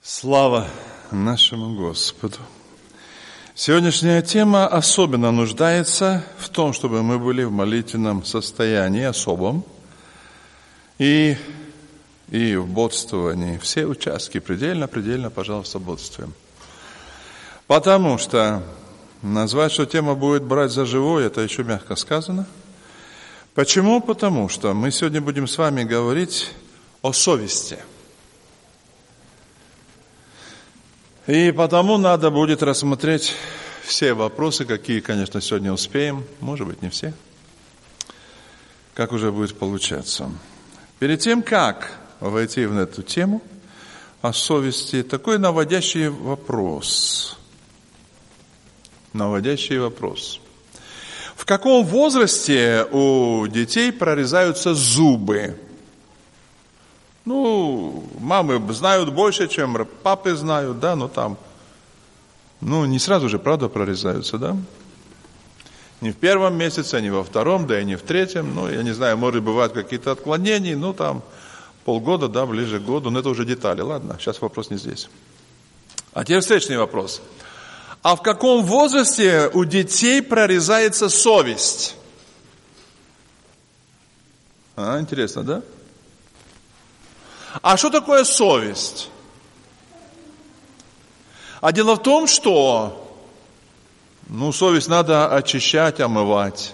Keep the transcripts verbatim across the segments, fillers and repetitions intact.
Слава нашему Господу! Сегодняшняя тема особенно нуждается в том, чтобы мы были в молитвенном состоянии особом и, и в бодствовании. Все участки предельно-предельно, пожалуйста, бодствуем. Потому что назвать, что тема будет брать за живое, это еще мягко сказано. Почему? Потому что мы сегодня будем с вами говорить о совести. И потому надо будет рассмотреть все вопросы, какие, конечно, сегодня успеем, может быть, не все, как уже будет получаться. Перед тем, как войти в эту тему о совести, такой наводящий вопрос. Наводящий вопрос. В каком возрасте у детей прорезаются зубы? Ну, мамы знают больше, чем папы знают, да, но там, ну, не сразу же, правда, прорезаются, да? Не в первом месяце, не во втором, да и не в третьем, ну, я не знаю, может, бывают какие-то отклонения, ну, там, полгода, да, ближе к году, но это уже детали, ладно, сейчас вопрос не здесь. А теперь встречный вопрос. А в каком возрасте у детей прорезается совесть? А, интересно, да? А что такое совесть? А дело в том, что ну, совесть надо очищать, омывать.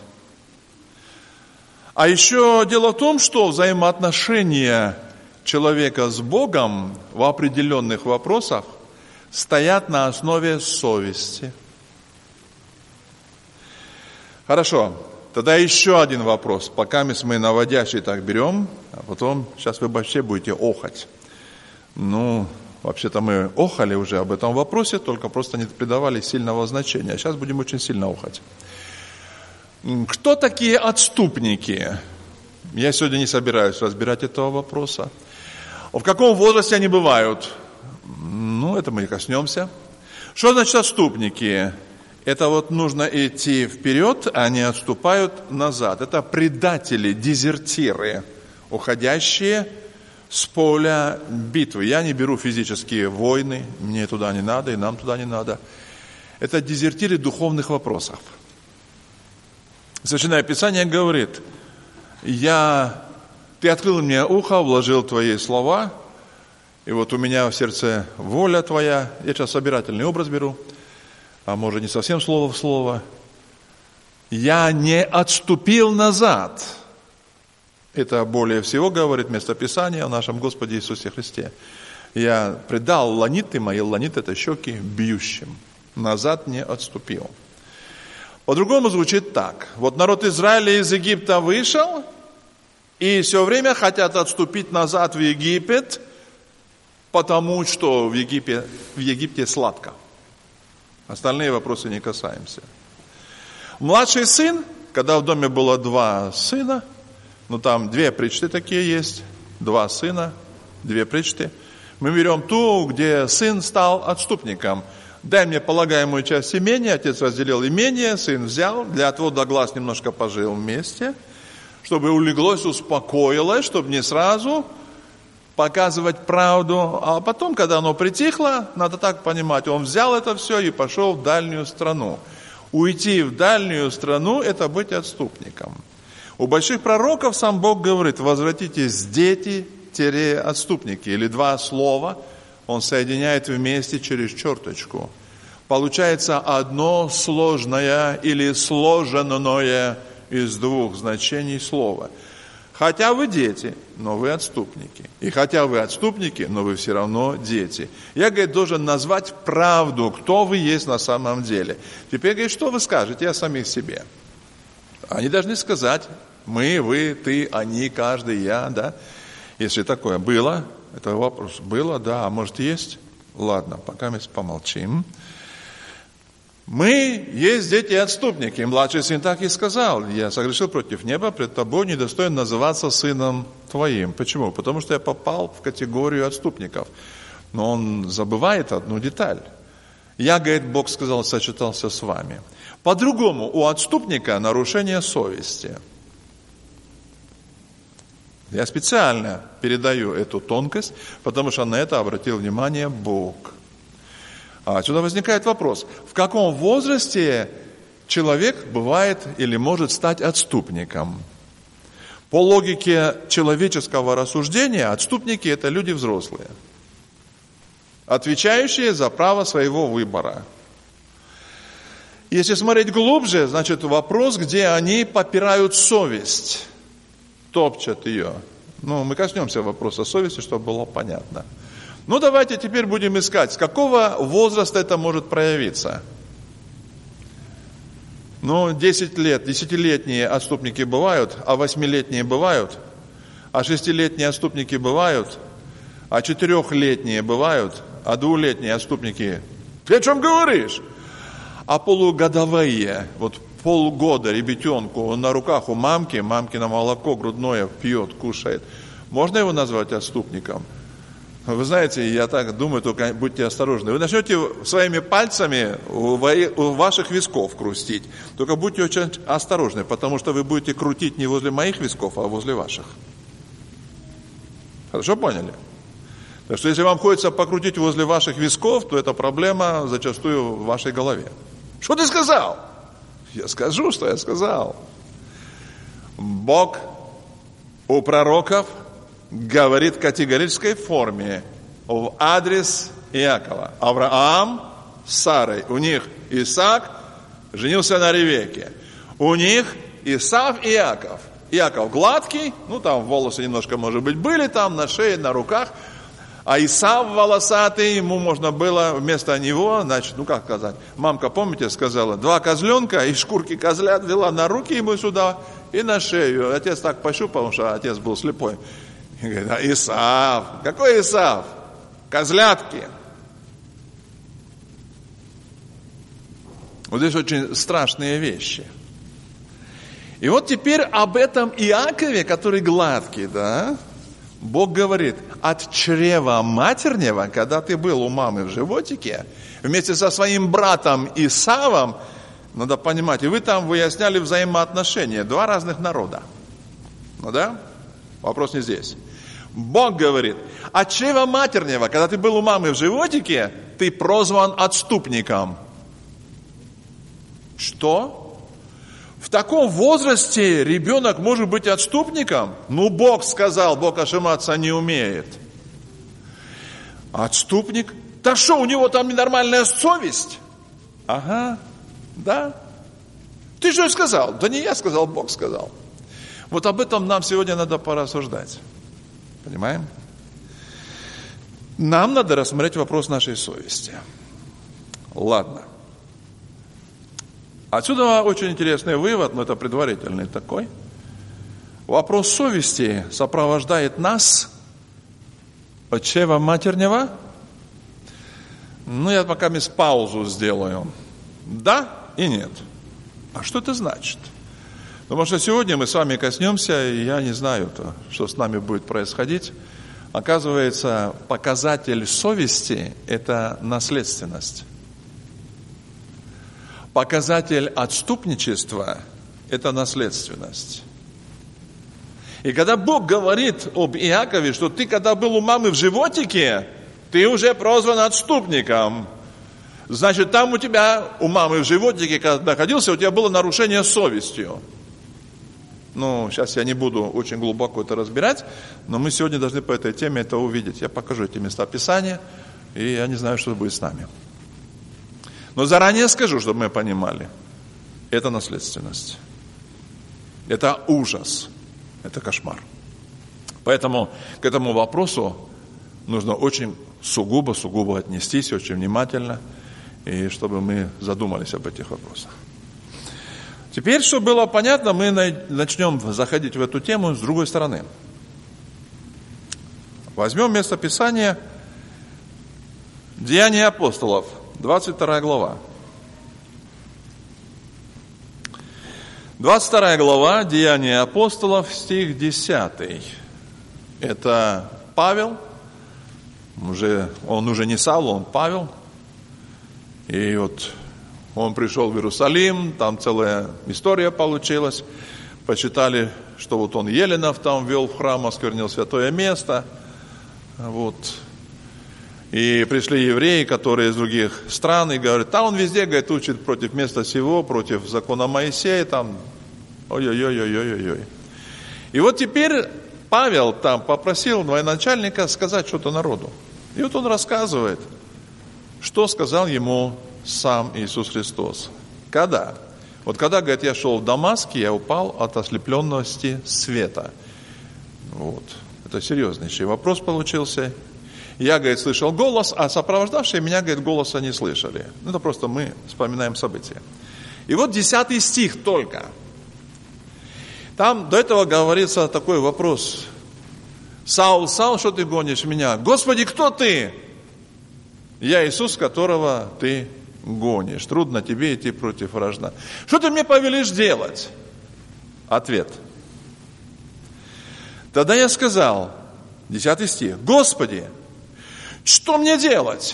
А еще дело в том, что взаимоотношения человека с Богом в определенных вопросах стоят на основе совести. Хорошо. Тогда еще один вопрос, пока мы наводящий так берем, а потом, сейчас вы вообще будете охать. Ну, вообще-то мы охали уже об этом вопросе, только просто не придавали сильного значения. Сейчас будем очень сильно охать. Кто такие отступники? Я сегодня не собираюсь разбирать этого вопроса. В каком возрасте они бывают? Ну, это мы и коснемся. Что значит отступники? Это вот нужно идти вперед, а они отступают назад. Это предатели, дезертиры, уходящие с поля битвы. Я не беру физические войны, мне туда не надо, и нам туда не надо. Это дезертиры духовных вопросов. Священное Писание говорит, я, ты открыл мне ухо, вложил твои слова, и вот у меня в сердце воля твоя. Я сейчас собирательный образ беру. А может, не совсем слово в слово. Я не отступил назад. Это более всего говорит местописание о нашем Господе Иисусе Христе. Я предал ланиты мои, ланит это щеки, бьющим. Назад не отступил. По-другому звучит так. Вот народ Израиля из Египта вышел, и все время хотят отступить назад в Египет, потому что в Египте, в Египте сладко. Остальные вопросы не касаемся. Младший сын, когда в доме было два сына, ну там две причты такие есть, два сына, две причты. Мы берем ту, где сын стал отступником. Дай мне полагаемую часть имения, отец разделил имение, сын взял, для отвода глаз немножко пожил вместе, чтобы улеглось, успокоилось, чтобы не сразу показывать правду, а потом, когда оно притихло, надо так понимать, он взял это все и пошел в дальнюю страну. Уйти в дальнюю страну – это быть отступником. У больших пророков сам Бог говорит, возвратитесь дети-отступники, или два слова он соединяет вместе через черточку. Получается одно сложное или сложенное из двух значений слова. Хотя вы дети, но вы отступники. И хотя вы отступники, но вы все равно дети. Я, говорит, должен назвать правду, кто вы есть на самом деле. Теперь, говорит, что вы скажете о самих себе? Они должны сказать, мы, вы, ты, они, каждый, я, да? Если такое было, это вопрос, было, да, а может есть? Ладно, пока мы помолчим. Мы есть дети-отступники. Младший сын так и сказал, я согрешил против неба, пред тобой недостоин называться сыном твоим. Почему? Потому что я попал в категорию отступников. Но он забывает одну деталь. Я, говорит, Бог сказал, сочетался с вами. По-другому, у отступника нарушение совести. Я специально передаю эту тонкость, потому что на это обратил внимание Бог. А отсюда возникает вопрос, в каком возрасте человек бывает или может стать отступником? По логике человеческого рассуждения, отступники – это люди взрослые, отвечающие за право своего выбора. Если смотреть глубже, значит, вопрос, где они попирают совесть, топчат ее. Ну, мы коснемся вопроса совести, чтобы было понятно. Ну, давайте теперь будем искать, с какого возраста это может проявиться. Ну, десять лет, десятилетние отступники бывают, а восьмилетние бывают, а шестилетние отступники бывают, а четырехлетние бывают, а двухлетние отступники. Ты о чем говоришь? А полугодовые, вот полгода ребятенку на руках у мамки, мамкино молоко грудное пьет, кушает. Можно его назвать отступником? Вы знаете, я так думаю, только будьте осторожны. Вы начнете своими пальцами у ваших висков крутить. Только будьте очень осторожны, потому что вы будете крутить не возле моих висков, а возле ваших. Хорошо поняли? Так что если вам хочется покрутить возле ваших висков, то эта проблема зачастую в вашей голове. Что ты сказал? Я скажу, что я сказал. Бог у пророков говорит в категорической форме в адрес Иакова. Авраам с Сарой. У них Исаак женился на Ревеке. У них Исав и Иаков. Иаков гладкий, ну там волосы немножко, может быть, были там на шее, на руках. А Исав волосатый, ему можно было вместо него, значит, ну как сказать, мамка, помните, сказала, два козленка и шкурки козлят взяла на руки ему сюда и на шею. Отец так пощупал, потому что отец был слепой. И говорит, а Исав, какой Исав? Козлятки. Вот здесь очень страшные вещи. И вот теперь об этом Иакове, который гладкий, да, Бог говорит, от чрева матернего, когда ты был у мамы в животике, вместе со своим братом Исавом, надо понимать, и вы там выясняли взаимоотношения, два разных народа. Ну да? Вопрос не здесь. Бог говорит, от чрева матернего, когда ты был у мамы в животике, ты прозван отступником. Что? В таком возрасте ребенок может быть отступником? Ну, Бог сказал, Бог ошибаться не умеет. Отступник? Да что, у него там ненормальная совесть? Ага, да. Ты что сказал? Да не я сказал, Бог сказал. Вот об этом нам сегодня надо порассуждать. Понимаем? Нам надо рассмотреть вопрос нашей совести. Ладно. Отсюда очень интересный вывод, но это предварительный такой. Вопрос совести сопровождает нас от чрева матернего. Ну, я пока мисс паузу сделаю. Да и нет. А что это значит? Потому что сегодня мы с вами коснемся, и я не знаю, что с нами будет происходить. Оказывается, показатель совести – это наследственность. Показатель отступничества – это наследственность. И когда Бог говорит об Иакове, что ты, когда был у мамы в животике, ты уже прозван отступником. Значит, там у тебя, у мамы в животике, когда находился, у тебя было нарушение совестью. Ну, сейчас я не буду очень глубоко это разбирать, но мы сегодня должны по этой теме это увидеть. Я покажу эти места Писания, и я не знаю, что будет с нами. Но заранее скажу, чтобы мы понимали, это наследственность. Это ужас. Это кошмар. Поэтому к этому вопросу нужно очень сугубо-сугубо отнестись, очень внимательно, и чтобы мы задумались об этих вопросах. Теперь, чтобы было понятно, мы начнем заходить в эту тему с другой стороны. Возьмем место Писания Деяния апостолов, двадцать вторая глава. двадцать вторая глава, Деяния апостолов, стих десятый. Это Павел, уже, он уже не Савл, он Павел. И вот он пришел в Иерусалим, там целая история получилась. Почитали, что вот он еленов там вел в храм, осквернил святое место. Вот. И пришли евреи, которые из других стран, и говорят, там он везде, говорит, учит против места сего, против закона Моисея, там, ой-ой-ой-ой-ой-ой. И вот теперь Павел там попросил военачальника сказать что-то народу. И вот он рассказывает, что сказал ему сам Иисус Христос. Когда? Вот когда, говорит, я шел в Дамаск, я упал от ослепленности света. Вот. Это серьезнейший вопрос получился. Я, говорит, слышал голос, а сопровождавшие меня, говорит, голоса не слышали. Ну, это просто мы вспоминаем события. И вот десятый стих только. Там до этого говорится такой вопрос. Саул, Саул, что ты гонишь меня? Господи, кто ты? Я Иисус, которого ты гонишь. Трудно тебе идти против вражда. Что ты мне повелишь делать? Ответ. Тогда я сказал, десятый стих, Господи, что мне делать?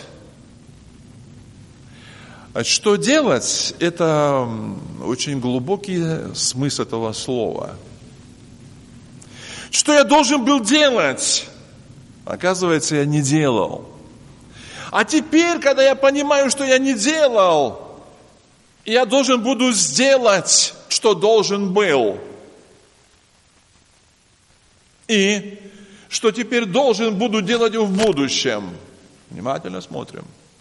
Что делать, это очень глубокий смысл этого слова. Что я должен был делать? Оказывается, я не делал. А теперь, когда я понимаю, что я не делал, я должен буду сделать, что должен был. И что теперь должен буду делать в будущем. Внимательно смотрим.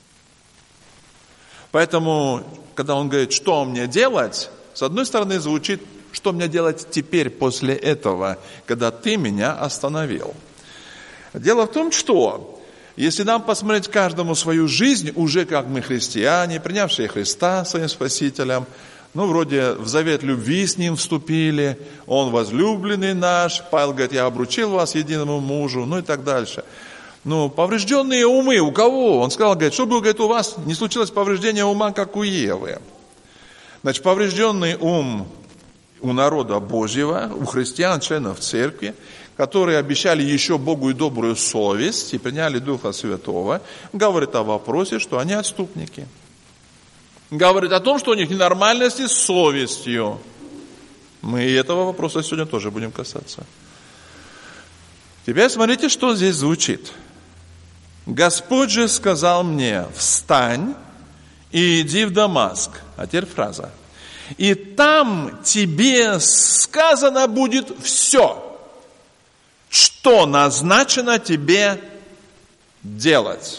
Поэтому, когда он говорит, что мне делать, с одной стороны звучит, что мне делать теперь после этого, когда ты меня остановил. Дело в том, что если нам посмотреть каждому свою жизнь, уже как мы христиане, принявшие Христа своим Спасителем, ну, вроде в завет любви с Ним вступили, Он возлюбленный наш, Павел говорит, я обручил вас единому мужу, ну и так дальше. Ну, поврежденные умы у кого? Он сказал, говорит, чтобы, говорит, у вас не случилось повреждение ума, как у Евы. Значит, поврежденный ум у народа Божьего, у христиан, членов церкви, которые обещали еще Богу и добрую совесть и приняли Духа Святого, говорит о вопросе, что они отступники. Говорит о том, что у них ненормальности с совестью. Мы и этого вопроса сегодня тоже будем касаться. Теперь смотрите, что здесь звучит. Господь же сказал мне, встань и иди в Дамаск. А теперь фраза. И там тебе сказано будет все, что назначено тебе делать.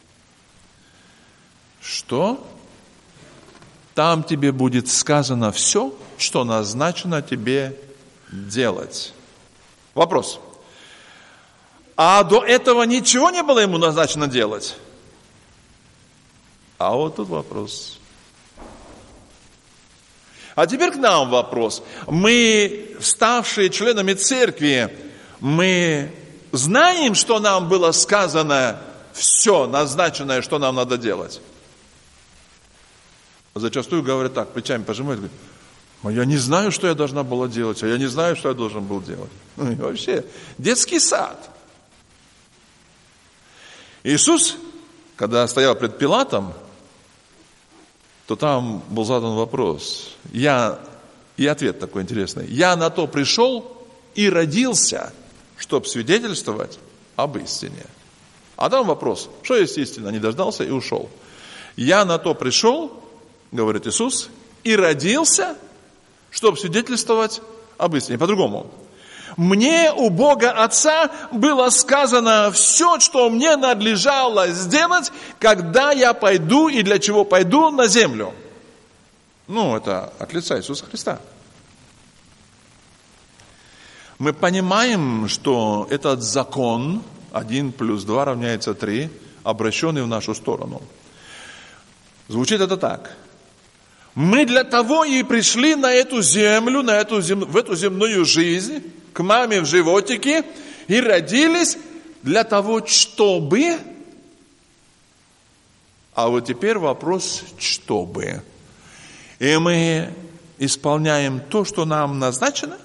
Что? Там тебе будет сказано все, что назначено тебе делать. Вопрос. А до этого ничего не было ему назначено делать? А вот тут вопрос. А теперь к нам вопрос. Мы, ставшие членами церкви, мы знаем, что нам было сказано все назначенное, что нам надо делать? Зачастую говорят так, плечами пожимают, говорят, а я не знаю, что я должна была делать, а я не знаю, что я должен был делать. Ну и вообще, детский сад. Иисус, когда стоял пред Пилатом, то там был задан вопрос. Я, и ответ такой интересный. Я на то пришел и родился, чтобы свидетельствовать об истине. А там вопрос, что есть истина? Не дождался и ушел. Я на то пришел, говорит Иисус, и родился, чтобы свидетельствовать об истине. По-другому. Мне у Бога Отца было сказано все, что мне надлежало сделать, когда я пойду и для чего пойду на землю. Ну, это от лица Иисуса Христа. Мы понимаем, что этот закон, один плюс два равняется три, обращенный в нашу сторону. Звучит это так. Мы для того и пришли на эту землю, на эту зем... в эту земную жизнь, к маме в животике, и родились для того, чтобы... А вот теперь вопрос, чтобы. И мы исполняем то, что нам назначено?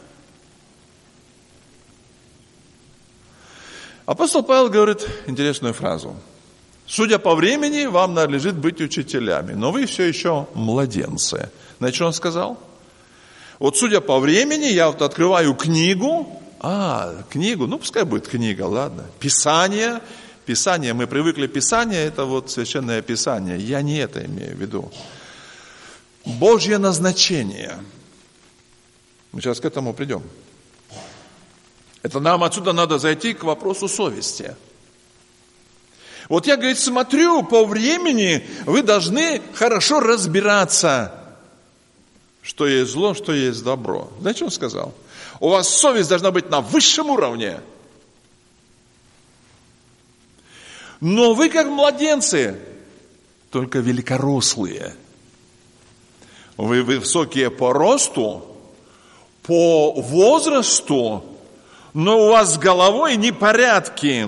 Апостол Павел говорит интересную фразу. Судя по времени, вам надлежит быть учителями, но вы все еще младенцы. Знаете, что он сказал? Вот судя по времени, я вот открываю книгу, а, книгу, ну пускай будет книга, ладно, Писание, Писание, мы привыкли Писание, это вот Священное Писание, я не это имею в виду. Божье назначение. Мы сейчас к этому придем. Это нам отсюда надо зайти к вопросу совести. Вот я, говорит, смотрю, по времени вы должны хорошо разбираться, что есть зло, что есть добро. Знаете, что он сказал? У вас совесть должна быть на высшем уровне. Но вы, как младенцы, только великорослые. Вы высокие по росту, по возрасту, но у вас с головой непорядки.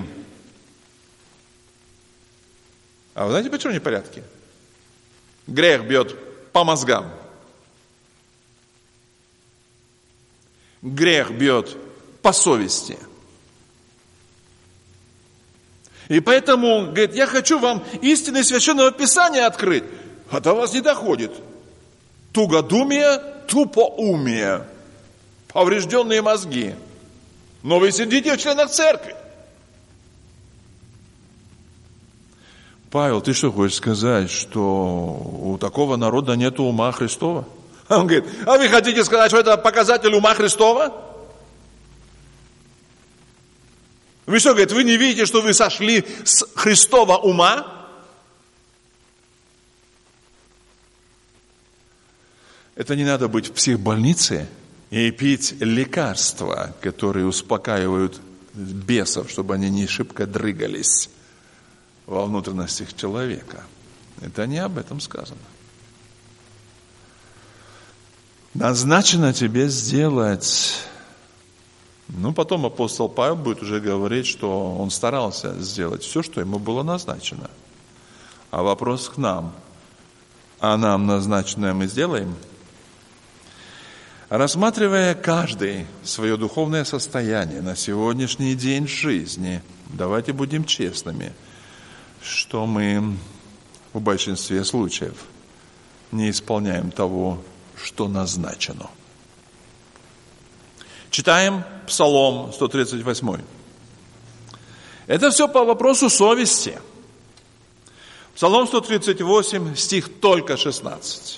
А вы знаете, почему непорядки? Грех бьет по мозгам. Грех бьет по совести. И поэтому, говорит, я хочу вам истины Священного Писания открыть. А до вас не доходит. Тугодумие, тупоумие, поврежденные мозги. Но вы сидите в членах церкви. Павел, ты что хочешь сказать, что у такого народа нет ума Христова? Он говорит, а вы хотите сказать, что это показатель ума Христова? Вы что, говорит, вы не видите, что вы сошли с Христова ума? Это не надо быть в психбольнице и пить лекарства, которые успокаивают бесов, чтобы они не шибко дрыгались во внутренностях человека. Это не об этом сказано. Назначено тебе сделать. Ну, потом апостол Павел будет уже говорить, что он старался сделать все, что ему было назначено. А вопрос к нам. А нам назначенное мы сделаем? Рассматривая каждый свое духовное состояние на сегодняшний день жизни, давайте будем честными, что мы в большинстве случаев не исполняем того, что назначено. Читаем Псалом сто тридцать восемь. Это все по вопросу совести. Псалом сто тридцать восемь, стих только шестнадцать.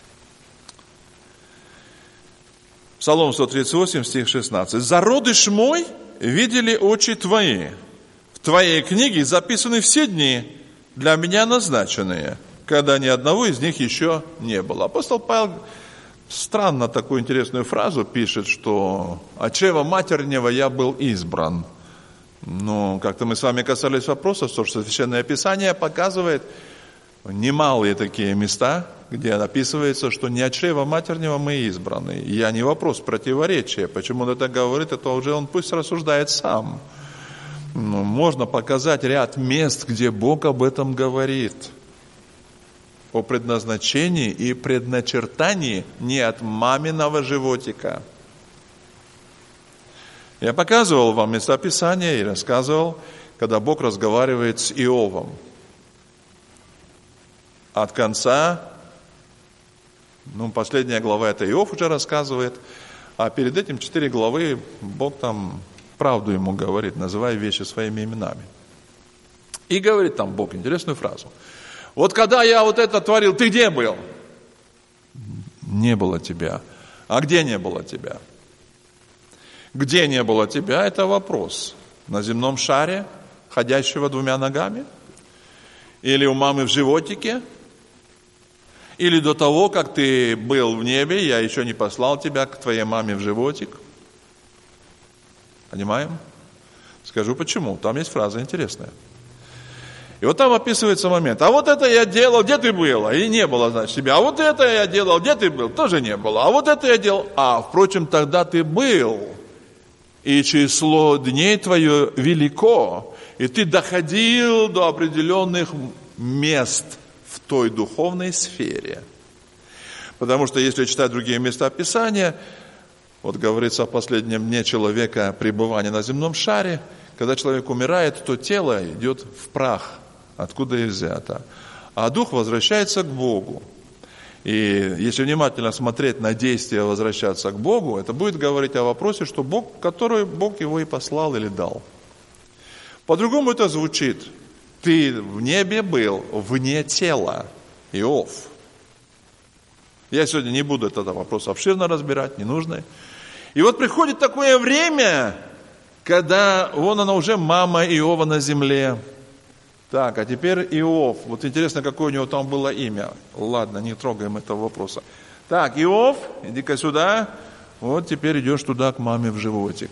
Псалом сто тридцать восемь, стих шестнадцать. «Зародыш мой видели очи твои, в твоей книге записаны все дни, для меня назначенные, когда ни одного из них еще не было». Апостол Павел странно такую интересную фразу пишет, что «от чрева матернего я был избран». Но как-то мы с вами касались вопроса, что Священное Писание показывает немалые такие места, где описывается, что не от чрева матернего мы избраны. И я не вопрос противоречия. Почему он это говорит, это уже он пусть рассуждает сам. Но можно показать ряд мест, где Бог об этом говорит. О предназначении и предначертании не от маминого животика. Я показывал вам местописание и рассказывал, когда Бог разговаривает с Иовом. От конца, ну, последняя глава это Иов уже рассказывает, а перед этим четыре главы Бог там правду ему говорит, называя вещи своими именами. И говорит там Бог интересную фразу. Вот когда я вот это творил, ты где был? Не было тебя. А где не было тебя? Где не было тебя, это вопрос. На земном шаре, ходящего двумя ногами? Или у мамы в животике? Или до того, как ты был в небе, я еще не послал тебя к твоей маме в животик? Понимаем? Скажу почему. Там есть фраза интересная. И вот там описывается момент. А вот это я делал, где ты был? И не было, значит, тебя. А вот это я делал, где ты был? Тоже не было. А вот это я делал. А, впрочем, тогда ты был. И число дней твое велико. И ты доходил до определенных мест в той духовной сфере. Потому что если читать другие места Писания, вот говорится о последнем дне человека пребывания на земном шаре, когда человек умирает, то тело идет в прах, откуда и взято. А дух возвращается к Богу. И если внимательно смотреть на действия возвращаться к Богу, это будет говорить о вопросе, что Бог, который Бог его и послал или дал. По-другому это звучит. Ты в небе был, вне тела, Иов. Я сегодня не буду этот вопрос обширно разбирать, не нужно. И вот приходит такое время, когда вон она уже мама Иова на земле. Так, а теперь Иов. Вот интересно, какое у него там было имя. Ладно, не трогаем этого вопроса. Так, Иов, иди-ка сюда. Вот теперь идешь туда к маме в животик.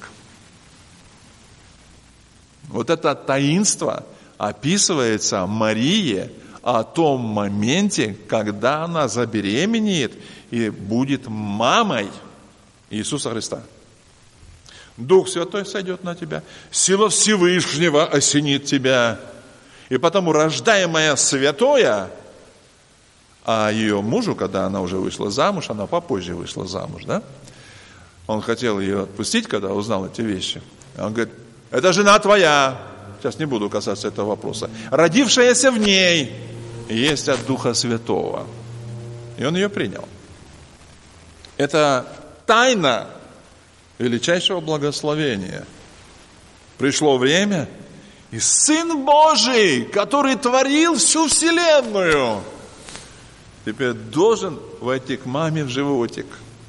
Вот это таинство описывается Марии о том моменте, когда она забеременеет и будет мамой Иисуса Христа. Дух Святой сойдет на тебя, сила Всевышнего осенит тебя. И потому рождаемая святое, а ее мужу, когда она уже вышла замуж, она попозже вышла замуж, да? Он хотел ее отпустить, когда узнал эти вещи. Он говорит, это жена твоя. Сейчас не буду касаться этого вопроса. Родившаяся в ней есть от Духа Святого. И он ее принял. Это тайна величайшего благословения. Пришло время, и Сын Божий, который творил всю вселенную, теперь должен войти к маме в животик.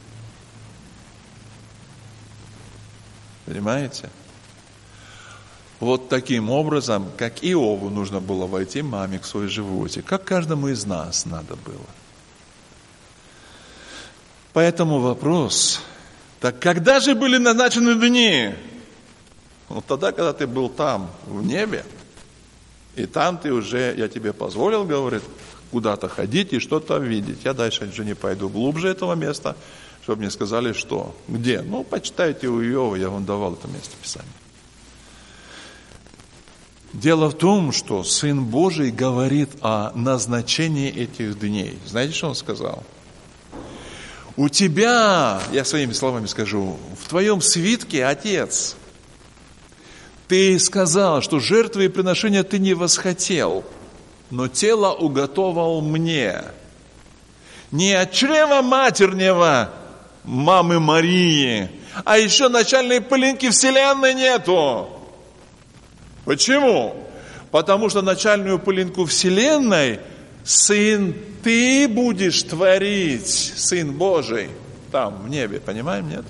Понимаете? Вот таким образом, как Иову нужно было войти маме в свой животик, как каждому из нас надо было. Поэтому вопрос, так когда же были назначены дни? Ну, тогда, когда ты был там, в небе, и там ты уже, я тебе позволил, говорит, куда-то ходить и что-то видеть. Я дальше уже не пойду глубже этого места, чтобы мне сказали, что, где. Ну, почитайте у Иова, я вам давал это место Писания. Дело в том, что Сын Божий говорит о назначении этих дней. Знаете, что Он сказал? У тебя, я своими словами скажу, в твоем свитке, Отец, ты сказал, что жертвы и приношения ты не восхотел, но тело уготовал мне. Не от чрева матернего мамы Марии, а еще начальной пылинки вселенной нету. Почему? Потому что начальную пылинку вселенной Сын ты будешь творить, Сын Божий, там, в небе, понимаем, нет?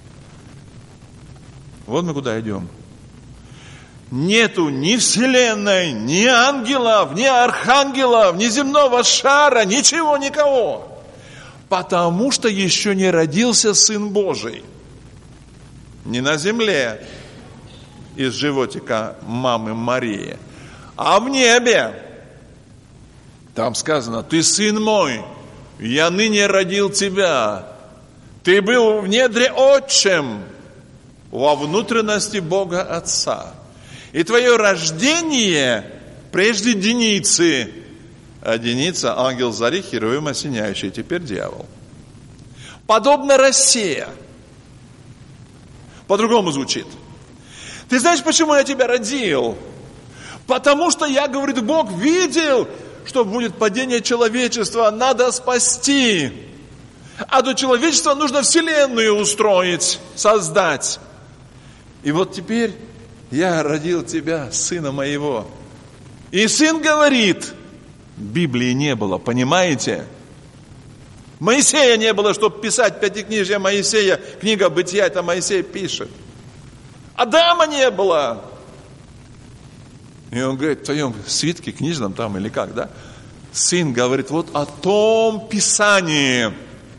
Вот мы куда идем. Нету ни вселенной, ни ангелов, ни архангелов, ни земного шара, ничего, никого. Потому что еще не родился Сын Божий. Не на земле, из животика мамы Марии, а в небе. Там сказано, ты сын мой, я ныне родил тебя. Ты был в недре отчим, во внутренности Бога Отца. И твое рождение прежде деницы, а деница ангел зари, херувим осеняющий, теперь дьявол. Подобно Россия. По-другому звучит. Ты знаешь, почему я тебя родил? Потому что я, говорит Бог, видел, что будет падение человечества, надо спасти. А до человечества нужно вселенную устроить, создать. И вот теперь я родил тебя, сына моего. И сын говорит, Библии не было, понимаете? Моисея не было, чтобы писать пятикнижие Моисея, книга Бытия, это Моисей пишет. Адама не было. И он говорит, в твоем свитке книжном там или как, да? Сын говорит, вот о том Писании.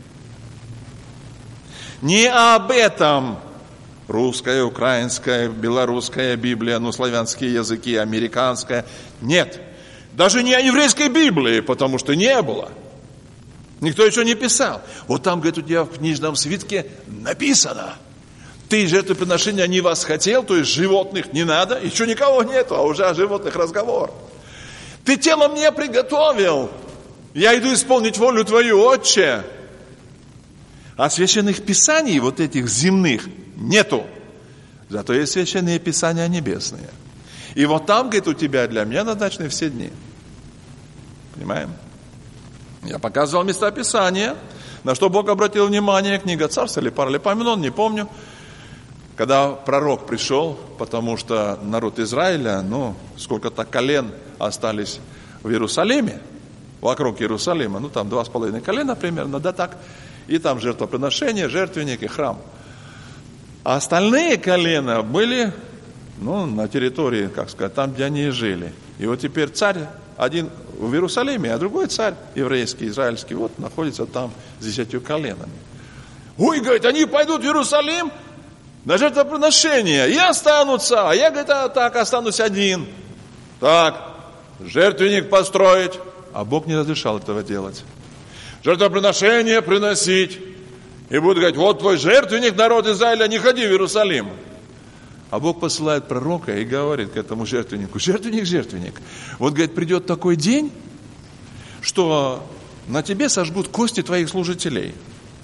Не об этом. Русская, украинская, белорусская Библия, ну, славянские языки, американская. Нет. Даже не о еврейской Библии, потому что не было. Никто еще не писал. Вот там, говорит, у тебя в книжном свитке написано. Ты жертвоприношения не восхотел, то есть животных не надо, еще никого нету, а уже о животных разговор. Ты тело мне приготовил. Я иду исполнить волю твою, Отче. А священных писаний, вот этих земных, нету. Зато есть священные писания небесные. И вот там, говорит, у тебя для меня назначены все дни. Понимаем? Я показывал местописание, на что Бог обратил внимание, книга Царств или Паралипоменон, не помню, когда пророк пришел, потому что народ Израиля, ну, сколько-то колен остались в Иерусалиме, вокруг Иерусалима, ну, там два с половиной колена примерно, да так, и там жертвоприношение, жертвенник и храм. А остальные колена были, ну, на территории, как сказать, там, где они и жили. И вот теперь царь один в Иерусалиме, а другой царь еврейский, израильский, вот находится там с десятью коленами. Ой, говорит, они пойдут в Иерусалим на жертвоприношение и останутся, а я, говорит, а так останусь один. Так, жертвенник построить, а Бог не разрешал этого делать. Жертвоприношение приносить. И будут говорить, вот твой жертвенник, народ Израиля, не ходи в Иерусалим. А Бог посылает пророка и говорит к этому жертвеннику, жертвенник, жертвенник. Вот, говорит, придет такой день, что на тебе сожгут кости твоих служителей.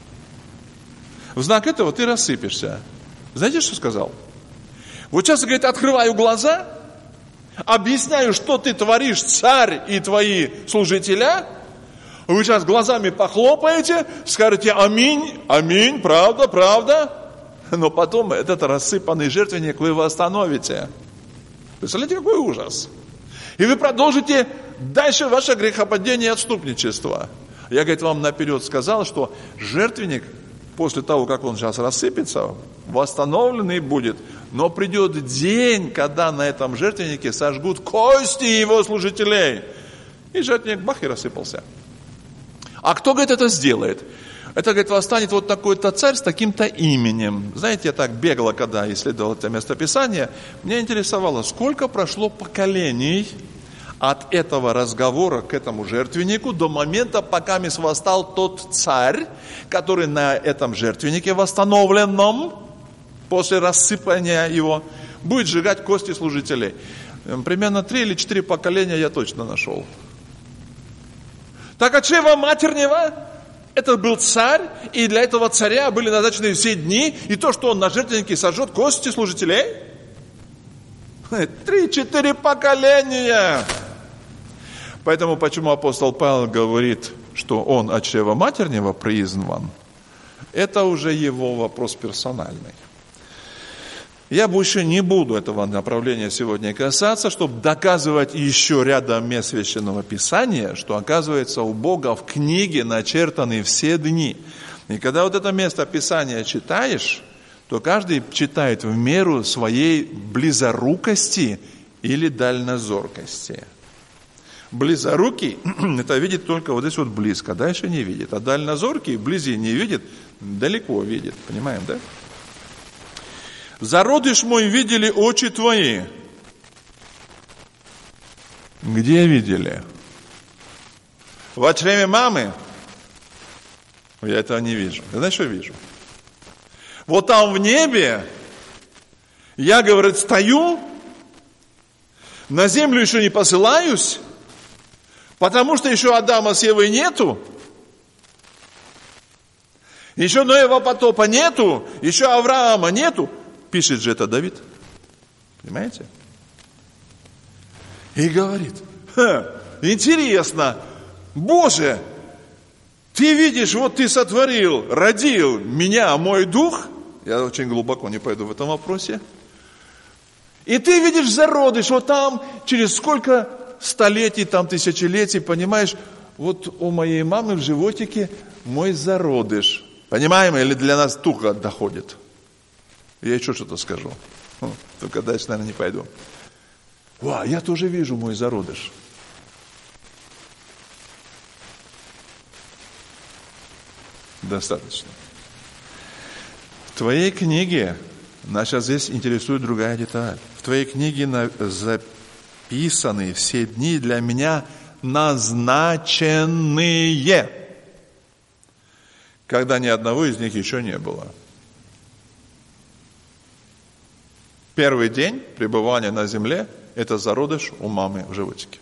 В знак этого ты рассыпешься. Знаете, что сказал? Вот сейчас, говорит, открываю глаза, объясняю, что ты творишь, царь и твои служителя. Вы сейчас глазами похлопаете, скажете аминь, аминь, правда, правда. Но потом этот рассыпанный жертвенник вы восстановите. Представляете, какой ужас. И вы продолжите дальше ваше грехопадение и отступничество. Я, говорит, вам наперед сказал, что жертвенник, после того, как он сейчас рассыпется, восстановленный будет. Но придет день, когда на этом жертвеннике сожгут кости его служителей. И жертвенник бах и рассыпался. А кто, говорит, это сделает? Это, говорит, восстанет вот такой-то царь с таким-то именем. Знаете, я так бегло, когда исследовал это местописание, меня интересовало, сколько прошло поколений от этого разговора к этому жертвеннику до момента, пока восстал тот царь, который на этом жертвеннике восстановленном, после рассыпания его, будет сжигать кости служителей. Примерно три или четыре поколения я точно нашел. Так от чрева матернего это был царь, и для этого царя были назначены все дни, и то, что он на жертвеннике сожжет кости служителей. Три-четыре поколения. Поэтому почему апостол Павел говорит, что он от чрева матернего призван, это уже его вопрос персональный. Я больше не буду этого направления сегодня касаться, чтобы доказывать еще рядом мест Священного Писания, что, оказывается, у Бога в книге начертаны все дни. И когда вот это место Писания читаешь, то каждый читает в меру своей близорукости или дальнозоркости. Близорукий – это видит только вот здесь вот близко, дальше не видит. А дальнозоркий вблизи не видит, далеко видит. Понимаем, да? «Зародыш мой видели очи твои». Где видели? В чреве мамы? Я этого не вижу. Я знаешь, что вижу? Вот там в небе я, говорит, стою, на землю еще не посылаюсь, потому что еще Адама с Евой нету, еще Ноева потопа нету, еще Авраама нету. Пишет же это Давид. Понимаете? И говорит, ха, интересно, Боже, ты видишь, вот ты сотворил, родил меня, мой дух. Я очень глубоко не пойду в этом вопросе. И ты видишь зародыш, вот там, через сколько столетий, там тысячелетий, понимаешь, вот у моей мамы в животике мой зародыш. Понимаем, или для нас туго доходит? Я еще что-то скажу. Только дальше, наверное, не пойду. Ва, я тоже вижу мой зародыш. Достаточно. В твоей книге, нас сейчас здесь интересует другая деталь. В твоей книге записаны все дни для меня назначенные, когда ни одного из них еще не было. Первый день пребывания на земле – это зародыш у мамы в животике.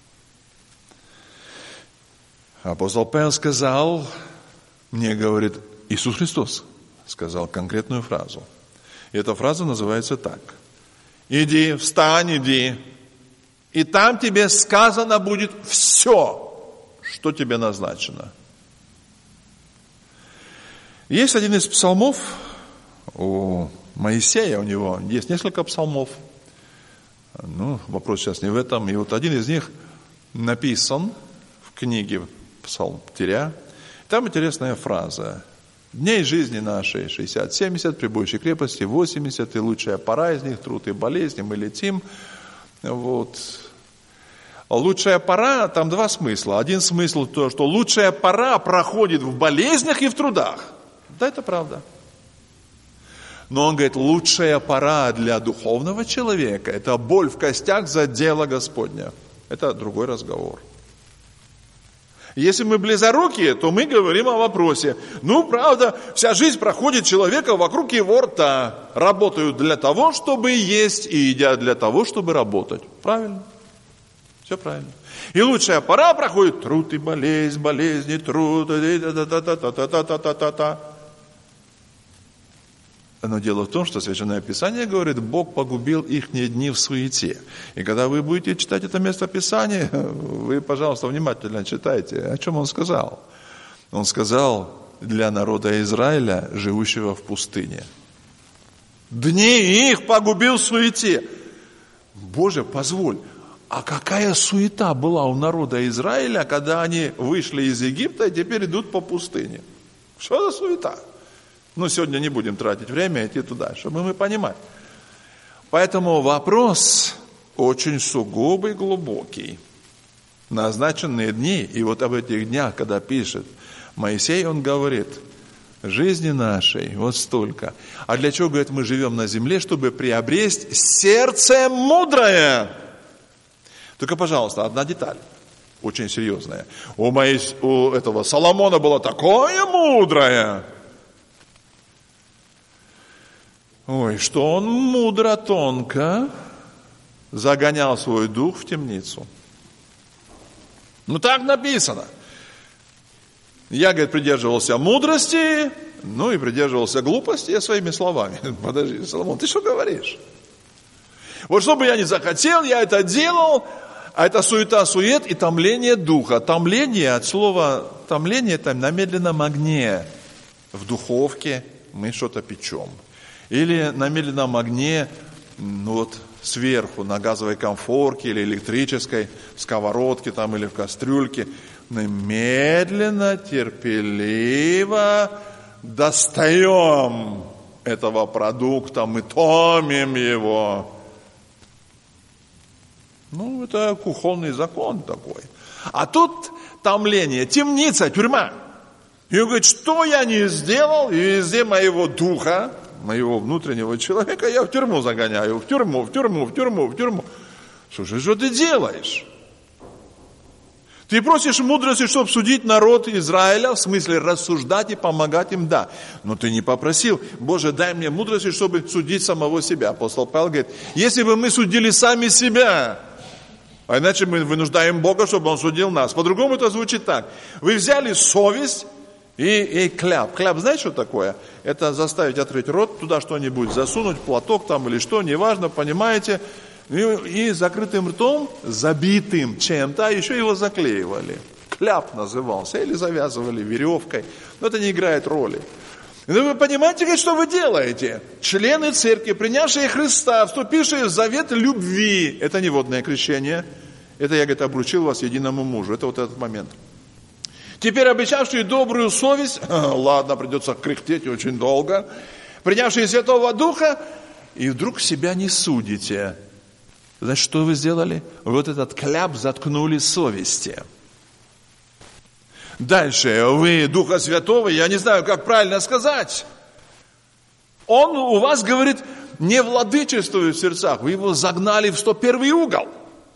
Апостол Павел сказал, мне говорит, Иисус Христос сказал конкретную фразу. И эта фраза называется так. Иди, встань, иди, и там тебе сказано будет все, что тебе назначено. Есть один из псалмов у Моисея, у него есть несколько псалмов. Ну, вопрос сейчас не в этом. И вот один из них написан в книге Псалтиря. Там интересная фраза. Дней жизни нашей шестьдесят-семьдесят, при большей крепости восемьдесят, и лучшая пора из них, труд и болезни, мы летим. Вот. Лучшая пора, там два смысла. Один смысл то, что лучшая пора проходит в болезнях и в трудах. Да, это правда. Но он говорит, лучшая пора для духовного человека – это боль в костях за дело Господня. Это другой разговор. Если мы близорукие, то мы говорим о вопросе. Ну, правда, вся жизнь проходит человека вокруг его рта. Работают для того, чтобы есть, и едят для того, чтобы работать. Правильно? Все правильно. И лучшая пора проходит труд и болезнь, болезни, труд, та-та-та-та-та-та-та-та-та. Но дело в том, что Священное Писание говорит, Бог погубил ихние дни в суете. И когда вы будете читать это место Писания, вы, пожалуйста, внимательно читайте, о чем Он сказал. Он сказал для народа Израиля, живущего в пустыне. Дни их погубил в суете. Боже, позволь, а какая суета была у народа Израиля, когда они вышли из Египта и теперь идут по пустыне? Что за суета? Ну, сегодня не будем тратить время идти туда, чтобы мы понимали. Поэтому вопрос очень сугубый, глубокий. Назначенные дни, и вот об этих днях, когда пишет Моисей, он говорит, жизни нашей вот столько. А для чего, говорит, мы живем на земле? Чтобы приобрести сердце мудрое. Только, пожалуйста, одна деталь, очень серьезная. У, Моис... у этого Соломона было такое мудрое. Ой, что он мудро, тонко загонял свой дух в темницу. Ну, так написано. Я, говорит, придерживался мудрости, ну и придерживался глупости, я своими словами. Подожди, Соломон, ты что говоришь? Вот что бы я ни захотел, я это делал, а это суета-сует и томление духа. Томление, от слова томление, это на медленном огне. В духовке мы что-то печем. Или на медленном огне, ну вот сверху, на газовой конфорке или электрической сковородке там, или в кастрюльке, мы медленно, терпеливо достаем этого продукта, мы томим его. Ну, это кухонный закон такой. А тут томление, темница, тюрьма. И он говорит, что я не сделал, и везде моего духа, моего внутреннего человека я в тюрьму загоняю, в тюрьму, в тюрьму, в тюрьму, в тюрьму. Слушай, что ты делаешь? Ты просишь мудрости, чтобы судить народ Израиля, в смысле рассуждать и помогать им, да. Но ты не попросил, Боже, дай мне мудрости, чтобы судить самого себя. Апостол Павел говорит, если бы мы судили сами себя, а иначе мы вынуждаем Бога, чтобы Он судил нас. По-другому это звучит так. Вы взяли совесть, И, и кляп. Кляп, знаете, что такое? Это заставить открыть рот, туда что-нибудь засунуть, платок там или что, неважно, понимаете. И, и закрытым ртом, забитым чем-то, еще его заклеивали. Кляп назывался. Или завязывали веревкой. Но это не играет роли. И вы понимаете, что вы делаете? Члены церкви, принявшие Христа, вступившие в завет любви. Это не водное крещение. Это я, говорит, обручил вас единому мужу. Это вот этот момент. Теперь обещавшие добрую совесть, ладно, придется кряхтеть очень долго, принявшие Святого Духа, и вдруг себя не судите. Значит, что вы сделали? Вот этот кляп заткнули совести. Дальше, вы Духа Святого, я не знаю, как правильно сказать. Он у вас, говорит, не владычествует в сердцах, вы его загнали в сто первый угол.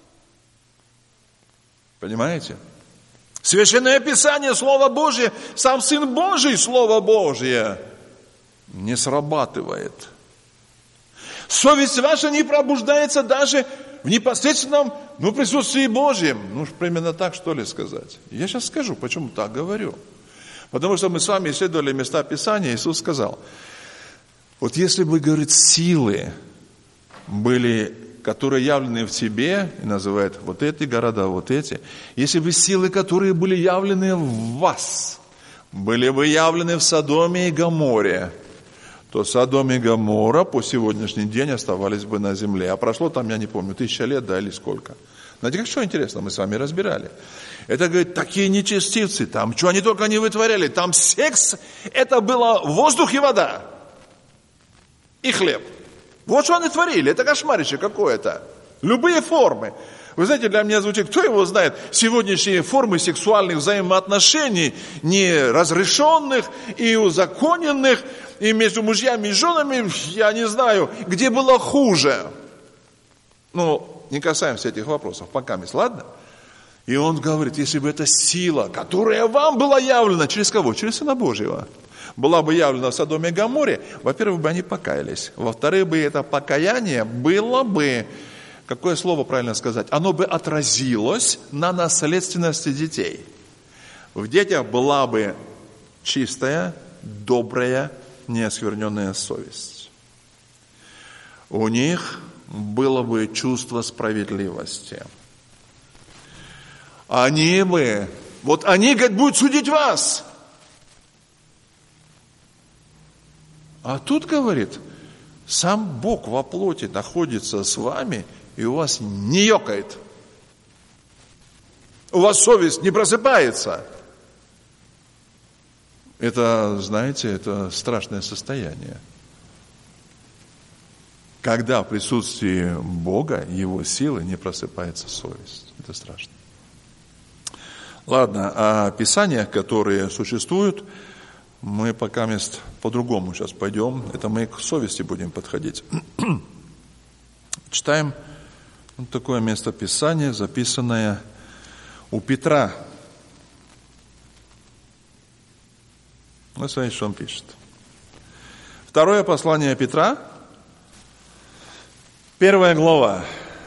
Понимаете? Священное Писание, Слово Божье, сам Сын Божий, Слово Божье, не срабатывает. Совесть ваша не пробуждается даже в непосредственном ну, присутствии Божьем. Ну, примерно так, что ли, сказать. Я сейчас скажу, почему так говорю. Потому что мы с вами исследовали места Писания, Иисус сказал, вот если бы, говорит, силы были которые явлены в тебе, и называют вот эти города, вот эти, если бы силы, которые были явлены в вас, были бы явлены в Содоме и Гоморе, то Содом и Гоморра по сегодняшний день оставались бы на земле. А прошло там, я не помню, тысяча лет, да, или сколько. Знаете, как что интересно, мы с вами разбирали. Это, говорит, такие нечестивцы там, что они только не вытворяли. Там секс, это было воздух и вода. И хлеб. Вот что они творили, это кошмарище какое-то. Любые формы. Вы знаете, для меня звучит, кто его знает, сегодняшние формы сексуальных взаимоотношений, неразрешенных и узаконенных, и между мужьями и женами, я не знаю, где было хуже. Ну, не касаемся этих вопросов, пока мисс, ладно? И он говорит, если бы эта сила, которая вам была явлена, через кого? Через Сына Божьего. Была бы явлена в Содоме и Гоморе, во-первых, бы они покаялись. Во-вторых, бы это покаяние было бы, какое слово правильно сказать, оно бы отразилось на наследственности детей. В детях была бы чистая, добрая, неоскверненная совесть. У них было бы чувство справедливости. Они бы, вот они, говорит, будут судить вас. А тут, говорит, сам Бог во плоти находится с вами, и у вас не ёкает. У вас совесть не просыпается. Это, знаете, это страшное состояние. Когда в присутствии Бога, Его силы, не просыпается совесть. Это страшно. Ладно, а Писания, которые существуют, мы пока мест по-другому сейчас пойдем. Это мы к совести будем подходить. Читаем вот такое место Писания, записанное у Петра. Ну, смотрите, что он пишет. Второе послание Петра, первая глава.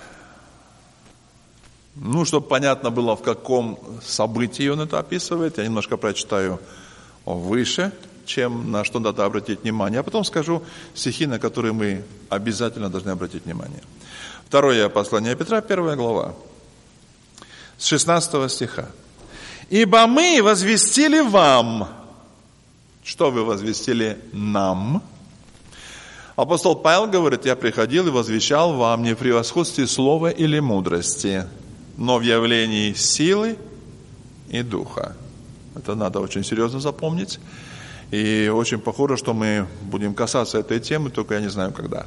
Ну, чтобы понятно было, в каком событии он это описывает, я немножко прочитаю выше, чем на что надо обратить внимание. А потом скажу стихи, на которые мы обязательно должны обратить внимание. Второе послание Петра, первая глава, с шестнадцатого стиха. «Ибо мы возвестили вам». Что вы возвестили нам? Апостол Павел говорит, я приходил и возвещал вам не в превосходстве слова или мудрости, но в явлении силы и духа. Это надо очень серьезно запомнить. И очень похоже, что мы будем касаться этой темы, только я не знаю когда.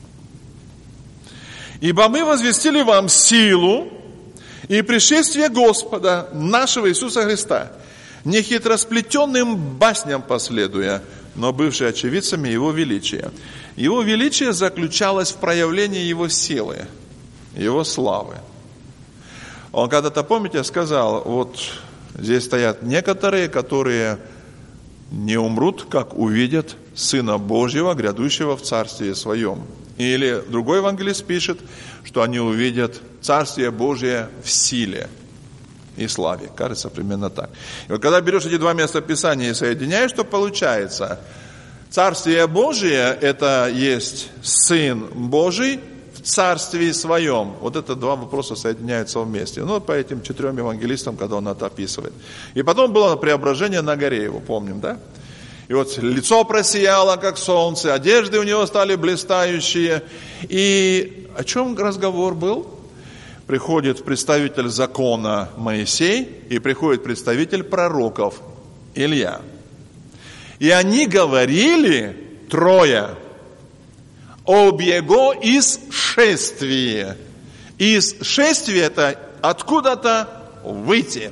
«Ибо мы возвестили вам силу и пришествие Господа нашего Иисуса Христа, не хитросплетенным басням последуя, но бывшие очевидцами Его величия». Его величие заключалось в проявлении Его силы, Его славы. Он когда-то, помните, сказал, вот здесь стоят некоторые, которые не умрут, как увидят Сына Божьего, грядущего в Царстве Своем. Или другой евангелист пишет, что они увидят Царствие Божие в силе и славе. Кажется, примерно так. И вот когда берешь эти два места Писания и соединяешь, что получается? Царствие Божие – это есть Сын Божий в Царстве Своем. Вот это два вопроса соединяются вместе. Ну, по этим четырем евангелистам, когда он это описывает. И потом было преображение на горе, его помним, да? И вот лицо просияло, как солнце, одежды у него стали блистающие. И о чем разговор был? Приходит представитель закона Моисей, и приходит представитель пророков Илья. И они говорили, трое, об его исшествии. Исшествие – это откуда-то выйти.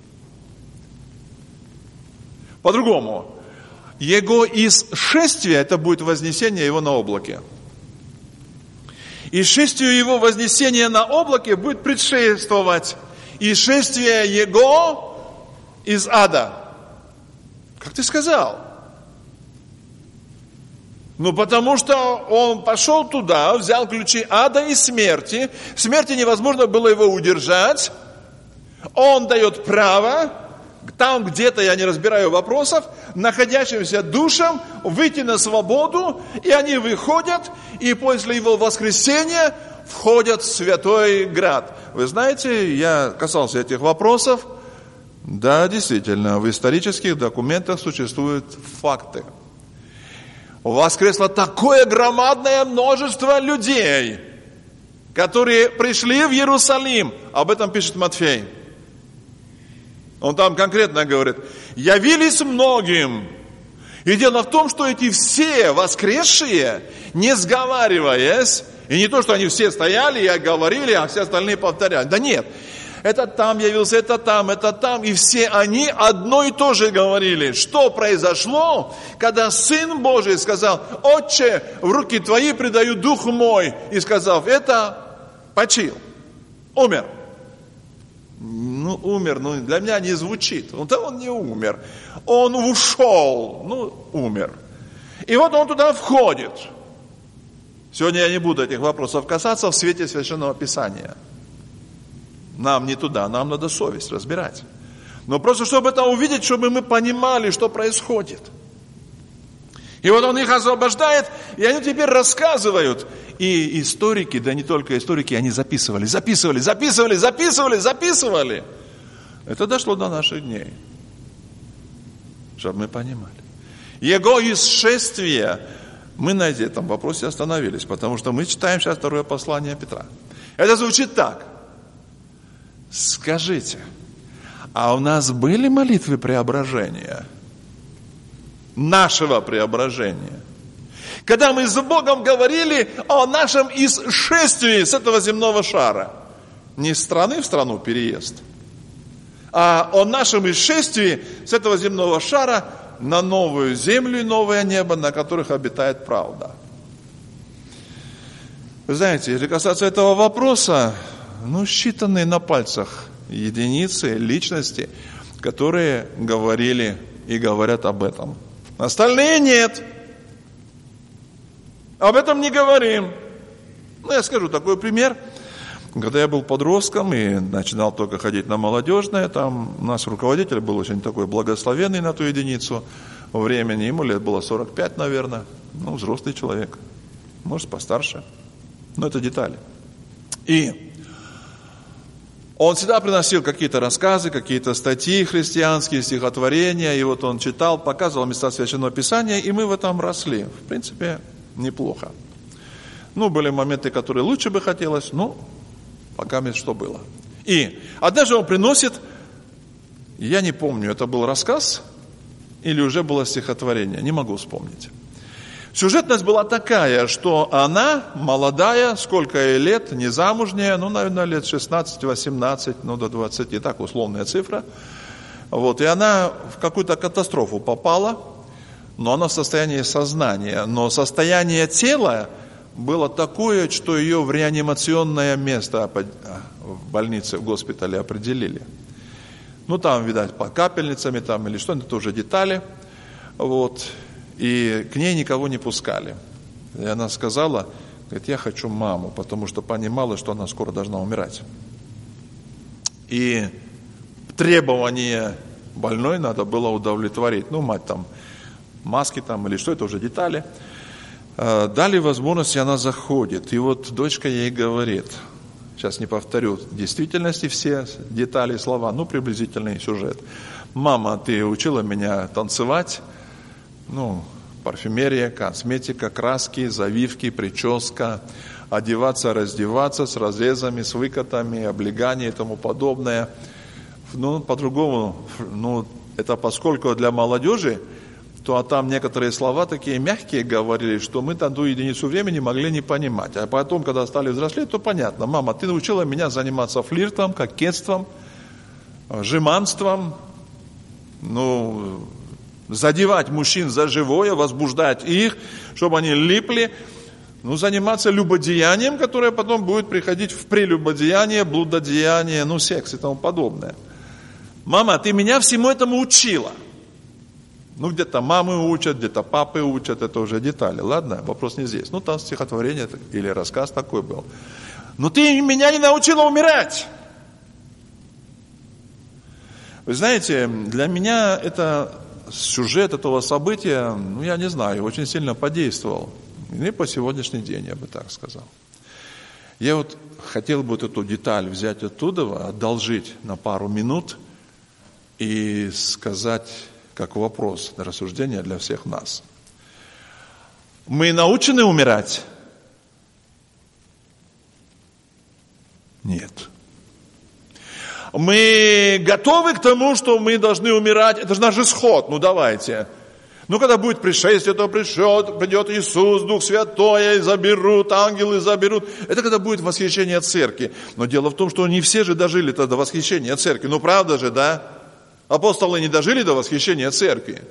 По-другому. Его исшествие – это будет вознесение его на облаке. И шествию его вознесения на облаке будет предшествовать и шествие его из ада. Как ты сказал? Ну, потому что он пошел туда, взял ключи ада и смерти. Смерти невозможно было его удержать. Он дает право, там где-то, я не разбираю вопросов, находящимся душам выйти на свободу, и они выходят, и после его воскресения входят в святой град. Вы знаете, я касался этих вопросов. Да, действительно, в исторических документах существуют факты. Воскресло такое громадное множество людей, которые пришли в Иерусалим. Об этом пишет Матфей. Он там конкретно говорит: явились многим. И дело в том, что эти все воскресшие, не сговариваясь, и не то, что они все стояли и говорили, а все остальные повторяли. Да нет, это там явился, это там, это там. И все они одно и то же говорили. Что произошло, когда Сын Божий сказал: «Отче, в руки Твои предаю Дух мой». И сказав это, почил, умер. Ну, умер, ну, для меня не звучит. Ну, да он не умер. Он ушел, ну, умер. И вот он туда входит. Сегодня я не буду этих вопросов касаться в свете Священного Писания. Нам не туда, нам надо совесть разбирать. Но просто, чтобы это увидеть, чтобы мы понимали, что происходит. И вот он их освобождает, и они теперь рассказывают. И историки, да не только историки, они записывали, записывали, записывали, записывали, записывали. Это дошло до наших дней. Чтобы мы понимали. Его исшествие, мы на этом вопросе остановились, потому что мы читаем сейчас второе послание Петра. Это звучит так. Скажите, а у нас были молитвы преображения? Нашего преображения? Когда мы с Богом говорили о нашем исшествии с этого земного шара. Не из страны в страну переезд, а о нашем исшествии с этого земного шара на новую землю и новое небо, на которых обитает правда. Вы знаете, если касаться этого вопроса, ну, считанные на пальцах единицы, личности, которые говорили и говорят об этом. Остальные нет. Об этом не говорим. Ну, я скажу такой пример. Когда я был подростком и начинал только ходить на молодежное, там у нас руководитель был очень такой благословенный на ту единицу времени. Ему лет было сорок пять, наверное. Ну, взрослый человек. Может, постарше. Но это детали. И он всегда приносил какие-то рассказы, какие-то статьи христианские, стихотворения. И вот он читал, показывал места Священного Писания, и мы в этом росли. В принципе, неплохо. Ну, были моменты, которые лучше бы хотелось, но пока мне что было. И однажды он приносит, я не помню, это был рассказ или уже было стихотворение, не могу вспомнить. Сюжетность была такая, что она молодая, сколько ей лет, не замужняя, ну, наверное, лет шестнадцать-восемнадцать, ну, до двадцати, так условная цифра. Вот, и она в какую-то катастрофу попала, но она в состоянии сознания. Но состояние тела было такое, что ее в реанимационное место в больнице, в госпитале определили. Ну, там, видать, по капельницами там или что-то, это уже детали. Вот. И к ней никого не пускали. И она сказала, говорит, я хочу маму, потому что понимала, что она скоро должна умирать. И требования больной надо было удовлетворить. Ну, мать там, маски там или что, это уже детали. Дали возможность, и она заходит. И вот дочка ей говорит, сейчас не повторю в действительности все детали, слова, ну, приблизительный сюжет. Мама, ты учила меня танцевать, ну, парфюмерия, косметика, краски, завивки, прическа, одеваться, раздеваться с разрезами, с выкатами, облегание и тому подобное. Ну, по-другому, ну, это поскольку для молодежи, то а там некоторые слова такие мягкие говорили, что мы там ту единицу времени могли не понимать. А потом, когда стали взрослеть, то понятно. Мама, ты научила меня заниматься флиртом, кокетством, жеманством, ну, задевать мужчин за живое, возбуждать их, чтобы они липли, ну, заниматься любодеянием, которое потом будет приходить в прелюбодеяние, блудодеяние, ну, секс и тому подобное. Мама, ты меня всему этому учила. Ну, где-то мамы учат, где-то папы учат, это уже детали, ладно? Вопрос не здесь. Ну, там стихотворение или рассказ такой был. Но ты меня не научила умирать. Вы знаете, для меня это сюжет этого события, ну, я не знаю, очень сильно подействовал. И по сегодняшний день, я бы так сказал. Я вот хотел бы вот эту деталь взять оттуда, одолжить на пару минут и сказать как вопрос на рассуждение для всех нас. Мы научены умирать? Нет. Мы готовы к тому, что мы должны умирать? Это же наш исход. Ну давайте. Ну когда будет пришествие, то придет, придет Иисус, Дух Святой, и заберут, ангелы заберут. Это когда будет восхищение церкви. Но дело в том, что не все же дожили до восхищения церкви. Ну правда же, да? Апостолы не дожили до восхищения церкви.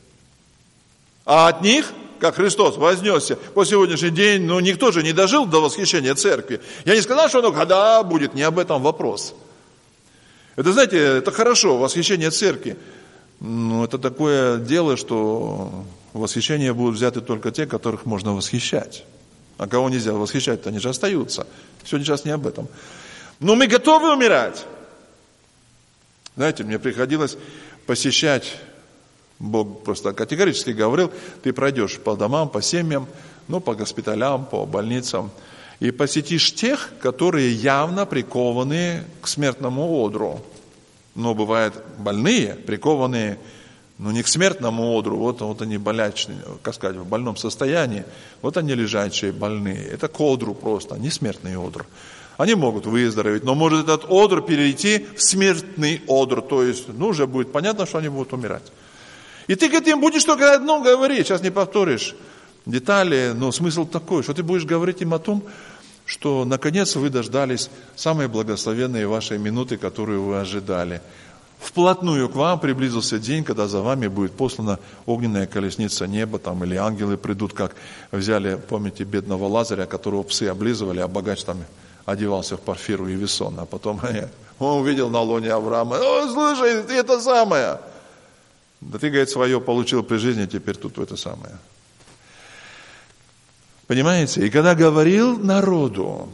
А от них, как Христос вознесся по сегодняшний день, ну никто же не дожил до восхищения церкви. Я не сказал, что оно когда будет, не об этом вопрос. Это, знаете, это хорошо, восхищение церкви. Но это такое дело, что восхищение будут взяты только те, которых можно восхищать. А кого нельзя восхищать-то, они же остаются. Сегодня сейчас не об этом. Но мы готовы умирать. Знаете, мне приходилось посещать, Бог просто категорически говорил, ты пройдешь по домам, по семьям, ну, по госпиталям, по больницам, и посетишь тех, которые явно прикованы к смертному одру. Но бывают больные, прикованные, ну, не к смертному одру, вот, вот они болячные, как сказать, в больном состоянии, вот они лежачие, больные. Это к одру просто, не смертный одр. Они могут выздороветь, но может этот одр перейти в смертный одр, то есть, ну, уже будет понятно, что они будут умирать. И ты к этим будешь только одно говорить, сейчас не повторишь детали, но смысл такой, что ты будешь говорить им о том, что наконец вы дождались самой благословенной вашей минуты, которую вы ожидали. Вплотную к вам приблизился день, когда за вами будет послана огненная колесница неба, там, или ангелы придут, как взяли, помните, бедного Лазаря, которого псы облизывали, а богач там одевался в парфиру и весон, а потом он увидел на лоне Авраама: «О, слушай, ты это самое!» Да ты, говорит, свое получил при жизни, теперь тут это самое. Понимаете? И когда говорил народу,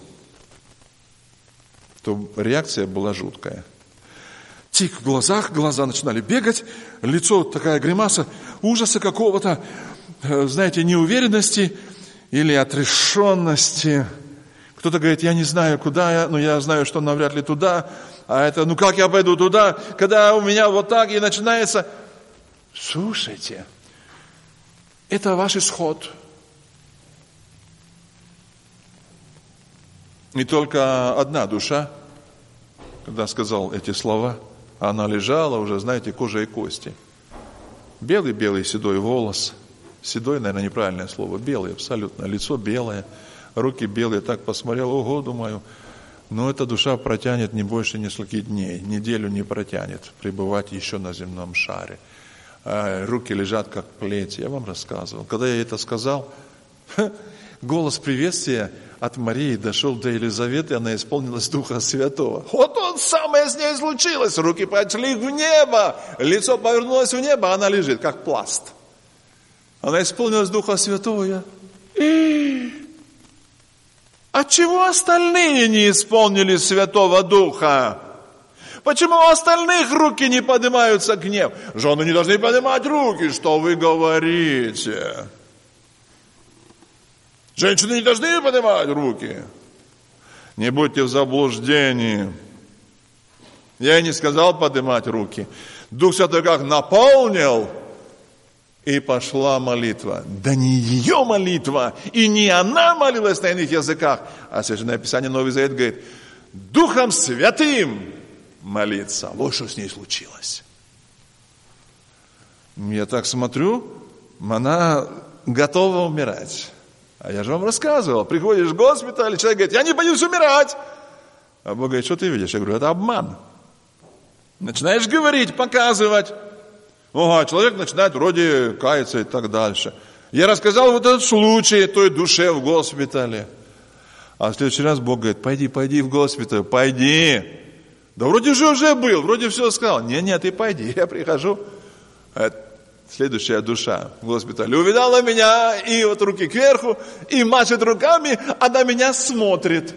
то реакция была жуткая. Тик в глазах, глаза начинали бегать, лицо такая гримаса ужаса какого-то, знаете, неуверенности или отрешенности. Кто-то говорит: я не знаю, куда я, но я знаю, что навряд ли туда. А это, ну как я пойду туда, когда у меня вот так и начинается... Слушайте, это ваш исход. И только одна душа, когда сказал эти слова, она лежала уже, знаете, кожа и кости. Белый-белый седой волос. Седой, наверное, неправильное слово. Белый абсолютно. Лицо белое, руки белые. Так посмотрел, ого, думаю, но эта душа протянет не больше нескольких дней. Неделю не протянет пребывать еще на земном шаре. Руки лежат как плеть. Я вам рассказывал. Когда я это сказал, голос приветствия от Марии дошел до Елизаветы, она исполнилась Духа Святого. Вот он, самое с ней случилось. Руки пошли в небо, лицо повернулось в небо, она лежит как пласт. Она исполнилась Духа Святого. Я... А чего остальные не исполнили Святого Духа? Почему у остальных руки не поднимаются к небу? Жены не должны поднимать руки, что вы говорите? Женщины не должны поднимать руки. Не будьте в заблуждении. Я и не сказал поднимать руки. Дух Святой как наполнил, и пошла молитва. Да не ее молитва, и не она молилась на иных языках, а Священное Писание, Новый Завет говорит, Духом Святым молиться. Вот что с ней случилось. Я так смотрю, она готова умирать. А я же вам рассказывал. Приходишь в госпиталь, человек говорит, я не боюсь умирать. А Бог говорит, что ты видишь? Я говорю, это обман. Начинаешь говорить, показывать. Ага, человек начинает вроде каяться и так дальше. Я рассказал вот этот случай той душе в госпитале. А в следующий раз Бог говорит, пойди, пойди в госпиталь, пойди. Да вроде же уже был, вроде все сказал. Не, не, ты пойди, я прихожу. Следующая душа в госпитале увидала меня, и вот руки кверху, и машет руками, а на меня смотрит.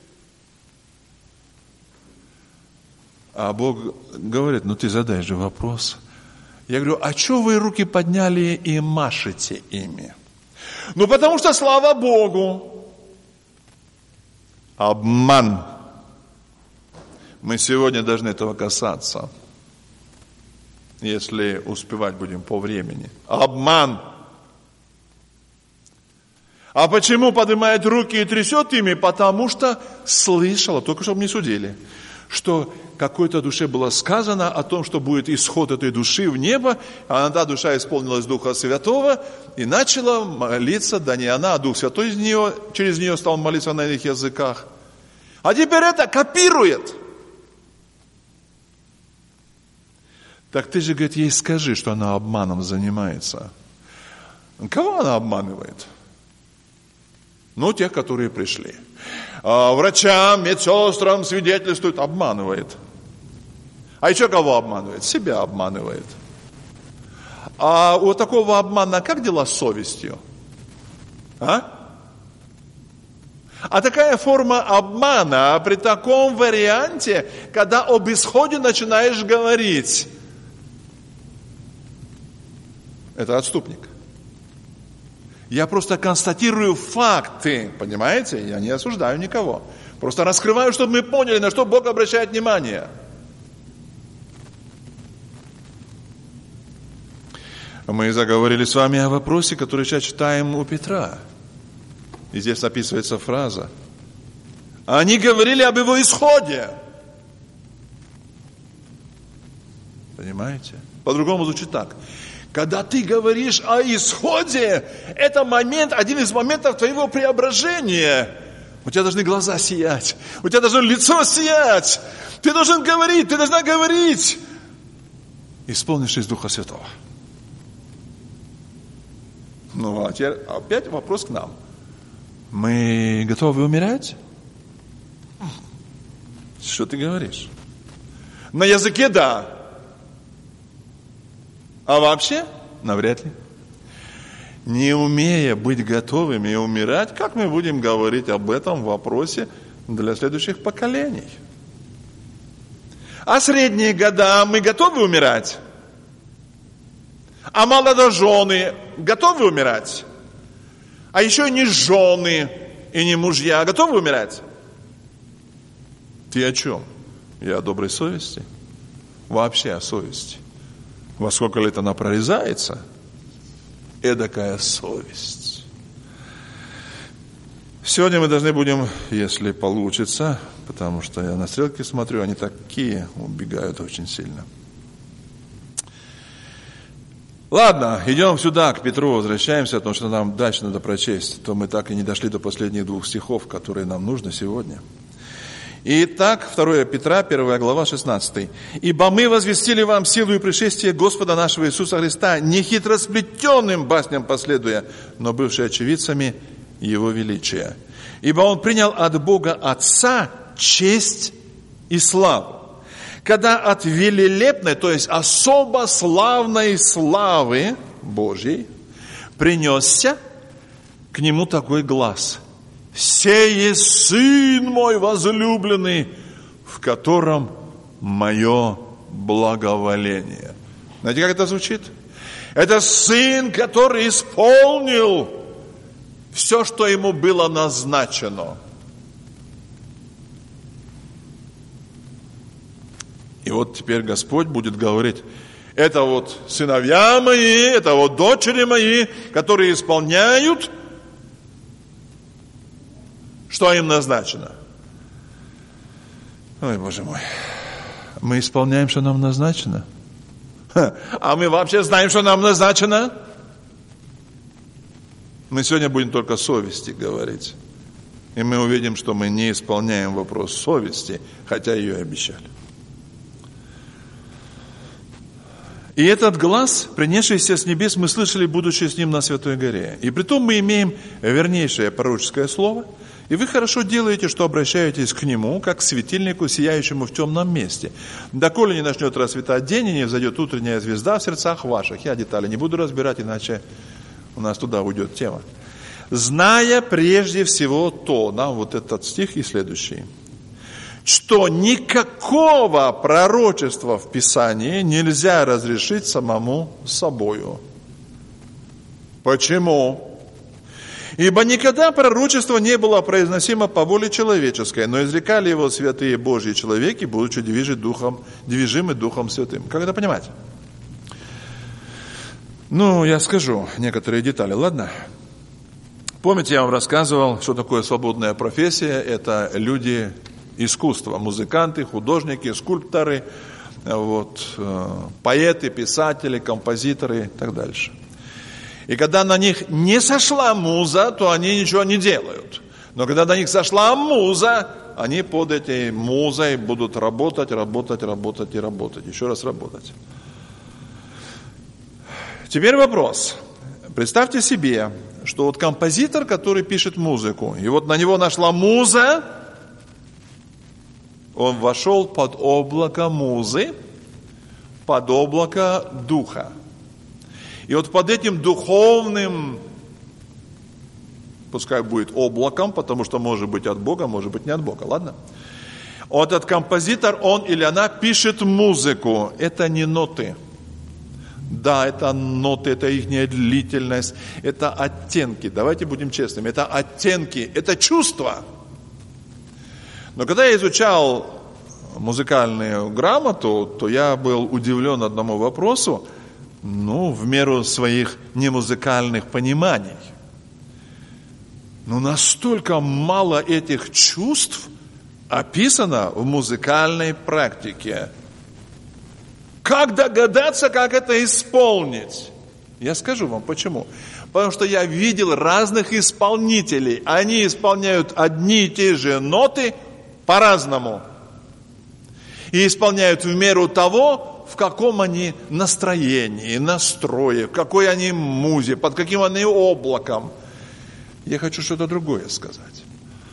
А Бог говорит, ну ты задай же вопрос. Я говорю, а что вы руки подняли и машете ими? Ну потому что слава Богу. Обман. Мы сегодня должны этого касаться, если успевать будем по времени. Обман. А почему поднимает руки и трясет ими? Потому что слышала, только чтобы не судили, что какой-то душе было сказано о том, что будет исход этой души в небо, а она, душа, исполнилась Духа Святого и начала молиться, да не она, а Дух Святой из нее, через нее стал молиться на иных языках. А теперь это копирует. Так ты же, говорит, ей скажи, что она обманом занимается. Кого она обманывает? Ну, тех, которые пришли. А врачам, медсестрам свидетельствует, обманывает. А еще кого обманывает? Себя обманывает. А у такого обмана как дела с совестью? А? А такая форма обмана при таком варианте, когда об исходе начинаешь говорить, это отступник. Я просто констатирую факты, понимаете? Я не осуждаю никого. Просто раскрываю, чтобы мы поняли, на что Бог обращает внимание. Мы заговорили с вами о вопросе, который сейчас читаем у Петра. И здесь описывается фраза. Они говорили об его исходе. Понимаете? По-другому звучит так. Когда ты говоришь о исходе, это момент, один из моментов твоего преображения. У тебя должны глаза сиять, у тебя должно лицо сиять. Ты должен говорить, ты должна говорить, исполнившись Духа Святого. Ну, а теперь опять вопрос к нам. Мы готовы умирать? Что ты говоришь? На языке да. А вообще, навряд ли. Не умея быть готовыми и умирать, как мы будем говорить об этом вопросе для следующих поколений? А средние года мы готовы умирать? А молодожены готовы умирать? А еще не жены и не мужья готовы умирать? Ты о чем? Я о доброй совести. Вообще о совести. Во сколько лет она прорезается, эдакая совесть. Сегодня мы должны будем, если получится, потому что я на стрелки смотрю, они такие убегают очень сильно. Ладно, идем сюда, к Петру, возвращаемся, потому что нам дальше надо прочесть, то мы так и не дошли до последних двух стихов, которые нам нужны сегодня. Итак, второе Петра, первая глава, шестнадцатый. «Ибо мы возвестили вам силу и пришествие Господа нашего Иисуса Христа, не хитросплетенным басням последуя, но бывшие очевидцами Его величия. Ибо Он принял от Бога Отца честь и славу, когда от велелепной, то есть особо славной славы Божьей, принесся к Нему такой глас: «Сей Сын мой возлюбленный, в котором мое благоволение». Знаете, как это звучит? Это Сын, который исполнил все, что Ему было назначено. И вот теперь Господь будет говорить: это вот сыновья мои, это вот дочери мои, которые исполняют, что им назначено. Ой, Боже мой. Мы исполняем, что нам назначено? Ха. А мы вообще знаем, что нам назначено? Мы сегодня будем только о совести говорить. И мы увидим, что мы не исполняем вопрос совести, хотя ее и обещали. И этот глас, принесшийся с небес, мы слышали, будучи с Ним на Святой горе. И притом мы имеем вернейшее пророческое слово, и вы хорошо делаете, что обращаетесь к Нему, как к светильнику, сияющему в темном месте. Доколе не начнет расцветать день, и не взойдет утренняя звезда в сердцах ваших. Я детали не буду разбирать, иначе у нас туда уйдет тема. Зная прежде всего то, нам вот этот стих и следующий, что никакого пророчества в Писании нельзя разрешить самому собою. Почему? Ибо никогда пророчество не было произносимо по воле человеческой, но изрекали его святые Божьи человеки, будучи движимы Духом, движимы Духом Святым. Как это понимать? Ну, я скажу некоторые детали, ладно? Помните, я вам рассказывал, что такое свободная профессия? Это люди искусства, музыканты, художники, скульпторы, вот, поэты, писатели, композиторы и так дальше. И когда на них не сошла муза, то они ничего не делают. Но когда на них сошла муза, они под этой музой будут работать, работать, работать и работать. Еще раз работать. Теперь вопрос. Представьте себе, что вот композитор, который пишет музыку, и вот на него нашла муза, он вошел под облако музы, под облако духа. И вот под этим духовным, пускай будет облаком, потому что может быть от Бога, может быть не от Бога, ладно? Вот этот композитор, он или она пишет музыку. Это не ноты. Да, это ноты, это их длительность, это оттенки. Давайте будем честными, это оттенки, это чувства. Но когда я изучал музыкальную грамоту, то я был удивлен одному вопросу, ну, в меру своих немузыкальных пониманий. Но настолько мало этих чувств описано в музыкальной практике. Как догадаться, как это исполнить? Я скажу вам почему. Потому что я видел разных исполнителей. Они исполняют одни и те же ноты по-разному. И исполняют в меру того, в каком они настроении, настрое, в какой они музе, под каким они облаком. Я хочу что-то другое сказать.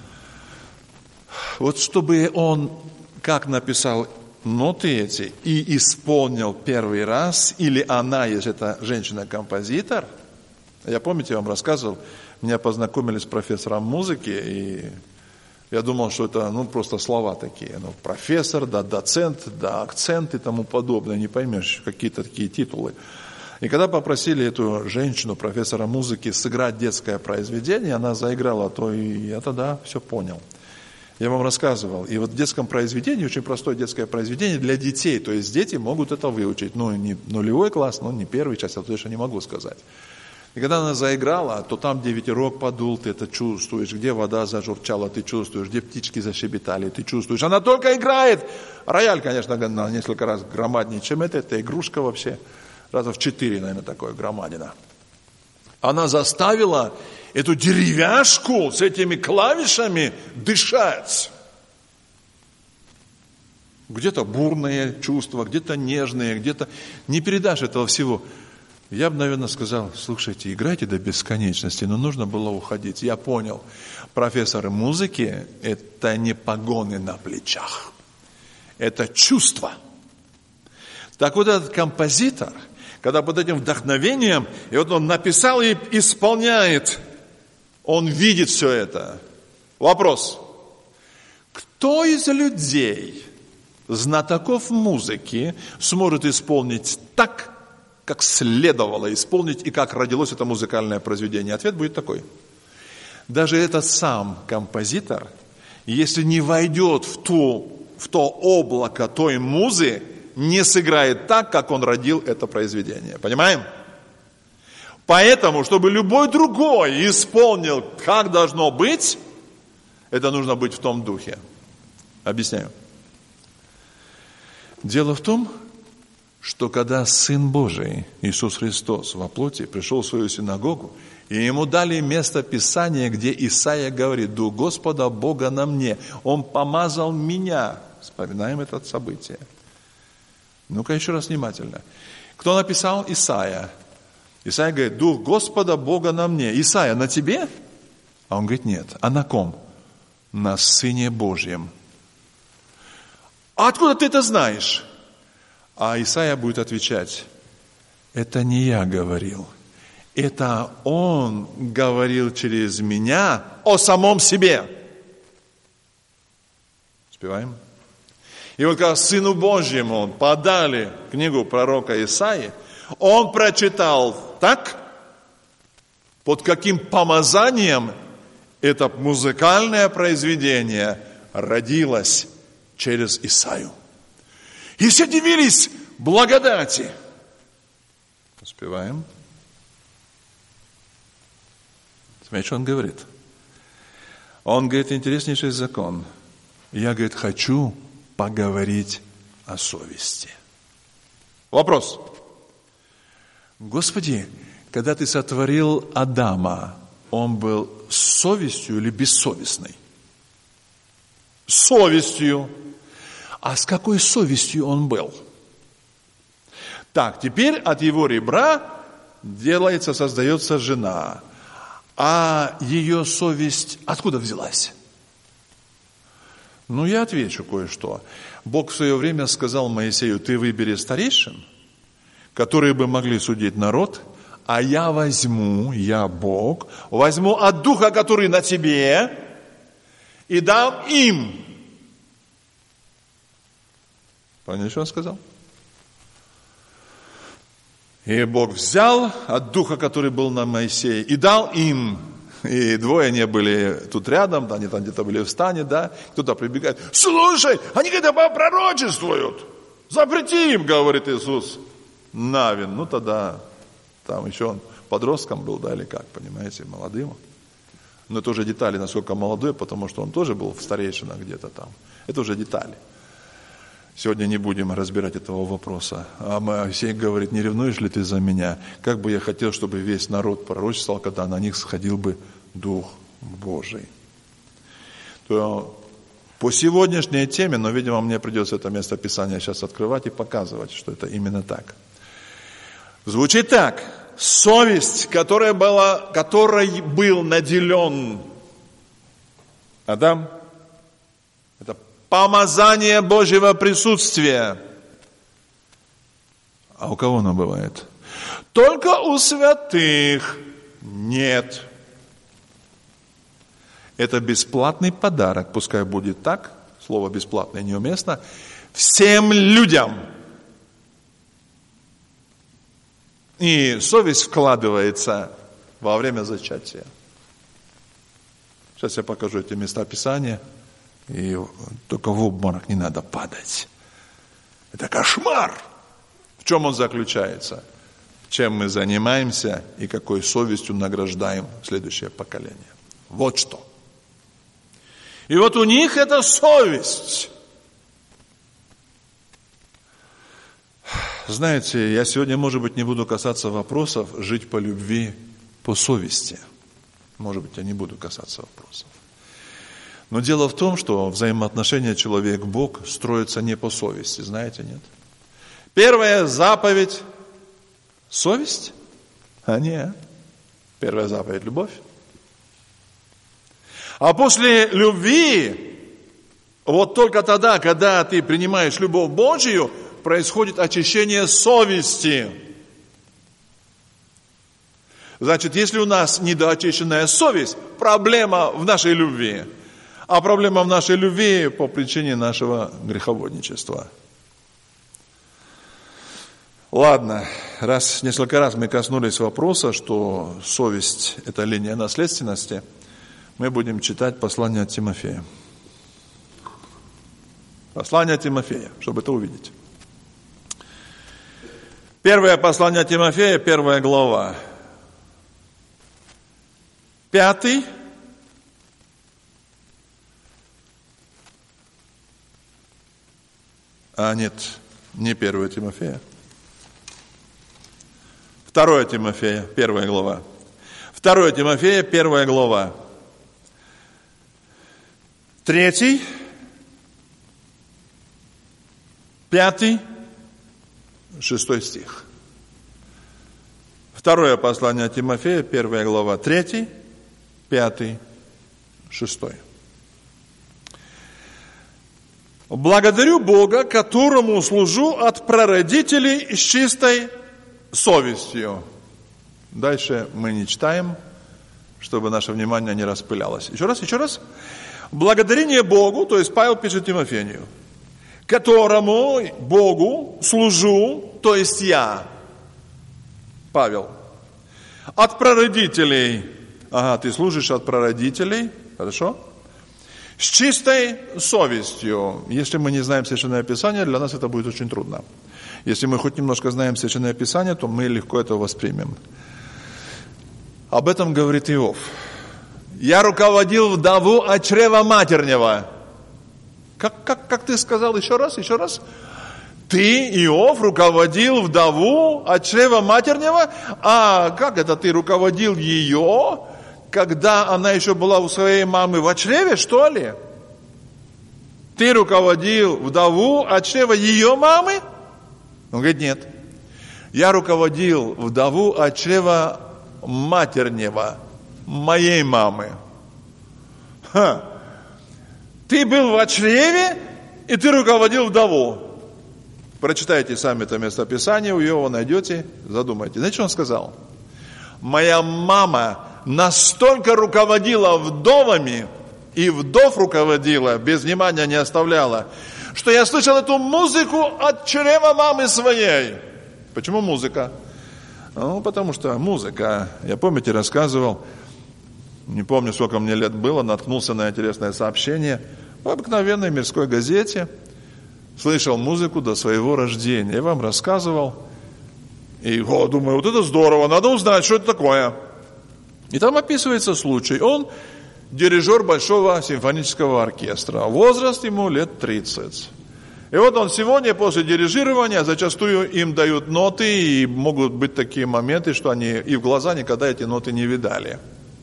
Вот чтобы он, как написал ноты эти, и исполнил первый раз, или она, если это женщина-композитор, я, помните, я вам рассказывал, меня познакомили с профессором музыки, и я думал, что это, ну, просто слова такие. Ну, профессор, да, доцент, да, акцент и тому подобное. Не поймешь, какие-то такие титулы. И когда попросили эту женщину, профессора музыки, сыграть детское произведение, она заиграла, то и я тогда все понял. Я вам рассказывал. И вот в детском произведении, очень простое детское произведение для детей. То есть дети могут это выучить. Ну, не нулевой класс, но не первый час, я точно не могу сказать. И когда она заиграла, то там, где ветерок подул, ты это чувствуешь, где вода зажурчала, ты чувствуешь, где птички защебетали, ты чувствуешь. Она только играет. Рояль, конечно, на несколько раз громаднее, чем это. Это игрушка вообще. Раза в четыре, наверное, такое громадина. Она заставила эту деревяшку с этими клавишами дышать. Где-то бурные чувства, где-то нежные, где-то... Не передашь этого всего. Я бы, наверное, сказал, слушайте, играйте до бесконечности, но нужно было уходить. Я понял, профессоры музыки – это не погоны на плечах, это чувство. Так вот этот композитор, когда под этим вдохновением, и вот он написал и исполняет, он видит все это. Вопрос, кто из людей, знатоков музыки, сможет исполнить так, как следовало исполнить и как родилось это музыкальное произведение? Ответ будет такой. Даже этот сам композитор, если не войдет в, ту, в то облако той музы, не сыграет так, как он родил это произведение. Понимаем? Поэтому, чтобы любой другой исполнил, как должно быть, это нужно быть в том духе. Объясняю. Дело в том, что когда Сын Божий, Иисус Христос во плоти, пришел в свою синагогу, и ему дали место Писания, где Исаия говорит: «Дух Господа Бога на мне, Он помазал меня». Вспоминаем это событие. Ну-ка еще раз внимательно. Кто написал? Исаия. Исаия говорит: «Дух Господа Бога на мне». Исаия, на тебе? А он говорит: нет. А на ком? На Сыне Божьем. А откуда ты это знаешь? А Исаия будет отвечать: это не я говорил. Это Он говорил через меня о самом себе. Успеваем? И вот когда Сыну Божьему подали книгу пророка Исаии, он прочитал так, под каким помазанием это музыкальное произведение родилось через Исаию. И все дивились благодати. Успеваем. Смотрите, что он говорит. Он говорит, интереснейший закон. Я, говорит, хочу поговорить о совести. Вопрос. Господи, когда ты сотворил Адама, он был с совестью или бессовестный? С совестью. А с какой совестью он был? Так, теперь от его ребра делается, создается жена. А ее совесть откуда взялась? Ну, я отвечу кое-что. Бог в свое время сказал Моисею, ты выбери старейшин, которые бы могли судить народ, а я возьму, я Бог, возьму от духа, который на тебе, и дам им. Поняли, что он сказал? И Бог взял от духа, который был на Моисее, и дал им. И двое не были тут рядом, они там где-то были в стане, да. Кто-то прибегает. Слушай, они где-то пророчествуют. Запрети им, говорит Иисус. Навин. Ну тогда, там еще он подростком был, да, или как, понимаете, молодым. Но это уже детали, насколько молодой, потому что он тоже был в старейшинах где-то там. Это уже детали. Сегодня не будем разбирать этого вопроса. А Моисей говорит, не ревнуешь ли ты за меня? Как бы я хотел, чтобы весь народ пророчествовал, когда на них сходил бы Дух Божий. То по сегодняшней теме, но, видимо, мне придется это место Писания сейчас открывать и показывать, что это именно так. Звучит так. Совесть, которая была, которой был наделен Адам, это помазание Божьего присутствия. А у кого оно бывает? Только у святых нет. Это бесплатный подарок, пускай будет так, слово бесплатное неуместно, всем людям. И совесть вкладывается во время зачатия. Сейчас я покажу эти места Писания. И только в обморок не надо падать. Это кошмар. В чем он заключается? Чем мы занимаемся и какой совестью награждаем следующее поколение. Вот что. И вот у них это совесть. Знаете, я сегодня, может быть, не буду касаться вопросов жить по любви, по совести. Может быть, я не буду касаться вопросов. Но дело в том, что взаимоотношения человек-Бог строятся не по совести, знаете, нет? Первая заповедь – совесть? А нет. Первая заповедь – любовь. А после любви, вот только тогда, когда ты принимаешь любовь Божию, происходит очищение совести. Значит, если у нас недоочищенная совесть, проблема в нашей любви. А проблема в нашей любви по причине нашего греховодничества. Ладно, раз несколько раз мы коснулись вопроса, что совесть – это линия наследственности, мы будем читать послание от Тимофея. Послание от Тимофея, чтобы это увидеть. Первое послание от Тимофея, первая глава. Пятый. А нет, не первое Тимофея. Второе Тимофея, первая глава. Второе Тимофея, первая глава. Третий. Пятый. Шестой стих. Второе послание Тимофея, первая глава. Третий. Пятый. Шестой. Благодарю Бога, которому служу от прародителей с чистой совестью. Дальше мы не читаем, чтобы наше внимание не распылялось. Еще раз, еще раз. Благодарение Богу, то есть Павел пишет Тимофею, которому Богу служу, то есть я, Павел, От прародителей. Ага, ты служишь от прародителей. Хорошо? С чистой совестью. Если мы не знаем Священное Писание, для нас это будет очень трудно. Если мы хоть немножко знаем Священное Писание, то мы легко это воспримем. Об этом говорит Иов. Я руководил вдову от чрева матернего. Как, как, как ты сказал еще раз, еще раз? Ты, Иов, руководил вдову от чрева матернего? А как это ты руководил ее, когда она еще была у своей мамы в чреве, что ли? Ты руководил вдову от чрева ее мамы? Он говорит, нет. Я руководил вдову от чрева матернего, моей мамы. Ха. Ты был в чреве, и ты руководил вдову. Прочитайте сами это местописание, у Иова найдете, задумайте. Знаете, что он сказал? Моя мама настолько руководила вдовами, и вдов руководила, без внимания не оставляла, что я слышал эту музыку от чрева мамы своей. Почему музыка? Ну, потому что музыка. Я, помните, рассказывал, не помню, сколько мне лет было, наткнулся на интересное сообщение в обыкновенной мирской газете. Слышал музыку до своего рождения. Я вам рассказывал. И о, думаю, вот это здорово, надо узнать, что это такое. И там описывается случай. Он дирижер Большого симфонического оркестра. Возраст ему лет тридцать. И вот он сегодня после дирижирования, зачастую им дают ноты, и могут быть такие моменты, что они и в глаза никогда эти ноты не видали.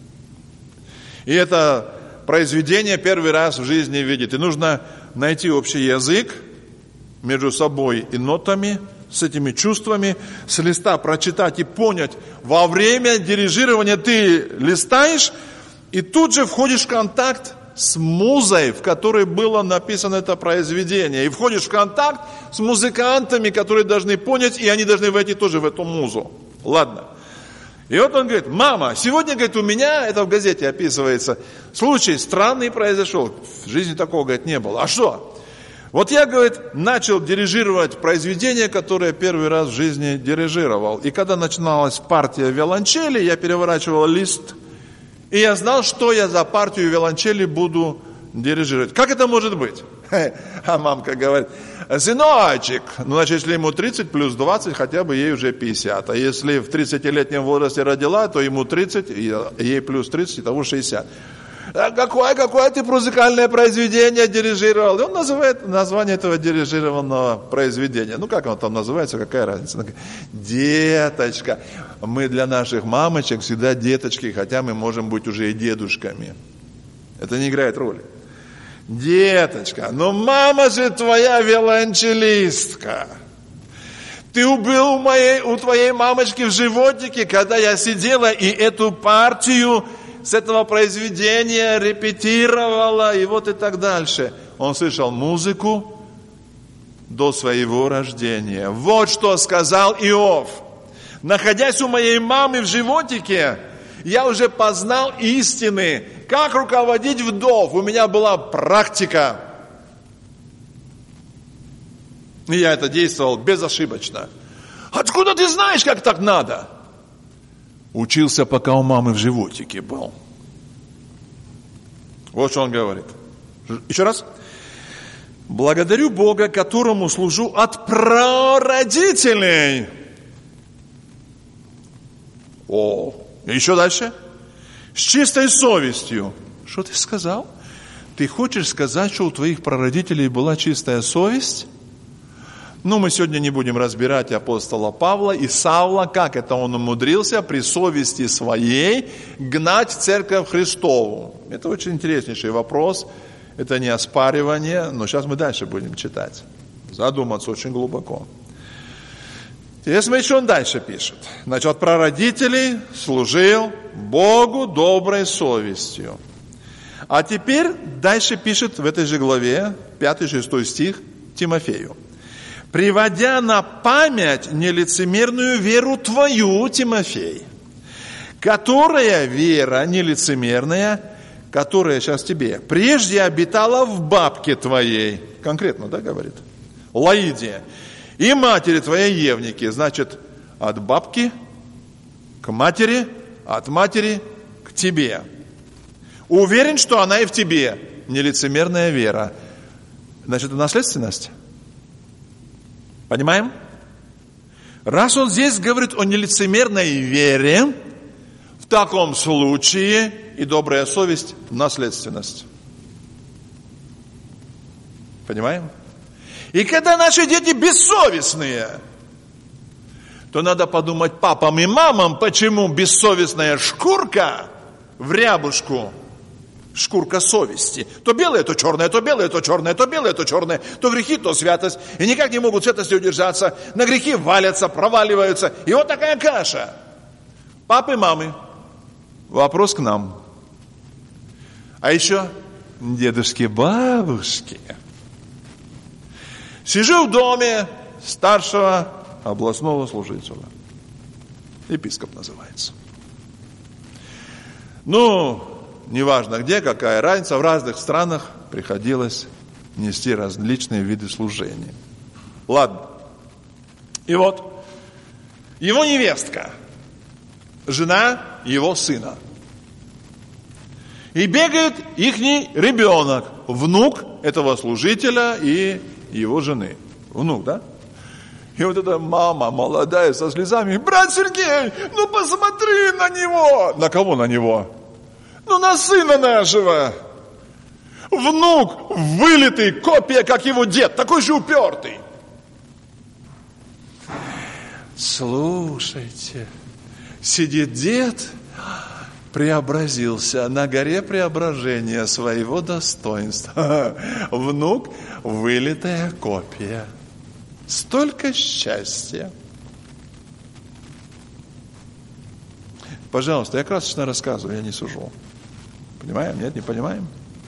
И это произведение первый раз в жизни видит. И нужно найти общий язык между собой и нотами, с этими чувствами, с листа прочитать и понять. Во время дирижирования ты листаешь, и тут же входишь в контакт с музой, в которой было написано это произведение. И входишь в контакт с музыкантами, которые должны понять, и они должны войти тоже в эту музу. Ладно. И вот он говорит, мама, сегодня, говорит, у меня, это в газете описывается, случай странный произошел. В жизни такого, говорит, не было. А что? Вот я, говорит, начал дирижировать произведение, которое первый раз в жизни дирижировал. И когда начиналась партия виолончели, я переворачивал лист, и я знал, что я за партию виолончели буду дирижировать. Как это может быть? А мамка говорит, сыночек, ну, значит, если ему тридцать плюс двадцать, хотя бы ей уже пятьдесят. А если в тридцатилетнем возрасте родила, то ему тридцать, ей плюс тридцать, итого шестьдесят. А какое, какое ты музыкальное произведение дирижировал? И он называет название этого дирижированного произведения. Ну, как оно там называется, какая разница? Говорит, деточка. Мы для наших мамочек всегда деточки, хотя мы можем быть уже и дедушками. Это не играет роли. Деточка, но мама же твоя виолончелистка. Ты убил у, моей, у твоей мамочки в животике, когда я сидела и эту партию с этого произведения репетировала, и вот и так дальше. Он слышал музыку до своего рождения. Вот что сказал Иов. Находясь у моей мамы в животике, я уже познал истины, как руководить вдов. У меня была практика. И я это действовал безошибочно. Откуда ты знаешь, как так надо? Учился, пока у мамы в животике был. Вот что он говорит. Еще раз. Благодарю Бога, которому служу от прародителей. О, и еще дальше. С чистой совестью. Что ты сказал? Ты хочешь сказать, что у твоих прародителей была чистая совесть? Ну, мы сегодня не будем разбирать апостола Павла и Савла, как это он умудрился при совести своей гнать церковь Христову. Это очень интереснейший вопрос, это не оспаривание, но сейчас мы дальше будем читать. Задуматься очень глубоко. Теперь смотрите, что он дальше пишет. Значит, от прародителей служил Богу доброй совестью. А теперь дальше пишет в этой же главе, пятый-шестой стих, Тимофею. Приводя на память нелицемерную веру твою, Тимофей, которая вера нелицемерная, которая сейчас тебе, прежде обитала в бабке твоей, конкретно, да, говорит, Лаиде, и матери твоей Евнике, значит, от бабки к матери от матери к тебе. Уверен, что она и в тебе. Нелицемерная вера. Значит, это наследственность. Понимаем? Раз он здесь говорит о нелицемерной вере, в таком случае и добрая совесть – наследственность. Понимаем? И когда наши дети бессовестные, то надо подумать папам и мамам, почему бессовестная шкурка в рябушку, шкурка совести. То белое, то черное, то белое, то черное, то белое, то черное, то грехи, то святость. И никак не могут святости удержаться. На грехи валятся, проваливаются. И вот такая каша. Папы, мамы, вопрос к нам. А еще дедушки, бабушки. Сижу в доме старшего областного служителя. Епископ называется. Ну, неважно где, какая разница, в разных странах приходилось нести различные виды служения. Ладно. И вот, его невестка, жена его сына. И бегает ихний ребенок, внук этого служителя и его жены. Внук, да? И вот эта мама молодая со слезами: брат Сергей, ну посмотри на него. На кого на него? Ну на сына нашего. Внук вылитый, копия, как его дед, такой же упертый. Слушайте, сидит дед, преобразился на горе преображения своего достоинства. Внук вылитая копия. Столько счастья. Пожалуйста, я красочно рассказываю, я не сужу. Понимаем? Нет, не понимаем?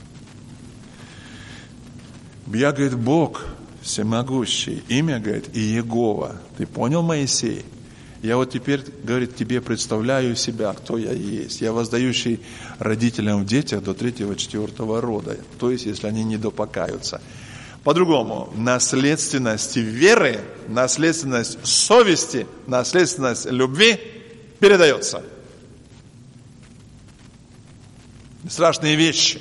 Я, говорит, Бог всемогущий. Имя, говорит, Иегова. Ты понял, Моисей? Я вот теперь, говорит, тебе представляю себя, кто я есть. Я воздающий родителям в детях до третьего-четвертого рода. То есть, если они не допокаются. По-другому, наследственность веры, наследственность совести, наследственность любви передается. Страшные вещи.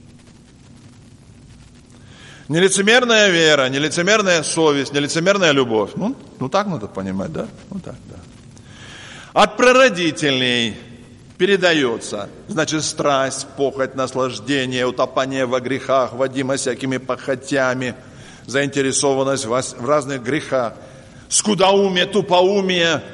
Нелицемерная вера, нелицемерная совесть, нелицемерная любовь. Ну, ну так надо понимать, да? Ну так, да. От прародителей передается, значит, страсть, похоть, наслаждение, утопание во грехах, водимость всякими похотями, заинтересованность в разных грехах, скудоумие, тупоумие,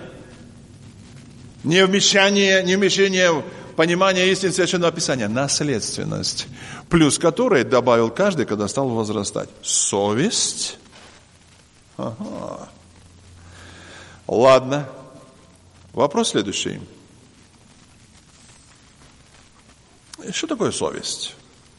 невмещание, невмещение понимания истин Священного Писания, наследственность, плюс которой добавил каждый, когда стал возрастать. Совесть. Ага. Ладно. Вопрос следующий. Что такое совесть?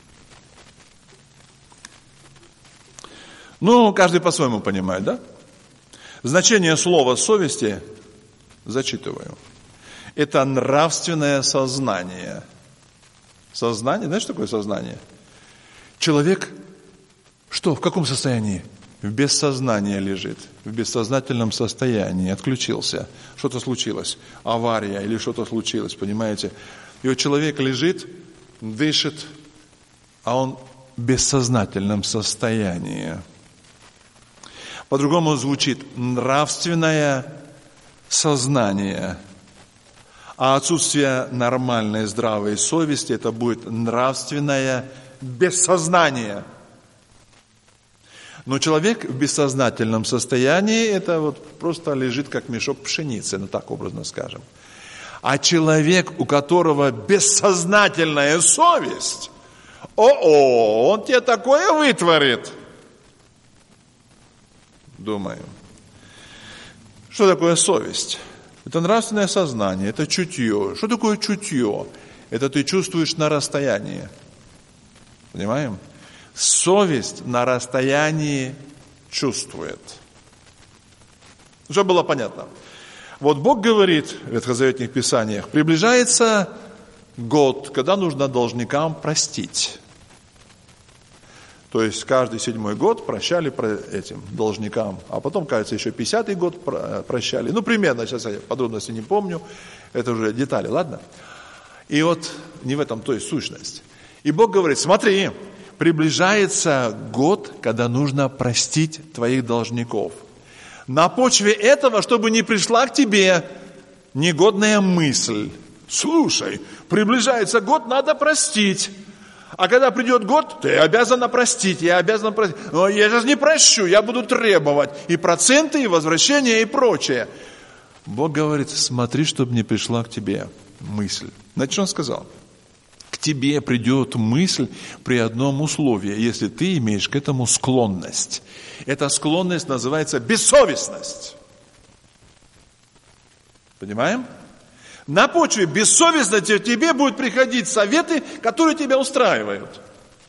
Ну, каждый по-своему понимает, да? Значение слова совести зачитываю. Это нравственное сознание. Сознание, знаешь, что такое сознание? Человек, что, в каком состоянии? В бессознании лежит, в бессознательном состоянии, отключился. Что-то случилось, авария или что-то случилось, понимаете? И вот человек лежит, дышит, а он в бессознательном состоянии. По-другому звучит нравственное сознание. А отсутствие нормальной здравой совести – это будет нравственное бессознание. Но человек в бессознательном состоянии – это вот просто лежит как мешок пшеницы, ну так образно скажем. А человек, у которого бессознательная совесть, о-о, он тебе такое вытворит. Думаю. Что такое совесть? Это нравственное сознание, это чутье. Что такое чутье? Это ты чувствуешь на расстоянии. Понимаем? Совесть на расстоянии чувствует. Чтобы было понятно. Вот Бог говорит в ветхозаветных писаниях, приближается год, когда нужно должникам простить. То есть каждый седьмой год прощали этим должникам, а потом, кажется, еще пятидесятый год прощали. Ну, примерно, сейчас я подробности не помню, это уже детали, ладно? И вот не в этом, то есть сущность. И Бог говорит, смотри, приближается год, когда нужно простить твоих должников. На почве этого, чтобы не пришла к тебе негодная мысль. Слушай, приближается год, надо простить. А когда придет год, ты обязана простить, я обязан простить. Но я сейчас не прощу, я буду требовать и проценты, и возвращения, и прочее. Бог говорит, смотри, чтобы не пришла к тебе мысль. Значит, что он сказал? К тебе придет мысль при одном условии, если ты имеешь к этому склонность. Эта склонность называется бессовестность. Понимаем? На почве бессовестности тебе будут приходить советы, которые тебя устраивают.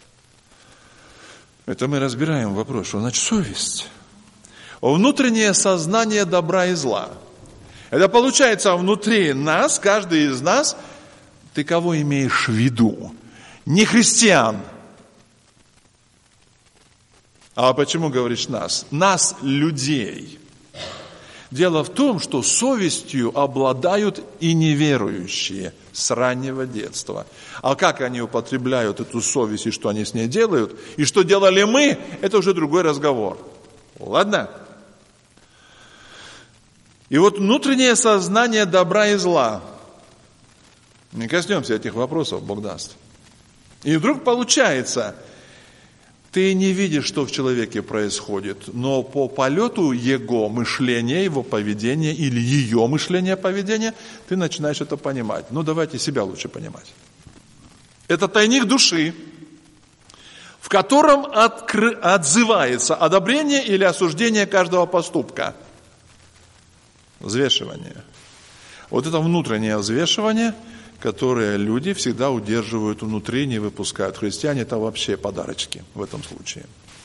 Это мы разбираем вопрос, что значит совесть. Внутреннее сознание добра и зла. Это получается внутри нас, каждый из нас. Ты кого имеешь в виду? Не христиан. А почему говоришь нас? Нас, людей. Дело в том, что совестью обладают и неверующие с раннего детства. А как они употребляют эту совесть и что они с ней делают, и что делали мы, это уже другой разговор. Ладно? И вот внутреннее сознание добра и зла. Не коснемся этих вопросов, Бог даст. И вдруг получается, ты не видишь, что в человеке происходит, но по полету его мышления, его поведения или ее мышления, поведения, ты начинаешь это понимать. Ну, давайте себя лучше понимать. Это тайник души, в котором откры... отзывается одобрение или осуждение каждого поступка. Взвешивание. Вот это внутреннее взвешивание, которые люди всегда удерживают внутри, не выпускают. Христиане – это вообще подарочки в этом случае.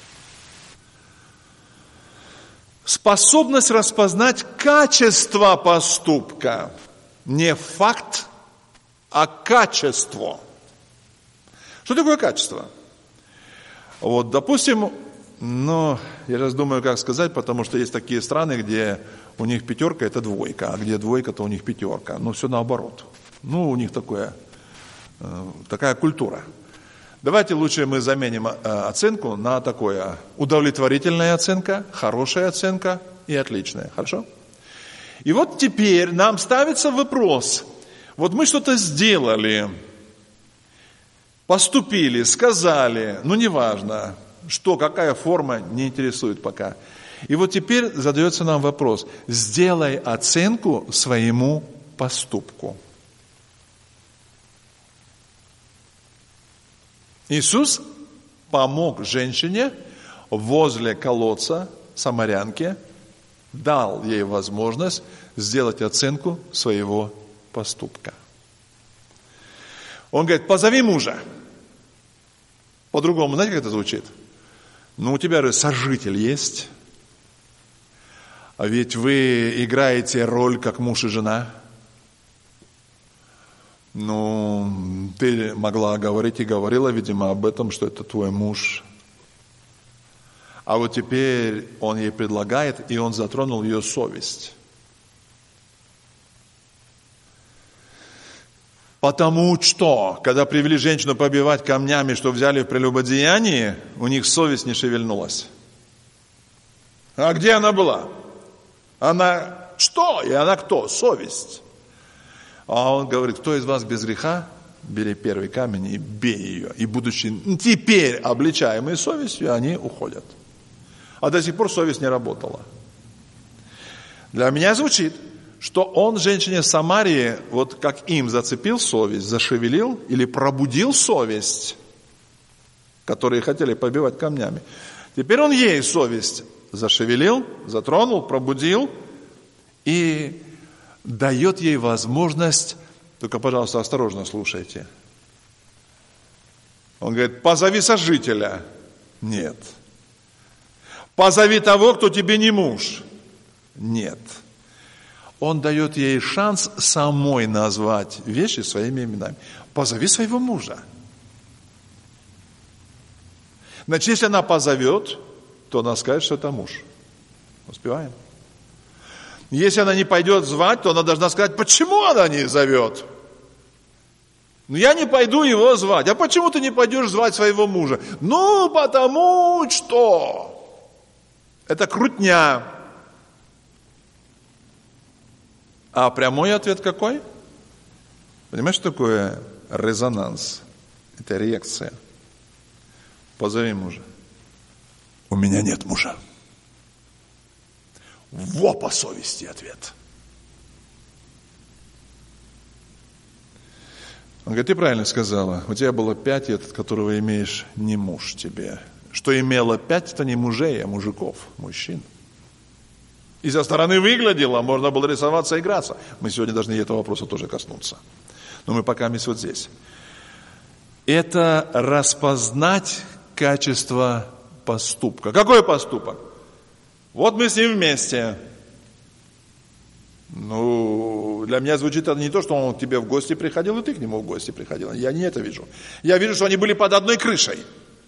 Способность распознать качество поступка. Не факт, а качество. Что такое качество? Вот, допустим, ну, я сейчас думаю, как сказать, потому что есть такие страны, где у них пятерка – это двойка, а где двойка, то у них пятерка. Но все наоборот. Ну, у них такое, такая культура. Давайте лучше мы заменим оценку на такое. Удовлетворительная оценка, хорошая оценка и отличная. Хорошо? И вот теперь нам ставится вопрос. Вот мы что-то сделали, поступили, сказали, ну, неважно, что, какая форма, не интересует пока. И вот теперь задается нам вопрос. Сделай оценку своему поступку. Иисус помог женщине возле колодца самарянке, дал ей возможность сделать оценку своего поступка. Он говорит, позови мужа. По-другому, знаете, как это звучит? Ну, у тебя же сожитель есть. А ведь вы играете роль как муж и жена. Ну, ты могла говорить и говорила, видимо, об этом, что это твой муж. А вот теперь он ей предлагает, и он затронул ее совесть. Потому что, когда привели женщину побивать камнями, что взяли в прелюбодеянии, у них совесть не шевельнулась. А где она была? Она что? И она кто? Совесть. А он говорит, кто из вас без греха, бери первый камень и бей ее. И будучи теперь обличаемые совестью, они уходят. А до сих пор совесть не работала. Для меня звучит, что он женщине в Самарии, вот как им зацепил совесть, зашевелил или пробудил совесть, которые хотели побивать камнями. Теперь он ей совесть зашевелил, затронул, пробудил и дает ей возможность, только, пожалуйста, осторожно слушайте. Он говорит, позови сожителя. Нет. Позови того, кто тебе не муж. Нет. Он дает ей шанс самой назвать вещи своими именами. Позови своего мужа. Значит, если она позовет, то она скажет, что это муж. Успеваем? Если она не пойдет звать, то она должна сказать, почему она не зовет. Ну, я не пойду его звать. А почему ты не пойдешь звать своего мужа? Ну, потому что. Это крутня. А прямой ответ какой? Понимаешь, что такое резонанс? Это реакция. Позови мужа. У меня нет мужа. Во по совести ответ. Он говорит, ты правильно сказала. У тебя было пять, этот, которого имеешь, не муж тебе. Что имело пять, это не мужей, а мужиков, мужчин. И со стороны выглядело, можно было рисоваться, играться. Мы сегодня должны этого вопроса тоже коснуться. Но мы пока мы вот здесь. Это распознать качество поступка. Какой поступок? Вот мы с ним вместе. Ну, для меня звучит это не то, что он к тебе в гости приходил, и ты к нему в гости приходила. Я не это вижу. Я вижу, что они были под одной крышей.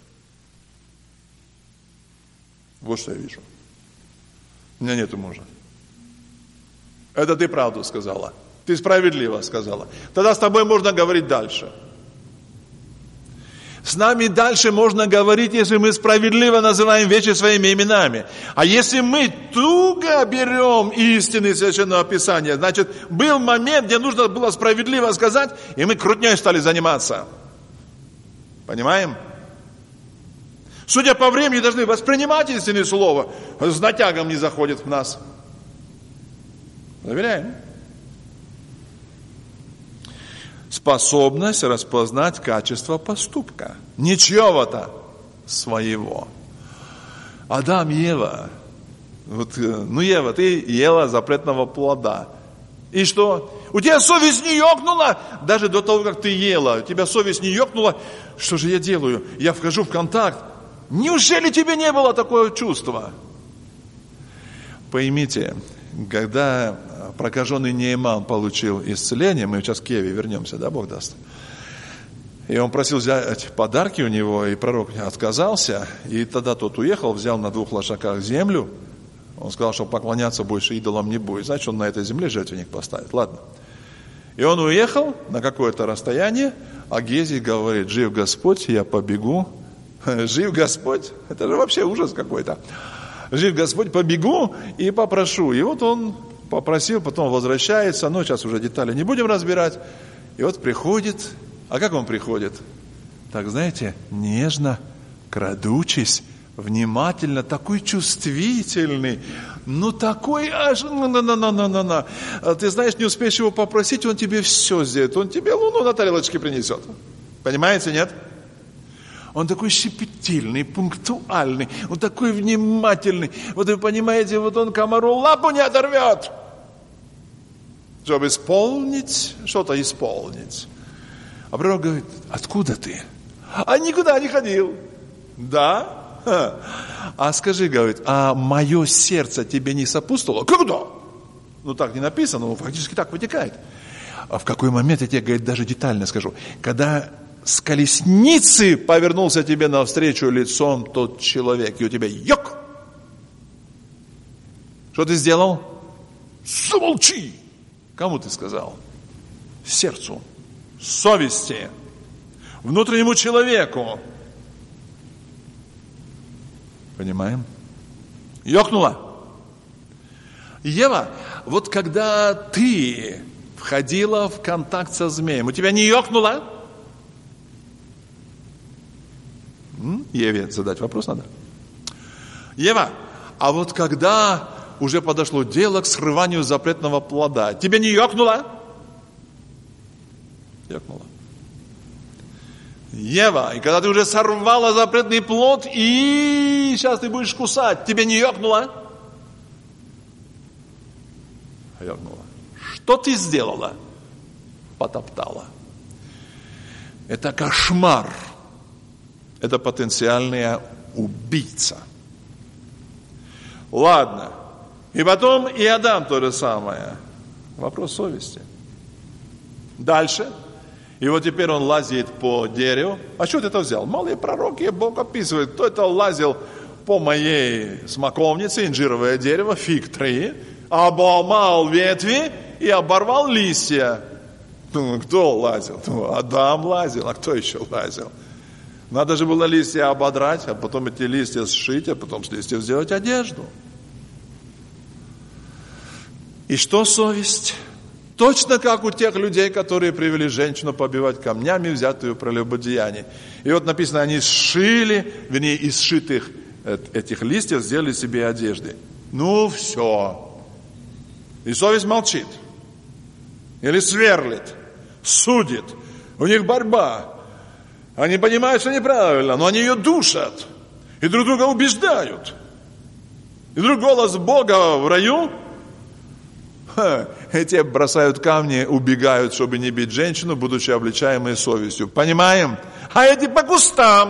Вот что я вижу. У меня нету мужа. Это ты правду сказала. Ты справедливо сказала. Тогда с тобой можно говорить дальше. С нами дальше можно говорить, если мы справедливо называем вещи своими именами. А если мы туго берем истины Священного Писания, значит, был момент, где нужно было справедливо сказать, и мы крутней стали заниматься. Понимаем? Судя по времени, должны воспринимать истинное слово. С натягом не заходит в нас. Проверяем. Способность распознать качество поступка. Не чьего-то, своего. Адам, Ева. Вот, ну, Ева, ты ела запретного плода. И что? У тебя совесть не ёкнула? Даже до того, как ты ела. У тебя совесть не ёкнула? Что же я делаю? Я вхожу в контакт. Неужели тебе не было такого чувства? Поймите, когда прокаженный Нееман получил исцеление, мы сейчас к Еве вернемся, да, Бог даст. И он просил взять подарки у него, и пророк отказался. И тогда тот уехал, взял на двух лошаках землю. Он сказал, что поклоняться больше идолам не будет. Значит, он на этой земле жертвенник поставит. Ладно. И он уехал на какое-то расстояние, а Гези говорит, жив Господь, я побегу. Жив Господь, это же вообще ужас какой-то. Жив Господь, побегу и попрошу. И вот он попросил, потом возвращается, но сейчас уже детали не будем разбирать. И вот приходит, а как он приходит? Так, знаете, нежно, крадучись, внимательно, такой чувствительный, ну такой аж, на-на-на-на-на-на. Ты знаешь, не успеешь его попросить, он тебе все сделает, он тебе луну на тарелочке принесет. Понимаете, нет? Он такой щепетильный, пунктуальный, он такой внимательный. Вот вы понимаете, вот он комару лапу не оторвет, чтобы исполнить, что-то исполнить. А пророк говорит, откуда ты? А никуда не ходил. Да? Ха. А скажи, говорит, а мое сердце тебе не сопутствовало? Когда? Ну так не написано, но фактически так вытекает. А в какой момент, я тебе, говорит, даже детально скажу, когда с колесницы повернулся тебе навстречу лицом тот человек, и у тебя йок. Что ты сделал? Замолчи! Кому ты сказал? Сердцу, совести, внутреннему человеку. Понимаем? Ёкнуло. Ева, вот когда ты входила в контакт со змеем, у тебя не ёкнуло? Еве задать вопрос надо. Ева, а вот когда уже подошло дело к срыванию запретного плода, тебе не ёкнуло? Ёкнуло. Ева, и когда ты уже сорвала запретный плод, и сейчас ты будешь кусать, тебе не ёкнуло? Ёкнуло. Что ты сделала? Потоптала. Это кошмар. Это потенциальная убийца. Ладно. И потом и Адам то же самое. Вопрос совести. Дальше. И вот теперь он лазит по дереву. А что ты это взял? Малые пророки, Бог описывает, кто это лазил по моей смоковнице, инжировое дерево, фиг три, обломал ветви и оборвал листья. Ну, кто лазил? Ну, Адам лазил, а кто еще лазил? Надо же было листья ободрать, а потом эти листья сшить, а потом с листьев сделать одежду. И что совесть? Точно как у тех людей, которые привели женщину побивать камнями, взятую прелюбодеяние. И вот написано, они сшили, вернее, из сшитых этих листьев сделали себе одежды. Ну, все. И совесть молчит. Или сверлит, судит. У них борьба. Они понимают, что неправильно, но они ее душат. И друг друга убеждают. И вдруг голос Бога в раю. Ха, эти бросают камни, убегают, чтобы не бить женщину, будучи обличаемой совестью. Понимаем? А эти по кустам.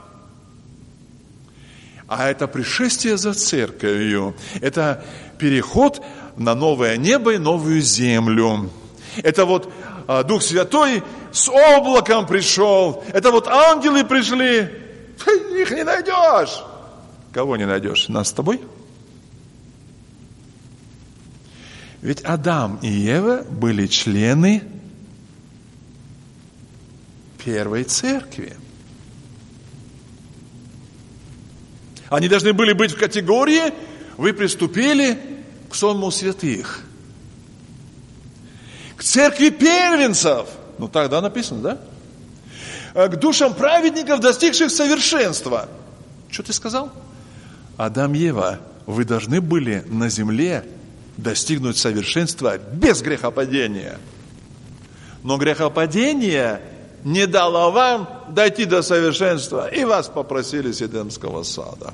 А это пришествие за церковью. Это переход на новое небо и новую землю. Это вот а, Дух Святой с облаком пришел. Это вот ангелы пришли. Их не найдешь. Кого не найдешь? Нас с тобой? Ведь Адам и Ева были члены первой церкви. Они должны были быть в категории «Вы приступили к сонму святых». К церкви первенцев. Ну, тогда написано, да? К душам праведников, достигших совершенства. Что ты сказал? Адам и Ева, вы должны были на земле достигнуть совершенства без грехопадения. Но грехопадение не дало вам дойти до совершенства, и вас попросили с Эдемского сада.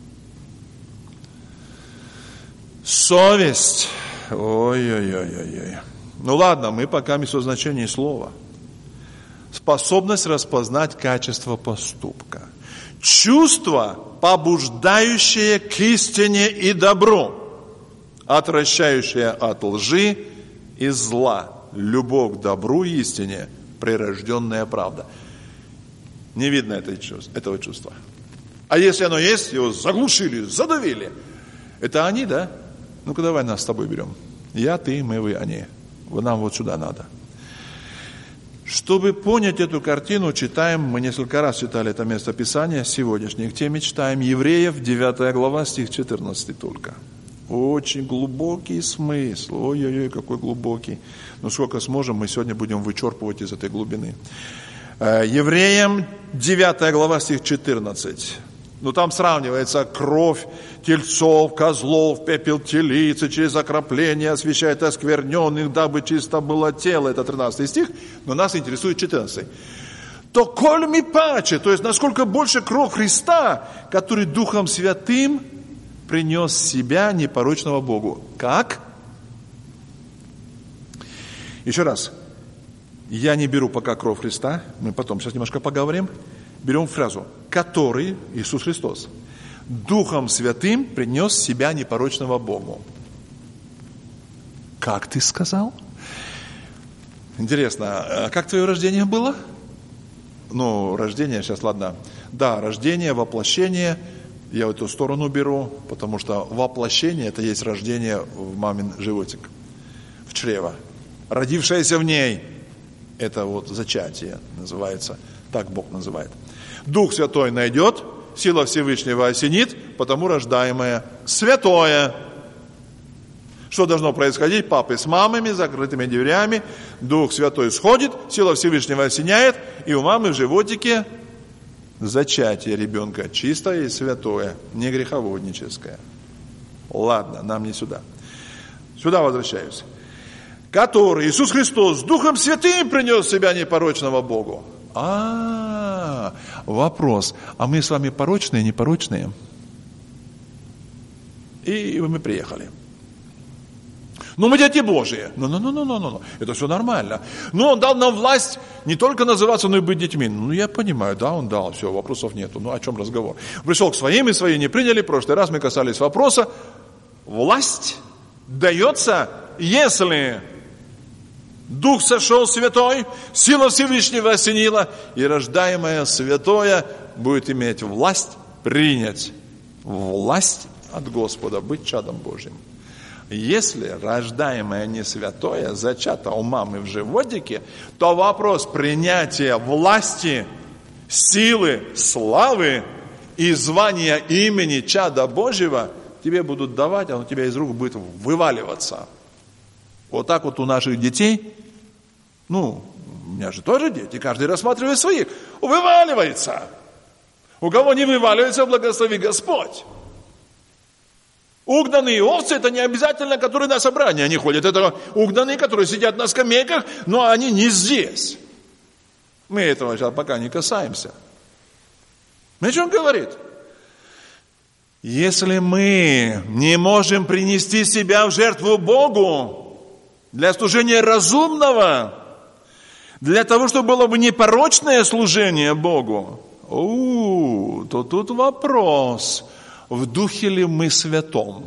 Совесть. Ой-ой-ой-ой. Ну ладно, мы пока о значении слова. Способность распознать качество поступка. Чувство, побуждающее к истине и добру. Отвращающая от лжи и зла. Любовь к добру и истине. Прирожденная правда. Не видно этого чувства. А если оно есть, его заглушили, задавили. Это они, да? Ну-ка давай нас с тобой берем. Я, ты, мы, вы, они. Нам вот сюда надо. Чтобы понять эту картину, читаем, мы несколько раз читали это место Писания, сегодняшней к теме читаем Евреев, девятая глава, стих четырнадцатый только. Очень глубокий смысл. Ой-ой-ой, какой глубокий. Ну, сколько сможем, мы сегодня будем вычерпывать из этой глубины. Евреям, девятая глава, стих четырнадцать. Ну, там сравнивается кровь тельцов, козлов, пепел телицы, через окропление освящает оскверненных, дабы чисто было тело. Это тринадцатый стих, но нас интересует четырнадцатый. То коль ми паче, то есть насколько больше кровь Христа, который Духом Святым принес себя непорочного Богу. Как? Еще раз. Я не беру пока кровь Христа. Мы потом сейчас немножко поговорим. Берем фразу. Который, Иисус Христос, Духом Святым принес себя непорочного Богу. Как ты сказал? Интересно, а как твое рождение было? Ну, рождение, сейчас, ладно. Да, рождение, воплощение. Я в эту сторону беру, потому что воплощение – это есть рождение в мамин животик, в чрево. Родившееся в ней – это вот зачатие называется, так Бог называет. Дух Святой найдет, сила Всевышнего осенит, потому рождаемое святое. Что должно происходить? Папы с мамами, закрытыми дверями, Дух Святой сходит, сила Всевышнего осеняет, и у мамы в животике зачатие ребенка чистое и святое, не греховодническое. Ладно, нам не сюда. Сюда возвращаюсь. Который Иисус Христос Духом Святым принес себя непорочного Богу. А, вопрос. А мы с вами порочные, непорочные? И мы приехали. Ну, мы дети Божьи. Ну, ну, ну, ну, ну, ну. Это все нормально. Но Он дал нам власть не только называться, но и быть детьми. Ну, я понимаю, да, Он дал, все, вопросов нету. Ну, о чем разговор? Пришел к своим, и свои не приняли. В прошлый раз мы касались вопроса. Власть дается, если Дух сошел святой, сила Всевышнего осенила, и рождаемое святое будет иметь власть принять власть от Господа, быть чадом Божьим. Если рождаемое не святое, зачато у мамы в животике, то вопрос принятия власти, силы, славы и звания имени чада Божьего тебе будут давать, оно у тебя из рук будет вываливаться. Вот так вот у наших детей, ну, у меня же тоже дети, каждый рассматривает своих, вываливается. У кого не вываливается, благослови Господь. Угнанные овцы, это не обязательно, которые на собрании они ходят. Это угнанные, которые сидят на скамейках, но они не здесь. Мы этого сейчас пока не касаемся. О чем говорит? Если мы не можем принести себя в жертву Богу для служения разумного, для того, чтобы было бы непорочное служение Богу, у, то тут вопрос, в духе ли мы святом.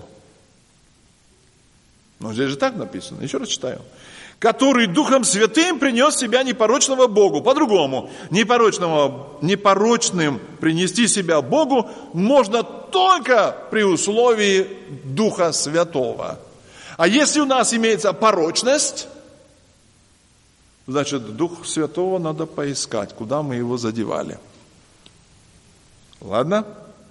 Ну, здесь же так написано, еще раз читаю. Который Духом Святым принес себя непорочного Богу. По-другому, непорочного, непорочным принести себя Богу можно только при условии Духа Святого. А если у нас имеется порочность, значит, Дух Святого надо поискать, куда мы его задевали. Ладно?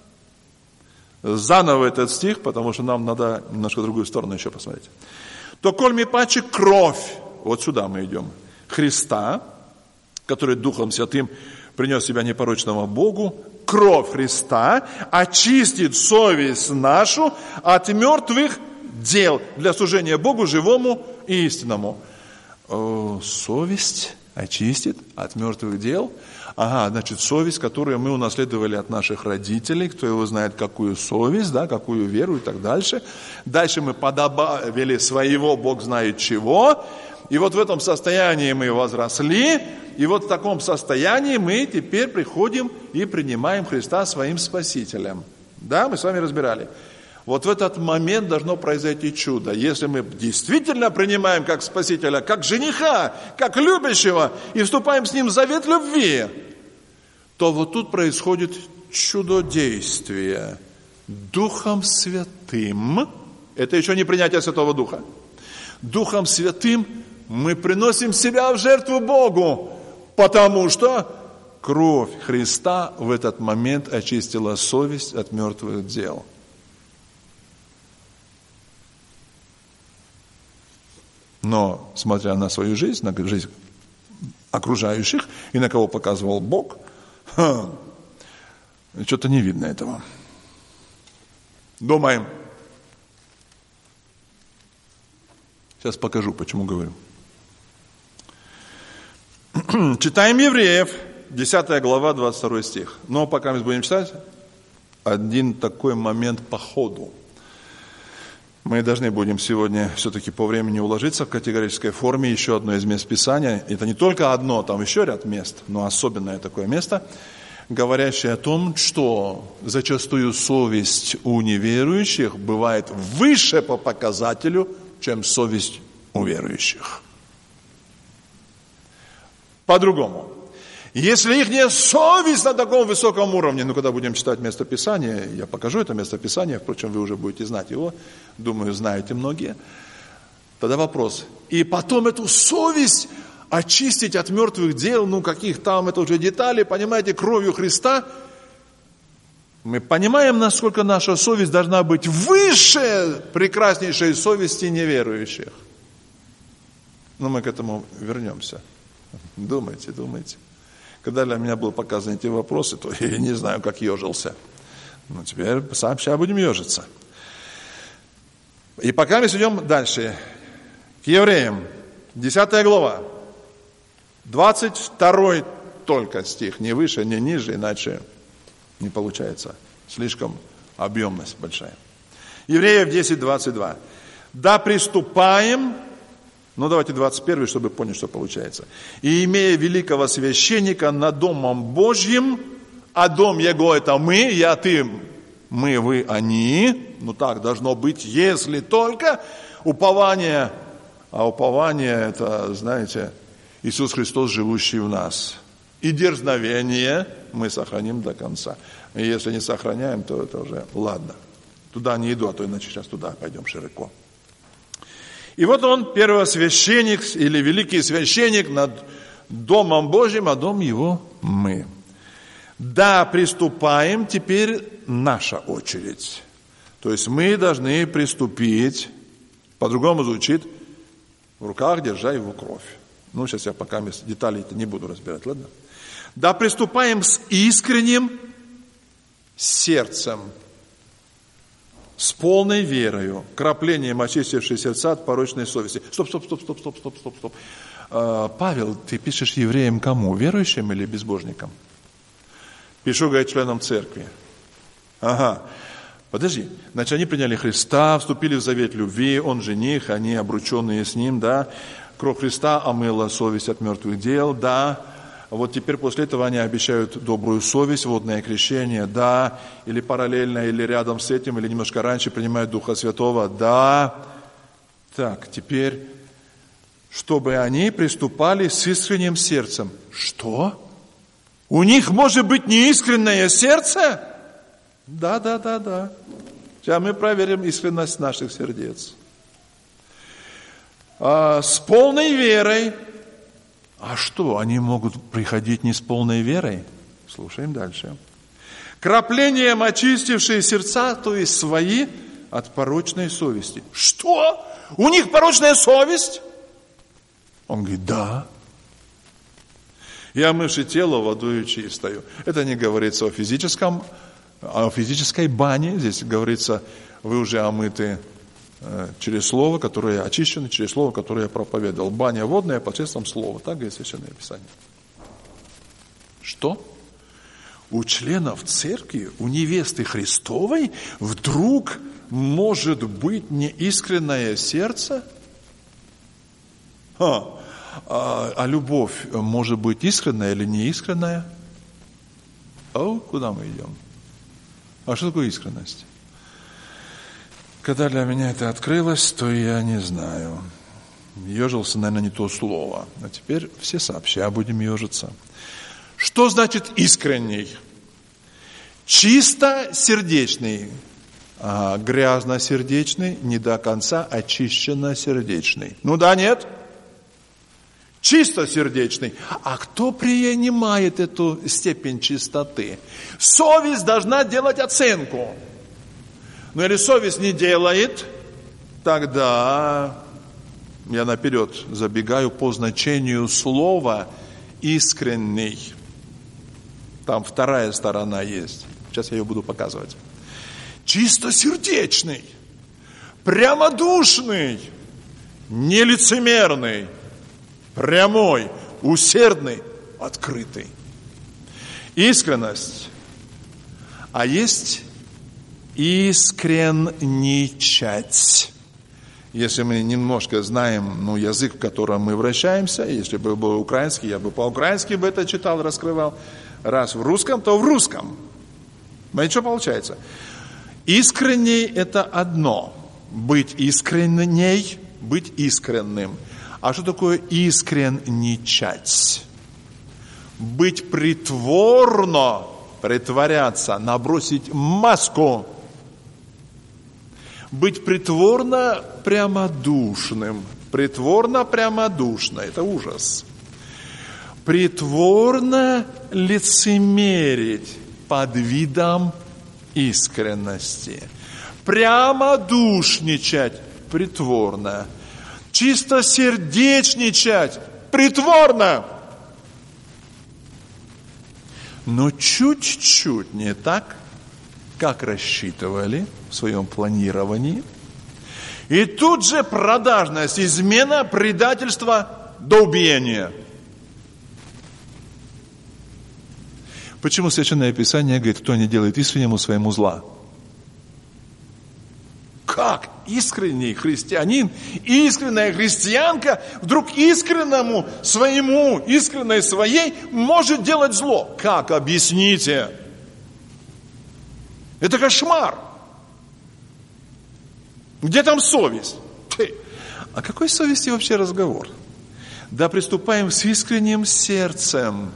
Заново этот стих, потому что нам надо немножко другую сторону еще посмотреть. То кольми паче кровь, вот сюда мы идем, Христа, который Духом Святым принес себя непорочного Богу, кровь Христа очистит совесть нашу от мертвых дел для служения Богу живому и истинному. О, совесть очистит от мертвых дел? Ага, значит, совесть, которую мы унаследовали от наших родителей, кто его знает, какую совесть, да, какую веру и так дальше. Дальше мы подобавили своего, Бог знает чего. И вот в этом состоянии мы возросли, и вот в таком состоянии мы теперь приходим и принимаем Христа своим Спасителем. Да, мы с вами разбирали. Вот в этот момент должно произойти чудо. Если мы действительно принимаем как Спасителя, как жениха, как любящего, и вступаем с Ним в завет любви, то вот тут происходит чудодействие. Духом Святым, это еще не принятие Святого Духа, Духом Святым мы приносим себя в жертву Богу, потому что кровь Христа в этот момент очистила совесть от мертвых дел. Но, смотря на свою жизнь, на жизнь окружающих, и на кого показывал Бог, ха, что-то не видно этого. Думаем. Сейчас покажу, почему говорю. Читаем Евреев, десятая глава, двадцать второй стих. Но пока мы будем читать, один такой момент по ходу. Мы должны будем сегодня все-таки по времени уложиться в категорической форме. Еще одно из мест Писания. Это не только одно, там еще ряд мест, но особенное такое место, говорящее о том, что зачастую совесть у неверующих бывает выше по показателю, чем совесть у верующих. По-другому. Если их не совесть на таком высоком уровне, ну, когда будем читать место Писания, я покажу это место Писания, впрочем, вы уже будете знать его, думаю, знаете многие, тогда вопрос. И потом эту совесть очистить от мертвых дел, ну, каких там, это уже детали, понимаете, кровью Христа, мы понимаем, насколько наша совесть должна быть выше прекраснейшей совести неверующих. Но мы к этому вернемся. Думайте, думайте. Когда для меня были показаны эти вопросы, то я не знаю, как ежился. Но теперь сообща будем ежиться. И пока мы идем дальше. К Евреям, десятая глава, двадцать второй только стих. Не выше, не ниже, иначе не получается. Слишком объемность большая. Евреев десять, двадцать два. Да приступаем... Ну, давайте двадцать первый, чтобы понять, что получается. «И имея великого священника над Домом Божьим, а Дом Его – это мы, я, ты, мы, вы, они». Ну, так должно быть, если только упование А упование – это, знаете, Иисус Христос, живущий в нас. И дерзновение мы сохраним до конца. И если не сохраняем, то это уже ладно. Туда не иду, а то иначе сейчас туда пойдем широко. И вот он, первосвященник или великий священник над Домом Божьим, а дом его мы. Да, приступаем, теперь наша очередь. То есть мы должны приступить, по-другому звучит, в руках держа его кровь. Ну, сейчас я пока деталей-то не буду разбирать, ладно? Да, приступаем с искренним сердцем, с полной верою, краплением очистившей сердца от порочной совести. Стоп, стоп, стоп, стоп, стоп, стоп, стоп, стоп. А, Павел, ты пишешь евреям кому? Верующим или безбожникам? Пишу, говорит, членам церкви. Ага. Подожди. Значит, они приняли Христа, вступили в завет любви, он жених, они обрученные с ним, да. Кровь Христа омыла совесть от мертвых дел, да. Вот теперь после этого они обещают добрую совесть, водное крещение, да, или параллельно, или рядом с этим, или немножко раньше принимают Духа Святого, да. Так, теперь, чтобы они приступали с искренним сердцем. Что? У них может быть неискреннее сердце? Да, да, да, да. Сейчас мы проверим искренность наших сердец. А, с полной верой. А что, они могут приходить не с полной верой? Слушаем дальше. Краплением очистившие сердца, то есть свои, от порочной совести. Что? У них порочная совесть? Он говорит, да. И омывши тело водою чистою. Это не говорится о физическом, о физической бане. Здесь говорится, вы уже омыты через слово, которое очищено, через слово, которое я проповедовал. Баня водная посредством слова. Так говорит Священное Писание. Что? У членов церкви, у невесты Христовой вдруг может быть неискреннее сердце? А, а, а любовь может быть искренняя или неискренняя? О, куда мы идем? А что такое искренность? Когда для меня это открылось, то я не знаю. Ежился, наверное, не то слово. А теперь все сообща будем ежиться. Что значит искренний? Чисто сердечный, а грязно-сердечный, не до конца очищенно-сердечный. Ну да, нет? Чисто сердечный. А кто принимает эту степень чистоты? Совесть должна делать оценку. Но если совесть не делает, тогда я наперед забегаю по значению слова искренний. Там вторая сторона есть. Сейчас я ее буду показывать. Чистосердечный, прямодушный, нелицемерный, прямой, усердный, открытый. Искренность. А есть искренничать. Если мы немножко знаем, ну, язык, в котором мы вращаемся, если бы был украинский, я бы по-украински бы это читал, раскрывал. Раз в русском, то в русском. Смотрите, что получается. Искренний – это одно. Быть искренней, быть искренним. А что такое искренничать? Быть притворно, притворяться, набросить маску. Быть притворно прямодушным. Притворно прямодушно – это ужас. Притворно лицемерить под видом искренности. Прямодушничать притворно. Чистосердечничать притворно. Но чуть-чуть не так, как рассчитывали в своем планировании. И тут же продажность, измена, предательство до убиения. Почему Священное Писание говорит, кто не делает искреннему своему зла? Как искренний христианин, искренняя христианка вдруг искреннему своему, искренней своей может делать зло? Как? Объясните. Это кошмар. Где там совесть? О какой совести вообще разговор? Да приступаем с искренним сердцем.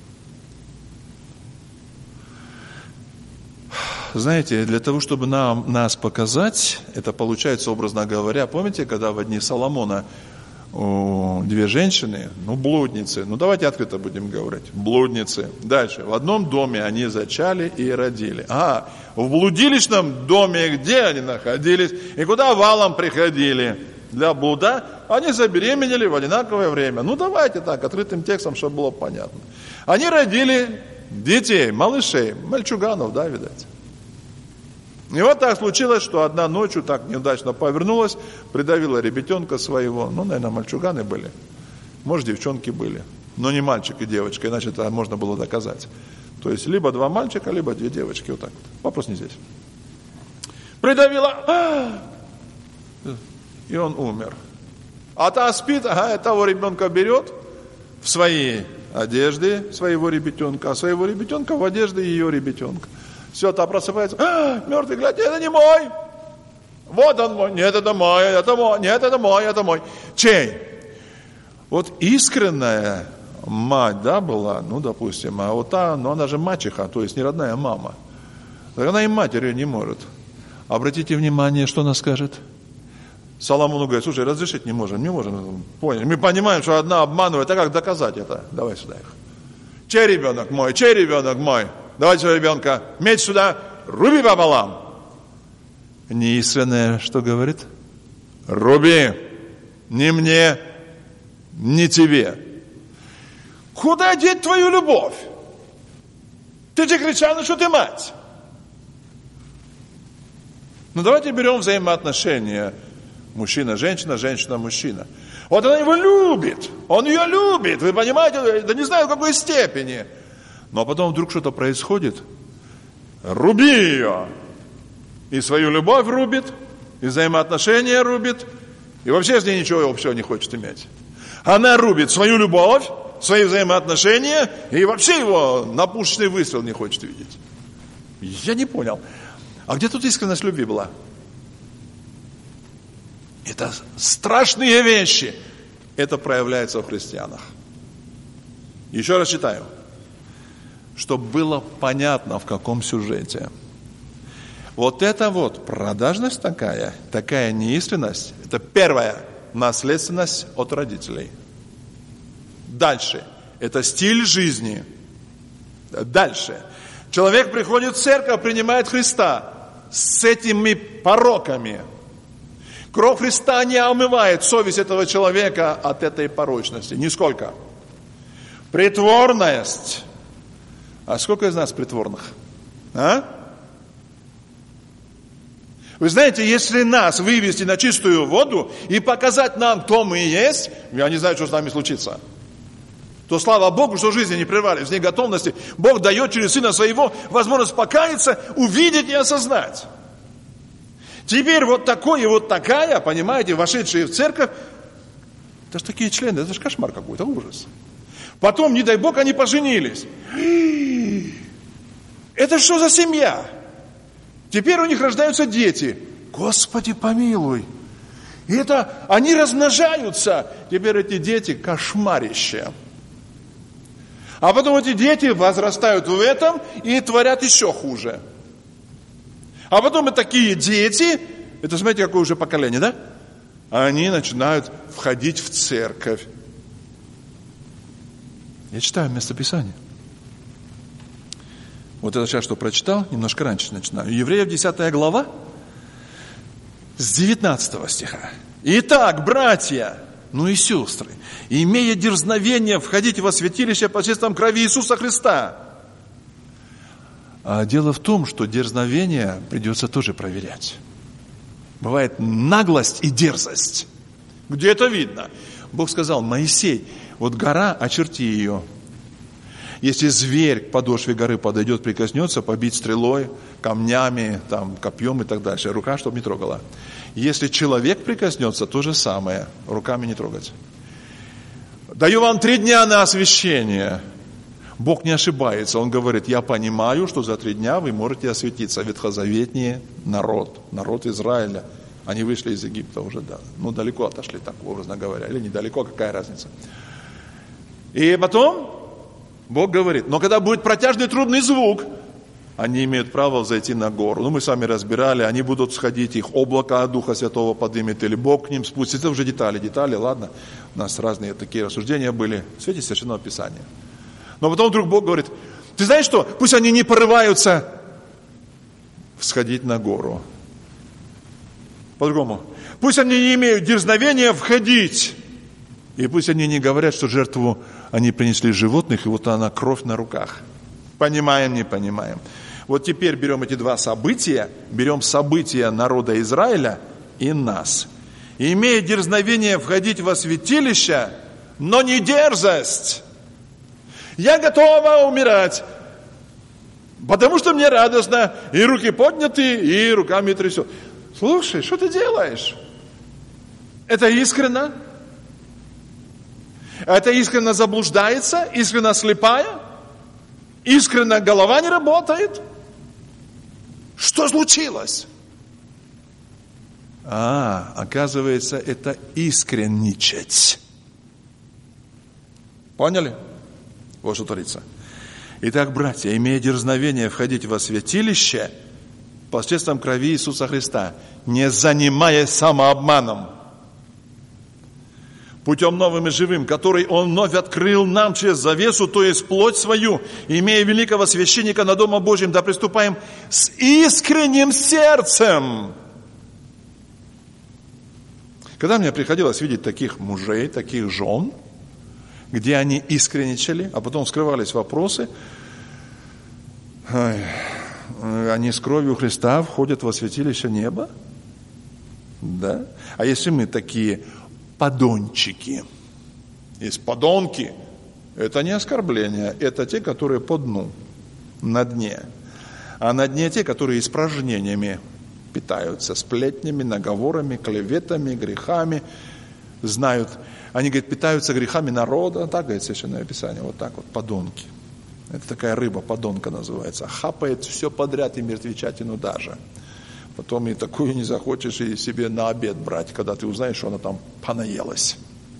Знаете, для того, чтобы нам, нас показать, это получается, образно говоря, помните, когда в дни Соломона о, две женщины, ну, блудницы, ну, давайте открыто будем говорить, блудницы. Дальше, в одном доме они зачали и родили. А, в блудилищном доме, где они находились, и куда валом приходили для блуда, они забеременели в одинаковое время. Ну, давайте так, открытым текстом, чтобы было понятно. Они родили детей, малышей, мальчуганов, да, видать. И вот так случилось, что одна ночью так неудачно повернулась, придавила ребятенка своего. Ну, наверное, мальчуганы были. Может, девчонки были. Но не мальчик и девочка, иначе это можно было доказать. То есть, либо два мальчика, либо две девочки. Вот так вот. Вопрос не здесь. Придавила. И он умер. А та спит, ага, того ребенка берет в свои одежды своего ребятенка, а своего ребятенка в одежды ее ребятенка. Все, та просыпается, а, мертвый, глядь, это не мой. Вот он мой, нет, это мой, это мой, нет, это мой, это мой. Чей? Вот искренняя мать, да, была, ну, допустим, а вот та, ну, она же мачеха, то есть не родная мама. Так она и матерью не может. Обратите внимание, что она скажет. Соломону говорит, слушай, разрешить не можем, не можем. Понял. Мы понимаем, что одна обманывает, а как доказать это? Давай сюда их. Чей ребенок мой, чей ребенок мой? Давайте сюда ребенка, меч сюда, руби пополам. Неискренное, что говорит? Руби, ни мне, ни тебе. Куда деть твою любовь? Ты же кричал, что ты мать. Ну давайте берем взаимоотношения. Мужчина, женщина, женщина, мужчина. Вот она его любит, он ее любит, вы понимаете, да не знаю в какой степени. Но потом вдруг что-то происходит, руби ее. И свою любовь рубит, и взаимоотношения рубит, и вообще с ней ничего общего не хочет иметь. Она рубит свою любовь, свои взаимоотношения, и вообще его на пушечный выстрел не хочет видеть. Я не понял. А где тут искренность любви была? Это страшные вещи. Это проявляется в христианах. Еще раз читаю. Чтобы было понятно, в каком сюжете. Вот это вот продажность такая, такая неискренность, это первая наследственность от родителей. Дальше. Это стиль жизни. Дальше. Человек приходит в церковь, принимает Христа с этими пороками. Кровь Христа не омывает совесть этого человека от этой порочности. Нисколько. Притворность. А сколько из нас притворных? А? Вы знаете, если нас вывести на чистую воду и показать нам, кто мы есть, я не знаю, что с нами случится. То слава Богу, что жизни не прервали, в ней готовности. Бог дает через Сына Своего возможность покаяться, увидеть и осознать. Теперь вот такой и вот такая, понимаете, вошедшие в церковь, это же такие члены, это же кошмар какой-то, ужас. Потом, не дай Бог, они поженились. Это что за семья? Теперь у них рождаются дети. Господи, помилуй. И это, они размножаются. Теперь эти дети кошмарище. А потом эти дети возрастают в этом и творят еще хуже. А потом и такие дети, это смотрите, какое уже поколение, да? Они начинают входить в церковь. Я читаю местописание. Вот это сейчас, что прочитал, немножко раньше начинаю. Евреев десятая глава, с девятнадцатого стиха. Итак, братья, ну и сестры, имея дерзновение входить во святилище посредством крови Иисуса Христа. А дело в том, что дерзновение придется тоже проверять. Бывает наглость и дерзость. Где это видно? Бог сказал: Моисей, вот гора, очерти ее. Если зверь к подошве горы подойдет, прикоснется, побить стрелой, камнями, там, копьем и так дальше. Рука, чтобы не трогала. Если человек прикоснется, то же самое. Руками не трогать. Даю вам три дня на освящение. Бог не ошибается. Он говорит: я понимаю, что за три дня вы можете осветиться. Ветхозаветний народ, народ Израиля. Они вышли из Египта уже, да. Ну, далеко отошли, так образно говоря. Или недалеко, какая разница. И потом Бог говорит, но когда будет протяжный трубный звук, они имеют право взойти на гору. Ну, мы с вами разбирали, они будут сходить, их облако Духа Святого поднимет, или Бог к ним спустится. Это уже детали, детали, ладно. У нас разные такие рассуждения были в свете Священного Писания. Но потом вдруг Бог говорит, ты знаешь что, пусть они не порываются всходить на гору. По-другому. Пусть они не имеют дерзновения входить. И пусть они не говорят, что жертву они принесли животных, и вот она кровь на руках. Понимаем, не понимаем. Вот теперь берем эти два события, берем события народа Израиля и нас. И имея дерзновение входить во святилище, но не дерзость. Я готова умирать, потому что мне радостно, и руки подняты, и руками трясет. Слушай, что ты делаешь? Это искренно? Это искренно заблуждается? Искренно слепая? Искренно голова не работает? Что случилось? А, оказывается, это искренничать. Поняли? Вот что творится. Итак, братья, имея дерзновение входить во святилище посредством крови Иисуса Христа, не занимаясь самообманом, путем новым и живым, который Он вновь открыл нам через завесу, то есть плоть свою, имея великого священника над Домом Божьим, да приступаем с искренним сердцем. Когда мне приходилось видеть таких мужей, таких жен, где они искренничали, а потом вскрывались вопросы, ой, они с кровью Христа входят во святилище неба? Да? А если мы такие подончики, есть подонки, это не оскорбление, это те, которые по дну, на дне. А на дне те, которые испражнениями питаются, сплетнями, наговорами, клеветами, грехами, знают. Они, говорят, питаются грехами народа, так говорит Священное Писание, вот так вот, подонки. Это такая рыба, подонка называется, хапает все подряд и мертвечатину даже. Потом и такую не захочешь и себе на обед брать, когда ты узнаешь, что она там понаелась.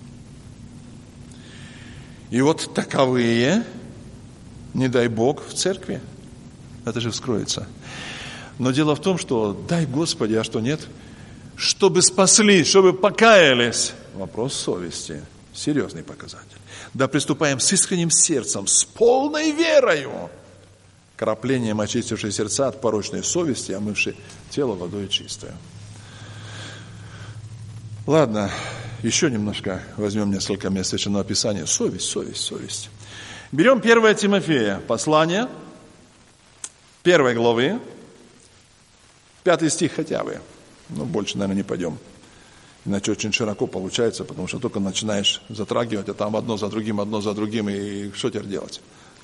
И вот таковые, не дай Бог, в церкви. Это же вскроется. Но дело в том, что дай Господи, а что нет? Чтобы спаслись, чтобы покаялись. Вопрос совести. Серьезный показатель. Да приступаем с искренним сердцем, с полной верою, краплением очистившей сердца от порочной совести, омывшей тело водой чистое. Ладно, еще немножко возьмем несколько мест Священного Писания. Совесть, совесть, совесть. Берем первое Тимофея, послание, первой главы, пятый стих хотя бы. Ну, больше, наверное, не пойдем. Иначе очень широко получается, потому что только начинаешь затрагивать, а там одно за другим, одно за другим, и что теперь делать?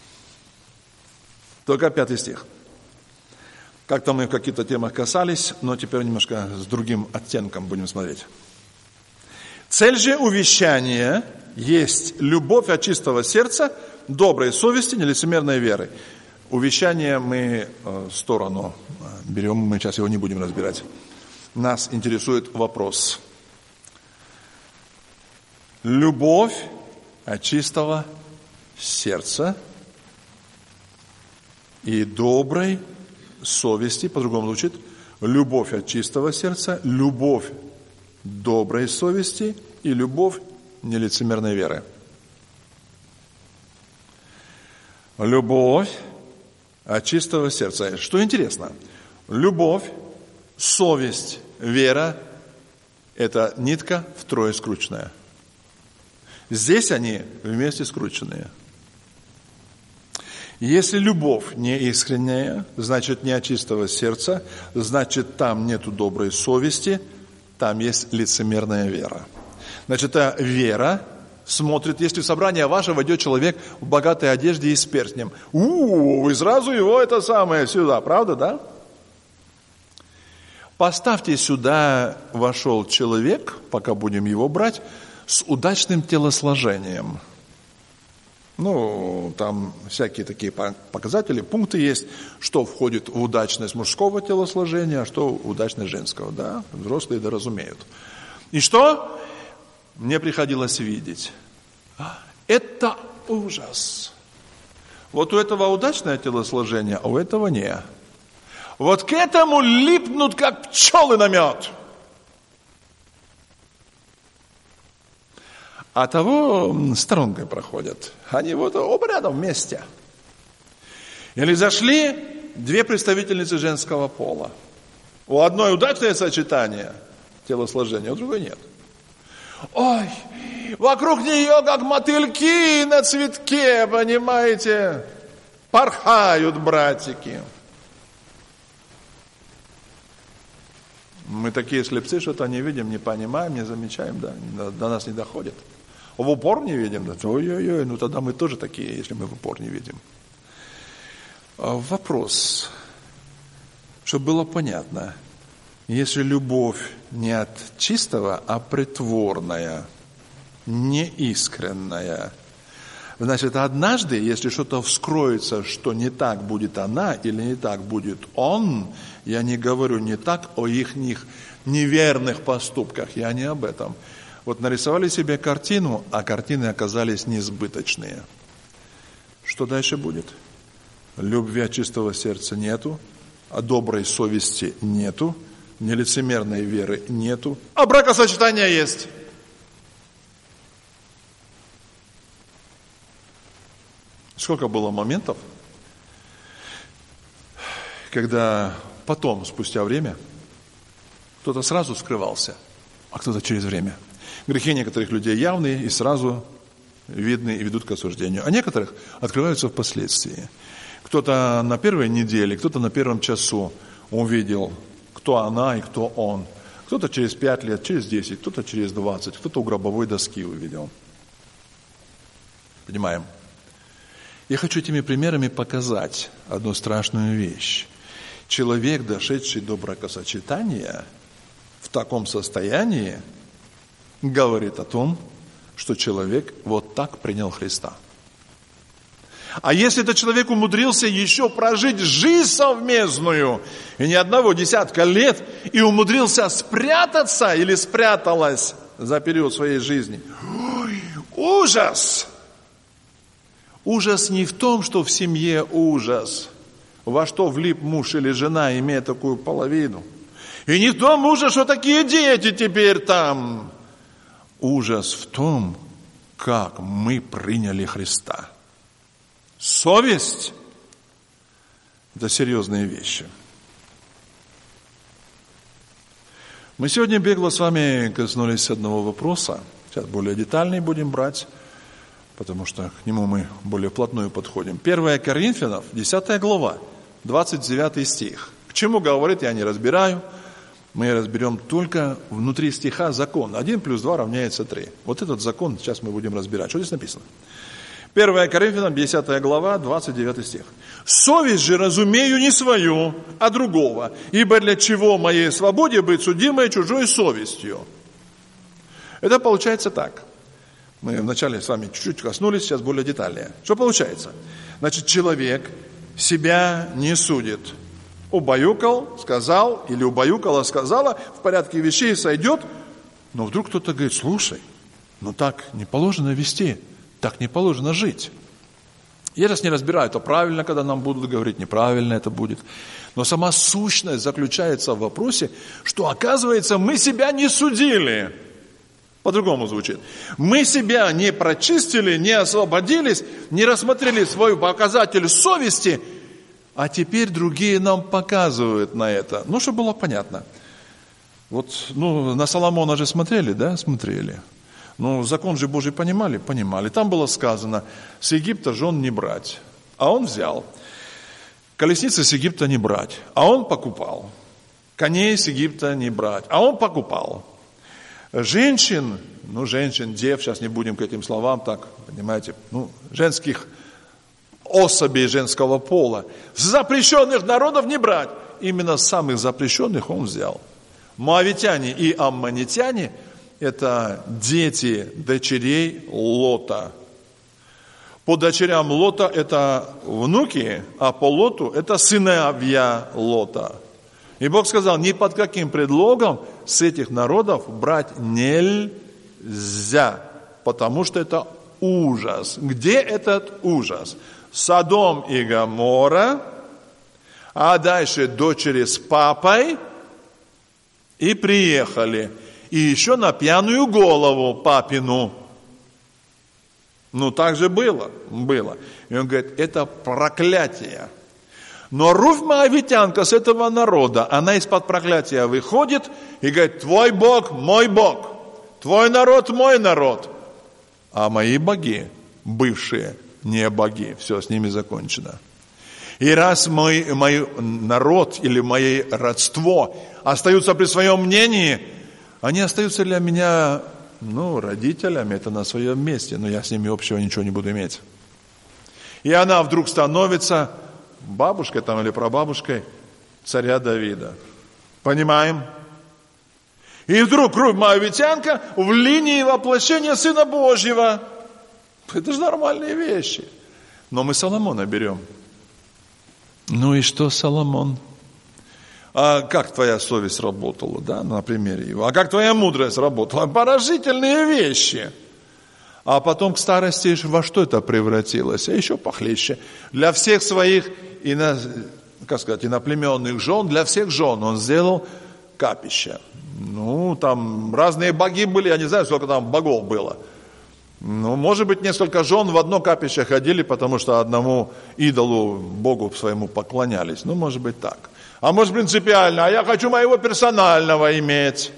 Только пятый стих. Как-то мы в каких-то темах касались, но теперь немножко с другим оттенком будем смотреть. Цель же увещания есть любовь от чистого сердца, доброй совести, нелицемерной веры. Увещание мы в сторону берем, мы сейчас его не будем разбирать. Нас интересует вопрос. Любовь от чистого сердца и доброй совести, по-другому звучит, любовь от чистого сердца, любовь доброй совести и любовь нелицемерной веры. Любовь от чистого сердца. Что интересно, любовь, совесть, вера – это нитка втрое скрученная. Здесь они вместе скрученные. Если любовь не искренняя, значит не от чистого сердца, значит там нету доброй совести, там есть лицемерная вера. Значит, эта вера смотрит, если в собрание ваше войдет человек в богатой одежде и с перстнем. У-у-у, вы сразу его это самое сюда, правда, да? Поставьте сюда, вошел человек, пока будем его брать, с удачным телосложением. Ну, там всякие такие показатели, пункты есть, что входит в удачность мужского телосложения, а что в удачность женского. Да, взрослые да разумеют. И что? Мне приходилось видеть. Это ужас. Вот у этого удачное телосложение, а у этого не. Вот к этому липнут, как пчелы на мед. А того сторонкой проходят. Они вот оба рядом вместе. Или зашли две представительницы женского пола. У одной удачное сочетание телосложения, у другой нет. Ой, вокруг нее, как мотыльки на цветке, понимаете, порхают братики. Мы такие слепцы, что-то не видим, не понимаем, не замечаем, да, до нас не доходит. В упор не видим, да, ой-ой-ой, ну тогда мы тоже такие, если мы в упор не видим. Вопрос, чтобы было понятно, если любовь не от чистого, а притворная, неискренная, значит, однажды, если что-то вскроется, что не так будет она или не так будет он, я не говорю не так о их неверных поступках, я не об этом. Вот нарисовали себе картину, а картины оказались несбыточные. Что дальше будет? Любви от чистого сердца нету, а доброй совести нету, нелицемерной веры нету, а бракосочетание есть. Сколько было моментов, когда потом, спустя время, кто-то сразу скрывался, а кто-то через время. Грехи некоторых людей явные и сразу видны и ведут к осуждению, а некоторых открываются впоследствии. Кто-то на первой неделе, кто-то на первом часу увидел, кто она и кто он. Кто-то через пять лет, через десять, кто-то через двадцать, кто-то у гробовой доски увидел. Понимаем? Я хочу этими примерами показать одну страшную вещь. Человек, дошедший до бракосочетания, в таком состоянии, говорит о том, что человек вот так принял Христа. А если этот человек умудрился еще прожить жизнь совместную, и не одного десятка лет, и умудрился спрятаться или спряталась за период своей жизни, ой, ужас! Ужас не в том, что в семье ужас, во что влип муж или жена, имея такую половину. И не в том ужас, что такие дети теперь там. Ужас в том, как мы приняли Христа. Совесть – это серьезные вещи. Мы сегодня бегло с вами коснулись одного вопроса. Сейчас более детальный будем брать, потому что к нему мы более вплотную подходим. первое Коринфянам, десятая глава, двадцать девятый стих. К чему говорит, я не разбираю. Мы разберем только внутри стиха закон. один плюс два равняется три. Вот этот закон сейчас мы будем разбирать. Что здесь написано? первое Коринфянам, десятая глава, двадцать девятый стих. «Совесть же разумею не свою, а другого, ибо для чего моей свободе быть судимой чужой совестью?» Это получается так. Мы вначале с вами чуть-чуть коснулись, сейчас более детальнее. Что получается? Значит, человек себя не судит. Убаюкал, сказал, или убаюкала, сказала, в порядке вещей сойдет, но вдруг кто-то говорит, слушай, ну так не положено вести, так не положено жить. Я сейчас не разбираю, это правильно, когда нам будут говорить, неправильно это будет. Но сама сущность заключается в вопросе, что, оказывается, мы себя не судили. По-другому звучит. Мы себя не прочистили, не освободились, не рассмотрели свой показатель совести, а теперь другие нам показывают на это. Ну, чтобы было понятно. Вот, ну, на Соломона же смотрели, да? Смотрели. Ну, закон же Божий понимали? Понимали. Там было сказано, с Египта жен не брать. А он взял. Колесницы с Египта не брать. А он покупал. Коней с Египта не брать. А он покупал. Женщин, ну, женщин, дев, сейчас не будем к этим словам так, понимаете, ну, женских особей женского пола, с запрещенных народов не брать. Именно самых запрещенных он взял. Моавитяне и аммонитяне – это дети дочерей Лота. По дочерям Лота это внуки, а по Лоту это сыновья Лота. И Бог сказал, ни под каким предлогом с этих народов брать нельзя, потому что это ужас. Где этот ужас? Содом и Гоморра, а дальше дочери с папой, и приехали. И еще на пьяную голову папину. Ну, так же было, было. И он говорит, это проклятие. Но Руфь Моавитянка с этого народа, она из-под проклятия выходит и говорит, твой Бог, мой Бог, твой народ, мой народ. А мои боги, бывшие, не боги, все, с ними закончено. И раз мой, мой народ или мое родство остаются при своем мнении, они остаются для меня... Ну, родителями это на своем месте, но я с ними общего ничего не буду иметь. И она вдруг становится бабушкой там или прабабушкой царя Давида. Понимаем? И вдруг Руфь Моавитянка в линии воплощения Сына Божьего. Это же нормальные вещи. Но мы Соломона берем. Ну и что, Соломон? А как твоя совесть работала, да, на примере его? А как твоя мудрость работала? Поражительные вещи. А потом к старости во что это превратилось? А еще похлеще. Для всех своих, ино, как сказать, иноплеменных жен, для всех жен он сделал капище. Ну, там разные боги были, я не знаю, сколько там богов было. Ну, может быть, несколько жен в одно капище ходили, потому что одному идолу, богу своему поклонялись. Ну, может быть, так. А может принципиально, а я хочу моего персонального иметь.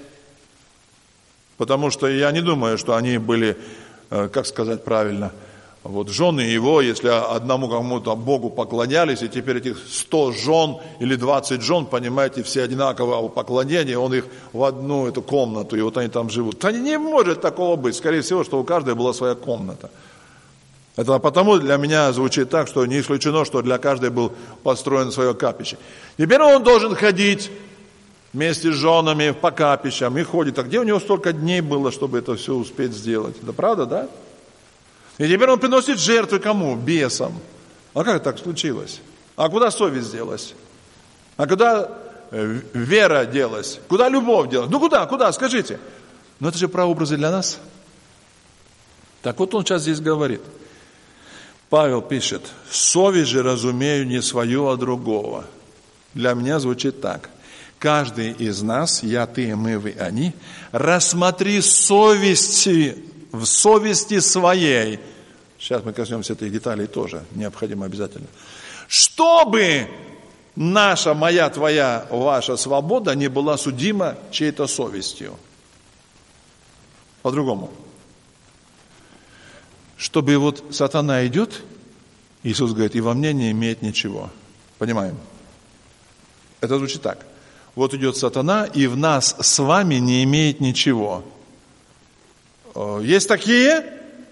Потому что я не думаю, что они были, как сказать правильно, вот жены его, если одному кому-то Богу поклонялись, и теперь этих сто жен или двадцать жен, понимаете, все одинакового поклонения, он их в одну эту комнату, и вот они там живут. Да не может такого быть. Скорее всего, что у каждой была своя комната. Это потому для меня звучит так, что не исключено, что для каждой был построен свое капище. Теперь он должен ходить вместе с женами по капищам и ходит. А где у него столько дней было, чтобы это все успеть сделать? Это правда, да? И теперь он приносит жертвы кому? Бесам. А как так случилось? А куда совесть делась? А куда вера делась? Куда любовь делась? Ну куда, куда, скажите? Ну это же прообразы для нас. Так вот он сейчас здесь говорит. Павел пишет, совесть же разумею не свою, а другого. Для меня звучит так. Каждый из нас, я, ты, мы, вы, они, рассмотри совести, в совести своей. Сейчас мы коснемся этих деталей тоже, необходимо обязательно. Чтобы наша, моя, твоя, ваша свобода не была судима чьей-то совестью. По-другому. Чтобы вот сатана идет, Иисус говорит, и во мне не имеет ничего. Понимаем? Это звучит так. Вот идет сатана, и в нас с вами не имеет ничего. Есть такие?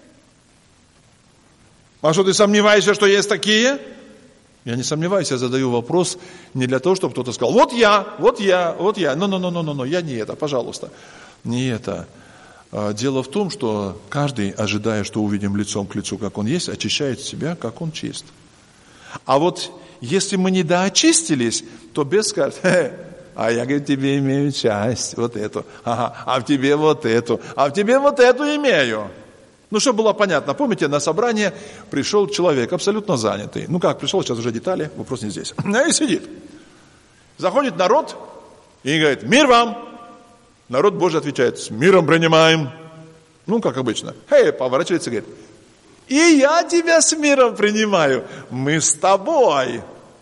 А что, ты сомневаешься, что есть такие? Я не сомневаюсь, я задаю вопрос не для того, чтобы кто-то сказал, вот я, вот я, вот я. Но-но-но-но-но, я не это, пожалуйста. Не это. Дело в том, что каждый, ожидая, что увидим лицом к лицу, как он есть, очищает себя, как он чист. А вот если мы не доочистились, то бес скажет, а я, говорит, тебе имею часть, вот эту, ага, а в тебе вот эту, а в тебе вот эту имею. Ну, чтобы было понятно, помните, на собрание пришел человек абсолютно занятый. Ну как, пришел, сейчас уже детали, вопрос не здесь. И сидит. Заходит народ и говорит, мир вам. Народ Божий отвечает, с миром принимаем. Ну, как обычно. Хей, поворачивается и говорит, и я тебя с миром принимаю. Мы с тобой.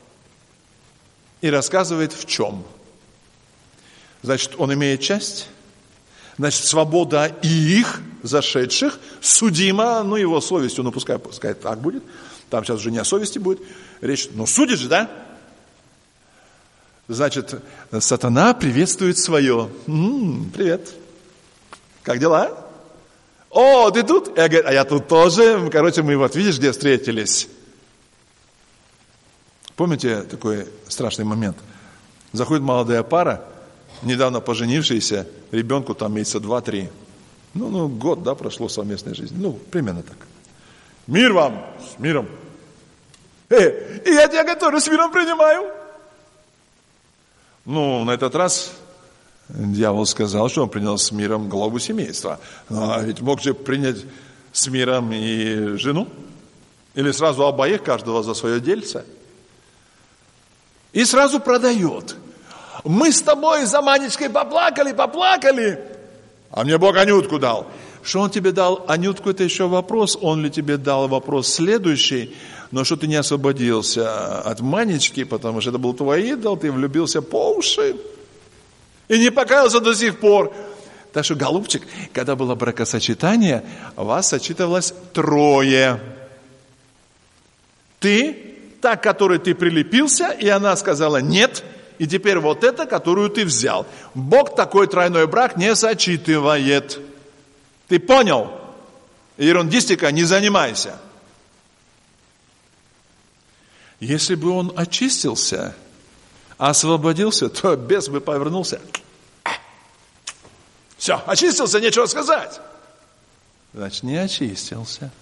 И рассказывает в чем. Значит, он имеет часть. Значит, свобода их, зашедших, судима, ну, его совестью, ну, пускай, пускай так будет. Там сейчас уже не о совести будет речь. Ну, судит же, да? Значит, сатана приветствует свое. М-м, привет. Как дела? О, ты тут? Я говорю, а я тут тоже. Короче, мы вот, видишь, где встретились. Помните такой страшный момент? Заходит молодая пара, недавно поженившаяся, ребенку там месяца два-три. Ну, ну, год, да, прошло совместной жизни. Ну, примерно так. Мир вам с миром. Э, и я тебя тоже с миром принимаю. Ну, на этот раз дьявол сказал, что он принял с миром главу семейства. А ведь мог же принять с миром и жену. Или сразу обоих, каждого за свое дельце. И сразу продает. Мы с тобой за Манечкой поплакали, поплакали. А мне Бог Анютку дал. Что он тебе дал Анютку, это еще вопрос. Он ли тебе дал вопрос следующий. Но что ты не освободился от Манечки, потому что это был твой идол, ты влюбился по уши. И не покаялся до сих пор. Так что, голубчик, когда было бракосочетание, вас сочетывалось трое. Ты, та, к которой ты прилепился, и она сказала нет. И теперь вот эта, которую ты взял. Бог такой тройной брак не сочетывает. Ты понял? Ерундистика не занимайся. Если бы он очистился, освободился, то бес бы повернулся. Все, очистился, нечего сказать. Значит, не очистился.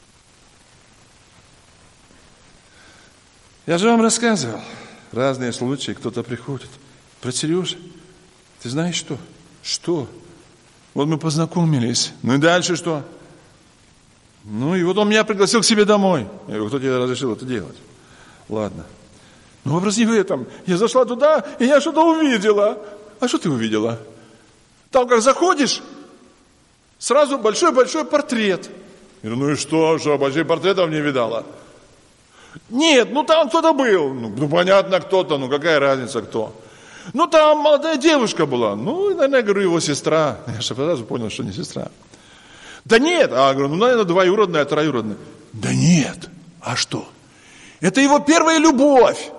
Я же вам рассказывал разные случаи. Кто-то приходит. Брат Сережа, ты знаешь что? Что? Вот мы познакомились. Ну и дальше что? Ну и вот он меня пригласил к себе домой. Я говорю, кто тебе разрешил это делать? Ладно. Ну вопрос не в этом. Я зашла туда, и я что-то увидела. А что ты увидела? Там как заходишь, сразу большой-большой портрет. Я говорю, ну и что, что, больших портретов не видала? Нет, ну там кто-то был. Ну, ну понятно, кто-то, ну какая разница, кто. Ну там молодая девушка была. Ну, наверное, я говорю, его сестра. Я же сразу понял, что не сестра. Да нет, а говорю, ну, наверное, двоюродная, троюродная. Да нет, а что? Это его первая любовь.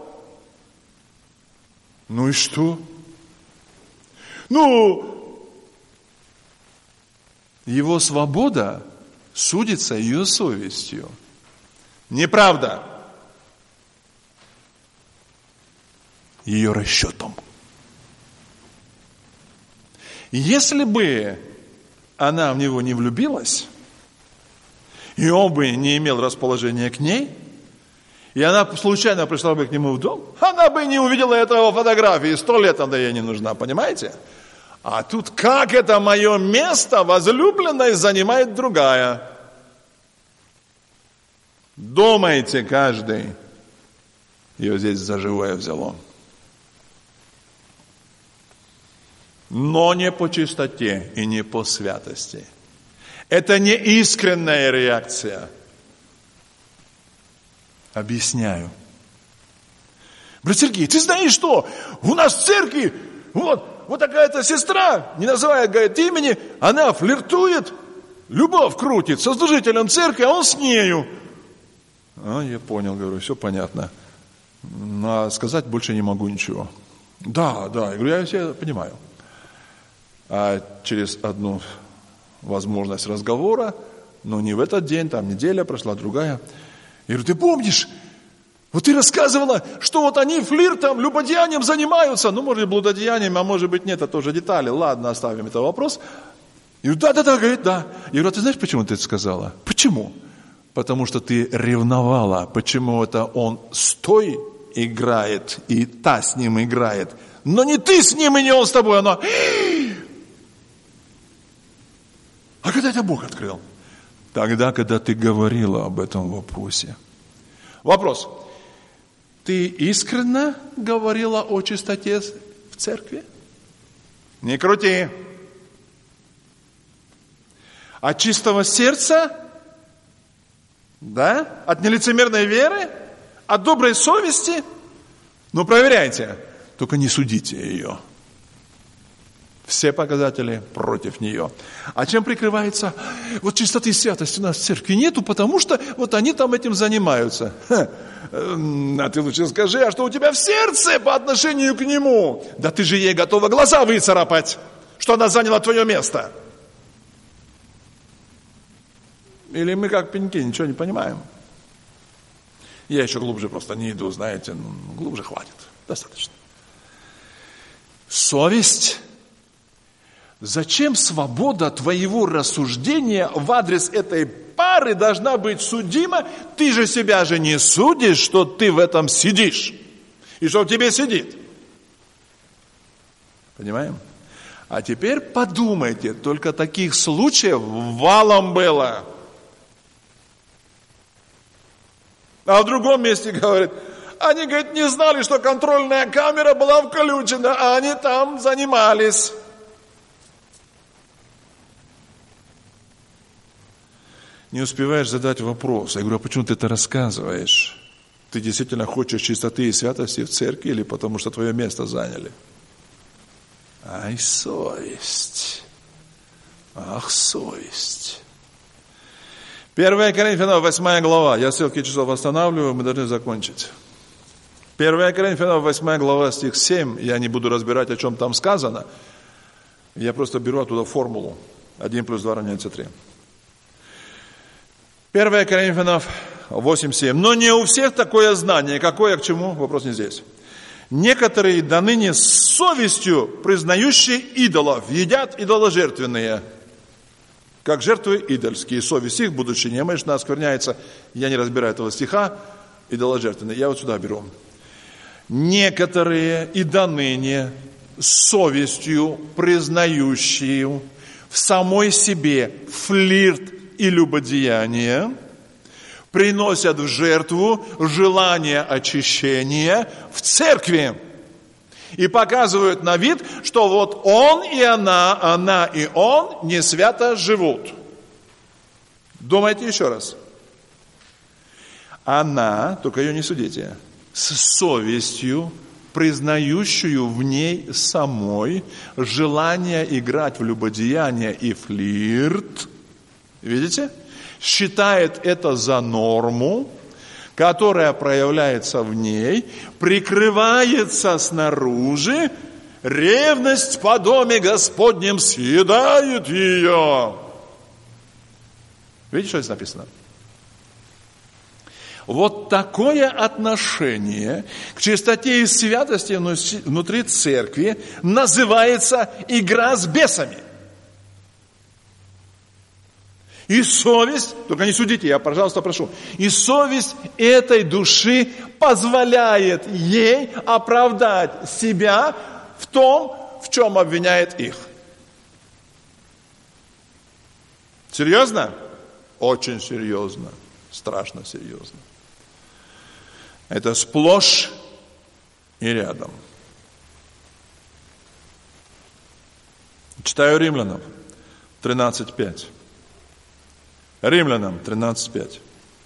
Ну и что? Ну, его свобода судится ее совестью. Неправда. Ее расчетом. Если бы она в него не влюбилась, и он бы не имел расположения к ней, и она случайно пришла бы к нему в дом, она бы не увидела этого фотографии, сто лет она ей не нужна, понимаете? А тут как это мое место возлюбленной занимает другая? Думайте каждый. Ее здесь за живое взяло. Но не по чистоте и не по святости. Это не искренняя реакция. Объясняю. Брат Сергей, ты знаешь что? У нас в церкви вот, вот такая-то сестра, не называя, говорит, имени, она флиртует, любовь крутит со служителем церкви, а он с нею. А, я понял, говорю, все понятно. А сказать больше не могу ничего. Да, да, я говорю, я все понимаю. А через одну возможность разговора, но не в этот день, там неделя прошла, другая. Я говорю, ты помнишь, вот ты рассказывала, что вот они флиртом, любодеянием занимаются. Ну, может, и блудодеянием, а может быть, нет, это тоже детали. Ладно, оставим этот вопрос. Я говорю, да-да-да, говорит, да. Я говорю, а ты знаешь, почему ты это сказала? Почему? Потому что ты ревновала. Почему это он с той играет, и та с ним играет. Но не ты с ним, и не он с тобой. Она... А когда это Бог открыл? Тогда, когда ты говорила об этом вопросе. Вопрос. Ты искренне говорила о чистоте в церкви? Не крути. От чистого сердца? Да? От нелицемерной веры? От доброй совести? Ну, проверяйте. Только не судите ее. Все показатели против нее. А чем прикрывается? Вот чистоты и святости у нас в церкви нету, потому что вот они там этим занимаются. Ха. А ты лучше скажи, а что у тебя в сердце по отношению к нему? Да ты же ей готова глаза выцарапать, что она заняла твое место. Или мы как пеньки ничего не понимаем? Я еще глубже просто не иду, знаете, ну, глубже хватит, достаточно. Совесть. Зачем свобода твоего рассуждения в адрес этой кары должна быть судима. Ты же себя же не судишь, что ты в этом сидишь. И что в тебе сидит. Понимаем? А теперь подумайте, только таких случаев валом было. А в другом месте говорит, они, говорит, не знали, что контрольная камера была включена, а они там занимались. Не успеваешь задать вопрос. Я говорю, а почему ты это рассказываешь? Ты действительно хочешь чистоты и святости в церкви или потому что твое место заняли? Ай, совесть. Ах, совесть. первое Коринфянам, восьмая глава. Я стрелки часов восстанавливаю, мы должны закончить. первое Коринфянам, восьмая глава, стих семь. Я не буду разбирать, о чем там сказано. Я просто беру оттуда формулу. один плюс два равняется три. первое Коринфянам, восемь семь. Но не у всех такое знание. Какое к чему? Вопрос не здесь. Некоторые до ныне с совестью признающие идолов едят идоложертвенные, как жертвы идольские. Совесть их, будучи немощна, оскверняется. Я не разбираю этого стиха. Идоложертвенные. Я вот сюда беру. Некоторые и до ныне с совестью признающие в самой себе флирт и любодеяние, приносят в жертву желание очищения в церкви и показывают на вид, что вот он и она, она и он не свято живут. Думайте еще раз. Она, только ее не судите, с совестью, признающую в ней самой желание играть в любодеяние и флирт, видите? Считает это за норму, которая проявляется в ней, прикрывается снаружи, ревность по доме Господнем съедает ее. Видите, что здесь написано? Вот такое отношение к чистоте и святости внутри церкви называется игра с бесами. И совесть, только не судите, я, пожалуйста, прошу, и совесть этой души позволяет ей оправдать себя в том, в чем обвиняет их. Серьезно? Очень серьезно. Страшно серьезно. Это сплошь и рядом. Читаю Римлянам тринадцать пять. Римлянам тринадцать пять.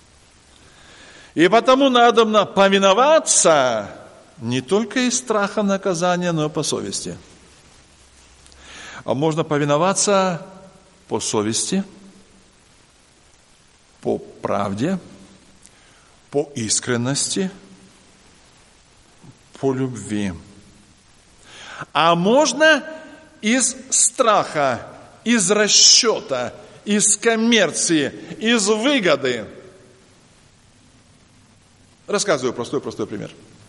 И потому надобно повиноваться не только из страха наказания, но и по совести. А можно повиноваться по совести, по правде, по искренности, по любви. А можно из страха, из расчета, из коммерции, из выгоды. Рассказываю простой-простой пример.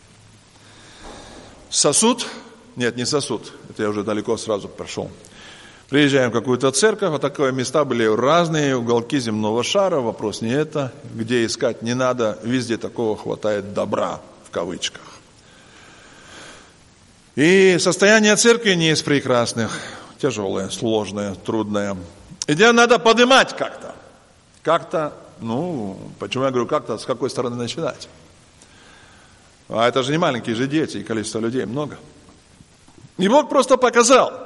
Сосуд, нет, не сосуд, это я уже далеко сразу прошел. Приезжаем в какую-то церковь, а такие места были разные, уголки земного шара, вопрос не это, где искать не надо, везде такого хватает добра, в кавычках. И состояние церкви не из прекрасных, тяжелое, сложное, трудное. Идея надо поднимать как-то. Как-то, ну, почему я говорю как-то, с какой стороны начинать? А это же не маленькие же дети, и количество людей много. И Бог просто показал.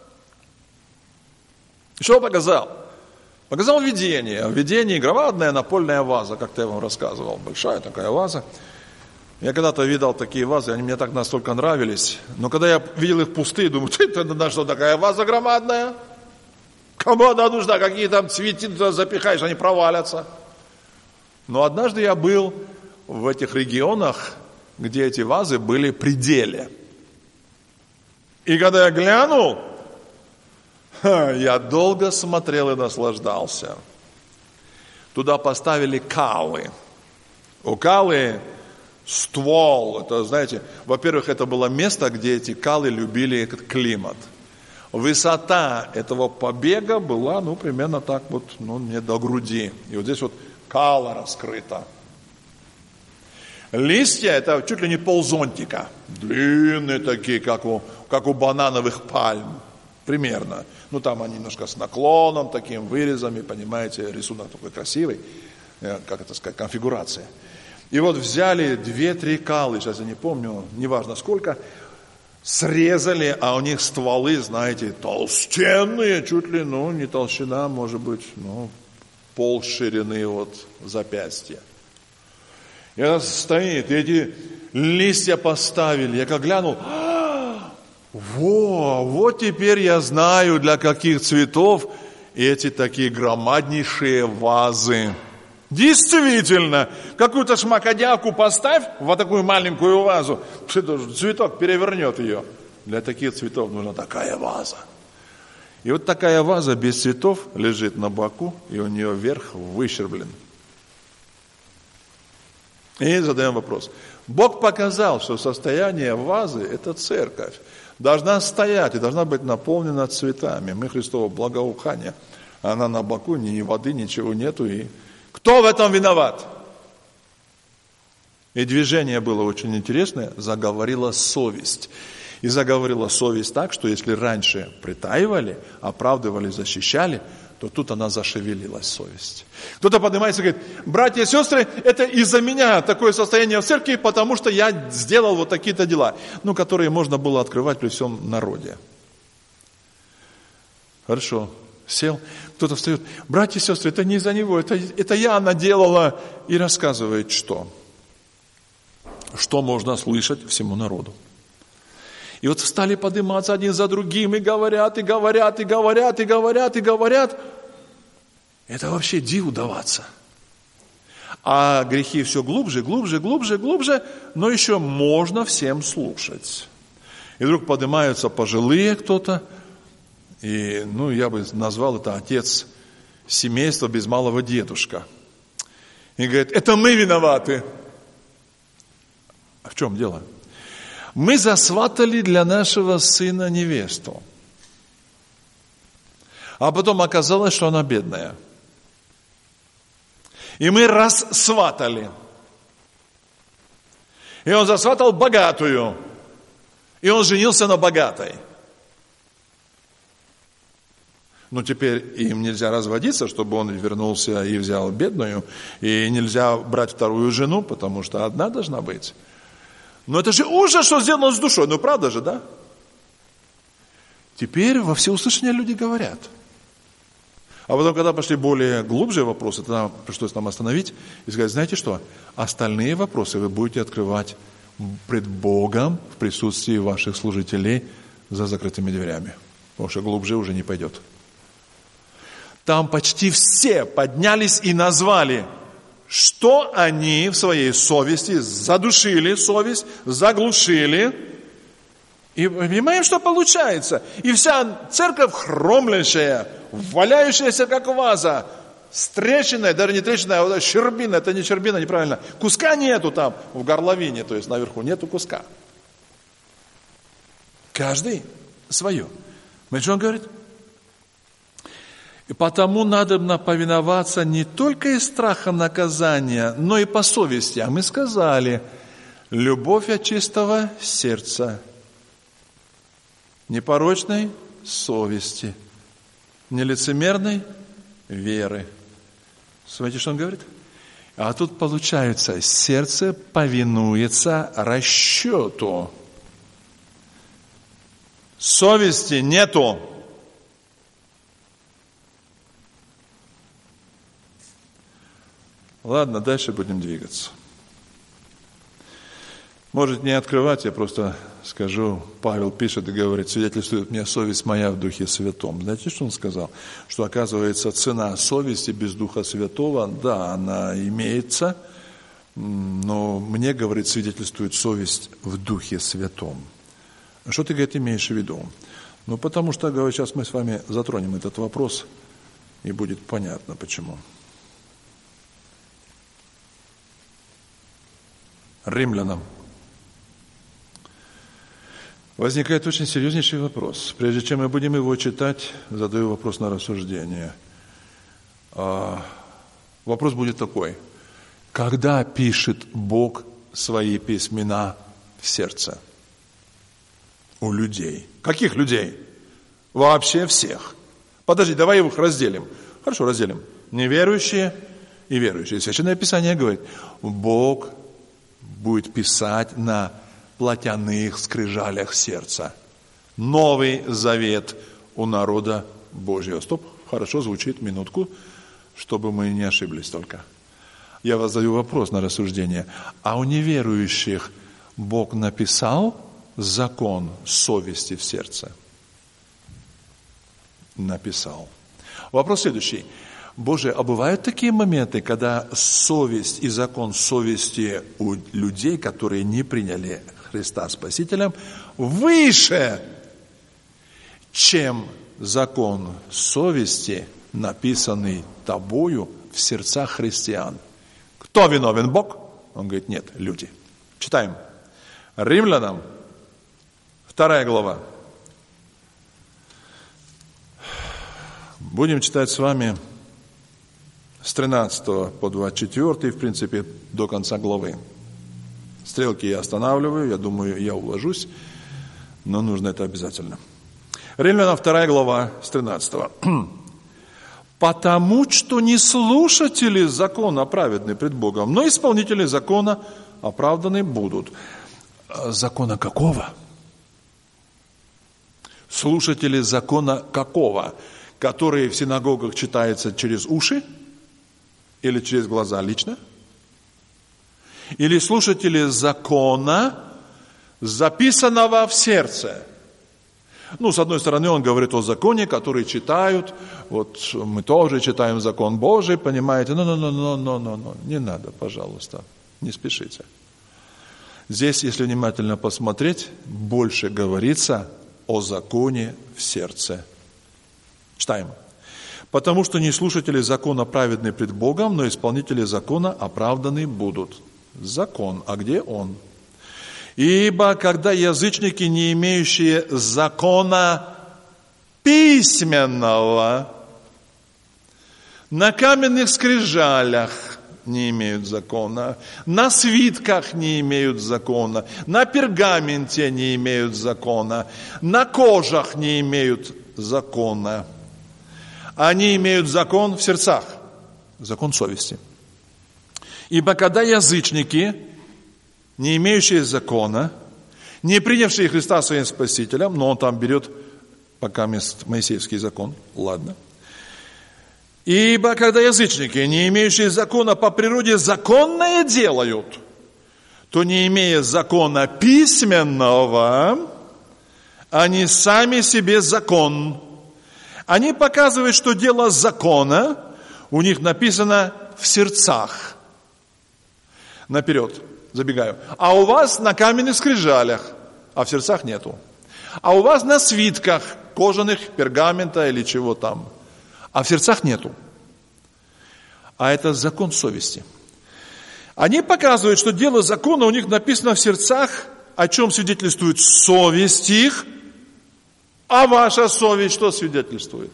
Что показал? Показал видение. В видении громадная напольная ваза, как-то я вам рассказывал. Большая такая ваза. Я когда-то видал такие вазы, они мне так настолько нравились. Но когда я видел их пустые, думаю, это на что такая ваза громадная? Кому она нужна? Какие там цветы запихаешь, они провалятся. Но однажды я был в этих регионах, где эти вазы были при деле. И когда я глянул, я долго смотрел и наслаждался. Туда поставили калы. У калы ствол. Это, знаете, во-первых, это было место, где эти калы любили этот климат. Высота этого побега была, ну, примерно так вот, ну, не до груди. И вот здесь вот кала раскрыта. Листья – это чуть ли не ползонтика. Длинные такие, как у, как у банановых пальм. Примерно. Ну, там они немножко с наклоном, таким вырезами, понимаете, рисунок такой красивый. Как это сказать, конфигурация. И вот взяли две-три калы, сейчас я не помню, неважно сколько, срезали, а у них стволы, знаете, толстенные, чуть ли, ну, не толщина, может быть, ну, пол ширины от запястья. И она стоит, и эти листья поставили. Я как глянул, во, вот теперь я знаю, для каких цветов эти такие громаднейшие вазы. Действительно, какую-то шмакодявку поставь в такую маленькую вазу, цветок перевернет ее. Для таких цветов нужна такая ваза. И вот такая ваза без цветов лежит на боку, и у нее верх выщерблен. И задаем вопрос. Бог показал, что состояние вазы – это церковь. Должна стоять и должна быть наполнена цветами. Мы Христово благоухание. Она на боку, ни воды, ничего нету. И кто в этом виноват? И движение было очень интересное. Заговорила совесть. И заговорила совесть так, что если раньше притаивали, оправдывали, защищали, то тут она зашевелилась, совесть. Кто-то поднимается и говорит: братья и сестры, это из-за меня такое состояние в церкви, потому что я сделал вот такие-то дела, ну, которые можно было открывать при всем народе. Хорошо, сел, кто-то встает: братья и сестры, это не из-за него, это, это я наделала, и рассказывает, что. Что можно слышать всему народу. И вот стали подниматься один за другим, и говорят, и говорят, и говорят, и говорят, и говорят. Это вообще диву даваться. А грехи все глубже, глубже, глубже, глубже, но еще можно всем слушать. И вдруг поднимаются пожилые кто-то, и, ну, я бы назвал это отец семейства без малого дедушка. И говорит: это мы виноваты. А в чем дело? Мы засватали для нашего сына невесту. А потом оказалось, что она бедная. И мы рассватали. И он засватал богатую. И он женился на богатой. Ну, теперь им нельзя разводиться, чтобы он вернулся и взял бедную. И нельзя брать вторую жену, потому что одна должна быть. Но это же ужас, что сделано с душой. Ну, правда же, да? Теперь во всеуслышание люди говорят. А потом, когда пошли более глубже вопросы, тогда пришлось нам остановить и сказать: знаете что? Остальные вопросы вы будете открывать пред Богом в присутствии ваших служителей за закрытыми дверями. Потому что глубже уже не пойдет. Там почти все поднялись и назвали, что они в своей совести задушили совесть, заглушили. И понимаем, что получается. И вся церковь хромлящая, валяющаяся как ваза, с трещиной, даже не трещиной, а вот щербина, это не щербина, неправильно. Куска нету там в горловине, то есть наверху нету куска. Каждый свое. Смотрите, что он говорит? И потому надо повиноваться не только из страха наказания, но и по совести. А мы сказали: любовь от чистого сердца, непорочной совести, нелицемерной веры. Смотрите, что он говорит? А тут получается, сердце повинуется расчету. Совести нету. Ладно, дальше будем двигаться. Может, не открывать, я просто скажу. Павел пишет и говорит: свидетельствует мне совесть моя в Духе Святом. Знаете, что он сказал? Что, оказывается, цена совести без Духа Святого, да, она имеется, но мне, говорит, свидетельствует совесть в Духе Святом. Что ты, говорит, имеешь в виду? Ну, потому что, говорит, сейчас мы с вами затронем этот вопрос, и будет понятно, почему. Римлянам. Возникает очень серьезнейший вопрос. Прежде чем мы будем его читать, задаю вопрос на рассуждение. А, вопрос будет такой. Когда пишет Бог свои письмена в сердце? У людей. Каких людей? Вообще всех. Подожди, давай их разделим. Хорошо, разделим. Неверующие и верующие. Священное Писание говорит, Бог будет писать на плотяных скрижалях сердца. Новый завет у народа Божьего. Стоп, хорошо звучит, минутку, чтобы мы не ошиблись только. Я вас задаю вопрос на рассуждение. А у неверующих Бог написал закон совести в сердце? Написал. Вопрос следующий. Боже, а бывают такие моменты, когда совесть и закон совести у людей, которые не приняли Христа Спасителем, выше, чем закон совести, написанный тобою в сердцах христиан? Кто виновен? Бог? Он говорит, нет, люди. Читаем. Римлянам, вторая глава. Будем читать с вами с тринадцатого по двадцать четвёртый, в принципе, до конца главы. Стрелки я останавливаю, я думаю, я уложусь, но нужно это обязательно. Римлянам вторая глава с тринадцатого. «Потому что не слушатели закона праведны пред Богом, но исполнители закона оправданы будут». Закона какого? Слушатели закона какого? Который в синагогах читается через уши или через глаза лично? Или слушатели закона, записанного в сердце? Ну, с одной стороны, он говорит о законе, который читают. Вот мы тоже читаем закон Божий, понимаете? Но-но-но-но-но-но-но. Не надо, пожалуйста, не спешите. Здесь, если внимательно посмотреть, больше говорится о законе в сердце. Читаем. «Потому что не слушатели закона праведны пред Богом, но исполнители закона оправданы будут». Закон. А где он? «Ибо когда язычники, не имеющие закона письменного, на каменных скрижалях не имеют закона, на свитках не имеют закона, на пергаменте не имеют закона, на кожах не имеют закона. Они имеют закон в сердцах, закон совести. Ибо когда язычники, не имеющие закона, не принявшие Христа своим Спасителем, но он там берет пока Моисеевский закон, ладно. Ибо когда язычники, не имеющие закона по природе, законное делают, то не имея закона письменного, они сами себе закон. Они показывают, что дело закона у них написано в сердцах. Наперед, забегаю. А у вас на каменных скрижалях, а в сердцах нету. А у вас на свитках кожаных, пергамента или чего там, а в сердцах нету. А это закон совести. Они показывают, что дело закона у них написано в сердцах, о чем свидетельствует совесть их, а ваша совесть что свидетельствует?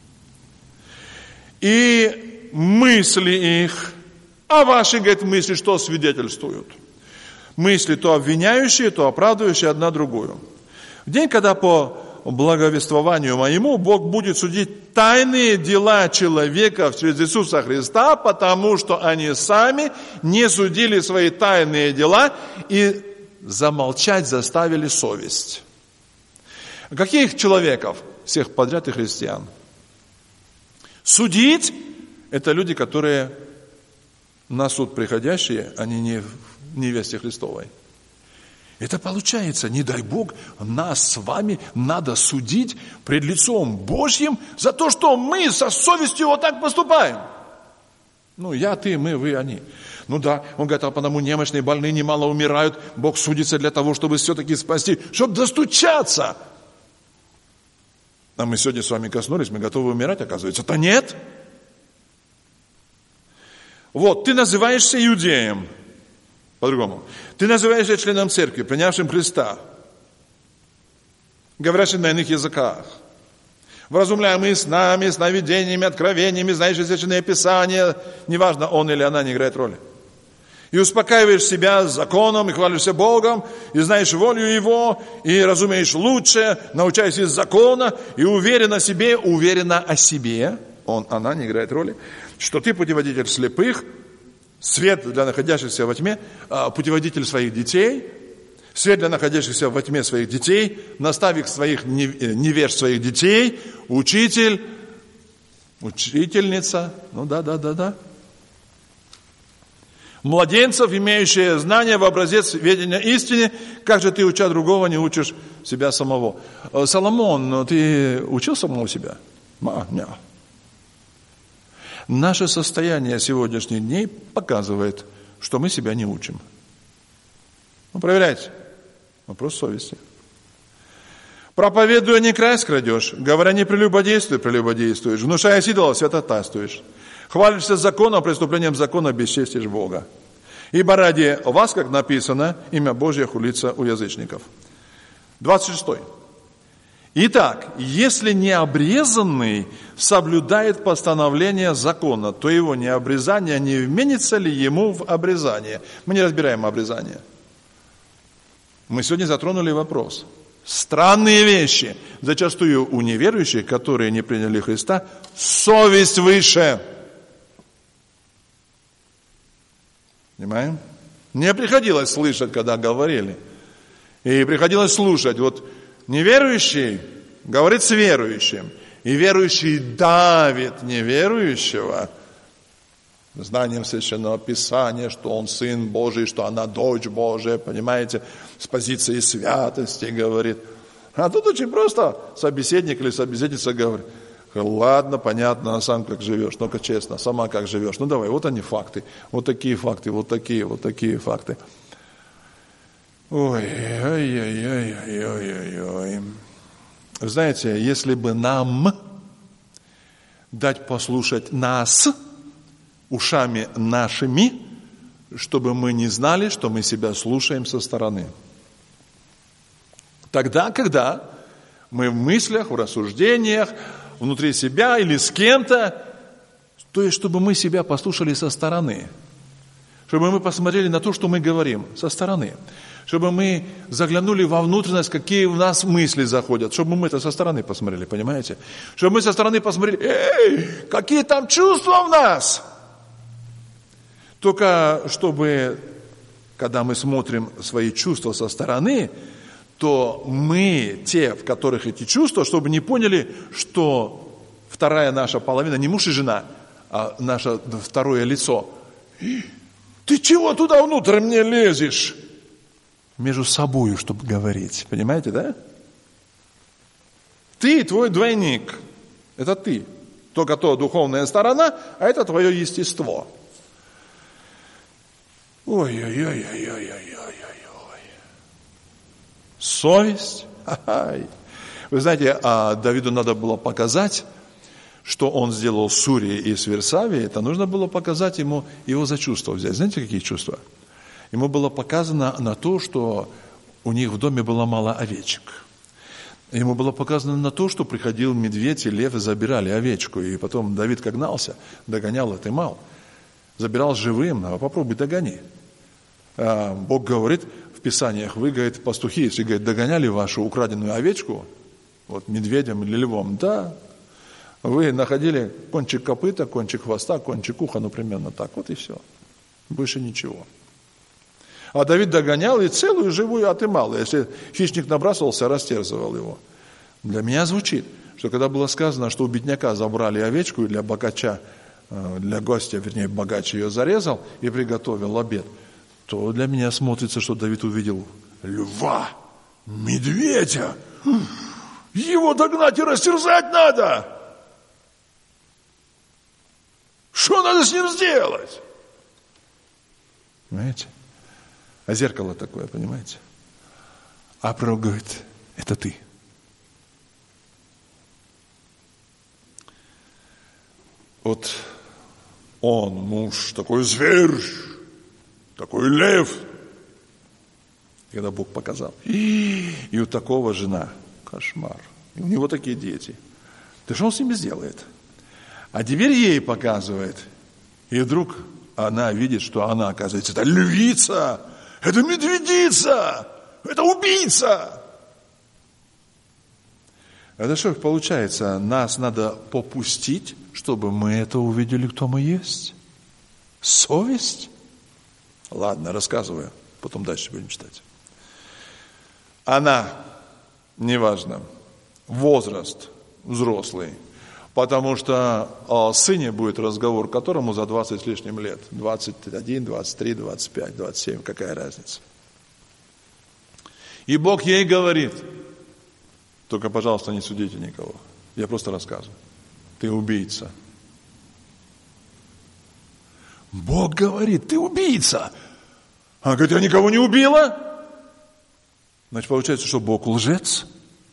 И мысли их, а ваши, говорит, мысли что свидетельствуют? Мысли то обвиняющие, то оправдывающие одна другую. В день, когда по благовествованию моему Бог будет судить тайные дела человека через Иисуса Христа, потому что они сами не судили свои тайные дела и замолчать заставили совесть. Каких человеков? Всех подряд и христиан. Судить – это люди, которые на суд приходящие, они не в невесте Христовой. Это получается, не дай Бог, нас с вами надо судить пред лицом Божьим за то, что мы со совестью вот так поступаем. Ну, я, ты, мы, вы, они. Ну да, он говорит, а потому немощные, больные немало умирают. Бог судится для того, чтобы все-таки спасти, чтобы достучаться. А мы сегодня с вами коснулись, мы готовы умирать, оказывается. То нет. Вот, ты называешься иудеем. По-другому. Ты называешься членом церкви, принявшим Христа. говорящий на иных языках, вразумляемый снами, сновидениями, откровениями, знающий священное Писание, неважно, он или она, не играет роли. И успокаиваешь себя законом, и хвалишься Богом, и знаешь волю Его, и разумеешь лучше, научаешься из закона, и уверен о себе, уверена о себе, он, она не играет роли, что ты путеводитель слепых, свет для находящихся во тьме, путеводитель своих детей, свет для находящихся во тьме своих детей, наставник своих невеж своих детей, учитель, учительница, ну да, да, да, да. Младенцев, имеющие знания в образец ведения истины, как же ты, уча другого, не учишь себя самого? Соломон, ты учил самого себя? А, нет. Наше состояние сегодняшних дней показывает, что мы себя не учим. Ну, проверяйте. Вопрос совести. Проповедуя, не красть крадешь, говоря, не прелюбодействуй, прелюбодействуешь, внушая идола, святотатствуешь. Хвалишься законом, преступлением закона бесчестишь Бога. Ибо ради вас, как написано, имя Божье хулится у язычников. двадцать шестой. Итак, если необрезанный соблюдает постановление закона, то его необрезание не вменится ли ему в обрезание? Мы не разбираем обрезание. Мы сегодня затронули вопрос. Странные вещи. Зачастую у неверующих, которые не приняли Христа, совесть выше. Понимаем? Мне приходилось слышать, когда говорили. И приходилось слушать. Вот неверующий говорит с верующим. И верующий давит неверующего знанием Священного Писания, что он Сын Божий, что она дочь Божия, понимаете, с позиции святости говорит. А тут очень просто собеседник или собеседница говорит: ладно, понятно, а сам как живешь, ну-ка честно, сама как живешь. Ну давай, вот они факты, вот такие факты, вот такие, вот такие факты. Ой, ой, ой, ой, ой, ой, ой. Знаете, если бы нам дать послушать нас ушами нашими, чтобы мы не знали, что мы себя слушаем со стороны. Тогда, когда мы в мыслях, в рассуждениях, внутри себя или с кем-то, то есть, чтобы мы себя послушали со стороны, чтобы мы посмотрели на то, что мы говорим со стороны, чтобы мы заглянули во внутренность, какие у нас мысли заходят, чтобы мы это со стороны посмотрели, понимаете? Чтобы мы со стороны посмотрели: эй, какие там чувства в нас! Только чтобы, когда мы смотрим свои чувства со стороны, то мы, те, в которых эти чувства, чтобы не поняли, что вторая наша половина не муж и жена, а наше второе лицо. Ты чего туда внутрь мне лезешь? Между собою, чтобы говорить. Понимаете, да? Ты, твой двойник, это ты. Только то духовная сторона, а это твое естество. Ой-ой-ой-ой-ой-ой-ой-ой. Совесть. Ай. Вы знаете, Давиду надо было показать, что он сделал с Урией и с Версавией. Это нужно было показать ему, его за чувства взять. Знаете, какие чувства? Ему было показано на то, что у них в доме было мало овечек. Ему было показано на то, что приходил медведь и лев и забирали овечку. И потом Давид, как гнался, догонял, отымал. Забирал живым, а попробуй догони. А Бог говорит в Писаниях: вы, говорит, пастухи, если, говорит, догоняли вашу украденную овечку, вот медведем или львом, да, вы находили кончик копыта, кончик хвоста, кончик уха, ну, примерно так, вот и все. Больше ничего. А Давид догонял и целую живую отымал. Если хищник набрасывался, растерзывал его. Для меня звучит, что когда было сказано, что у бедняка забрали овечку, и для богача, для гостя, вернее, богач ее зарезал и приготовил обед, то для меня смотрится, что Давид увидел льва, медведя. Его догнать и растерзать надо. Что надо с ним сделать? Понимаете? А зеркало такое, понимаете? А пророк говорит: это ты. Вот он, муж, такой зверь, такой лев. Когда Бог показал. И у такого жена. Кошмар. И у него такие дети. Да что он с ними сделает? А теперь ей показывает. И вдруг она видит, что она, оказывается, это львица, это медведица, это убийца. Это что получается? Нас надо попустить, чтобы мы это увидели, кто мы есть? Совесть? Ладно, рассказываю, потом дальше будем читать. Она, неважно, возраст взрослый, потому что о сыне будет разговор, которому за двадцать с лишним лет. двадцать один, двадцать три, двадцать пять, двадцать семь, какая разница. И Бог ей говорит, только, пожалуйста, не судите никого. Я просто рассказываю. Ты убийца. Бог говорит, ты убийца. Она говорит, я никого не убила. Значит, получается, что Бог лжец.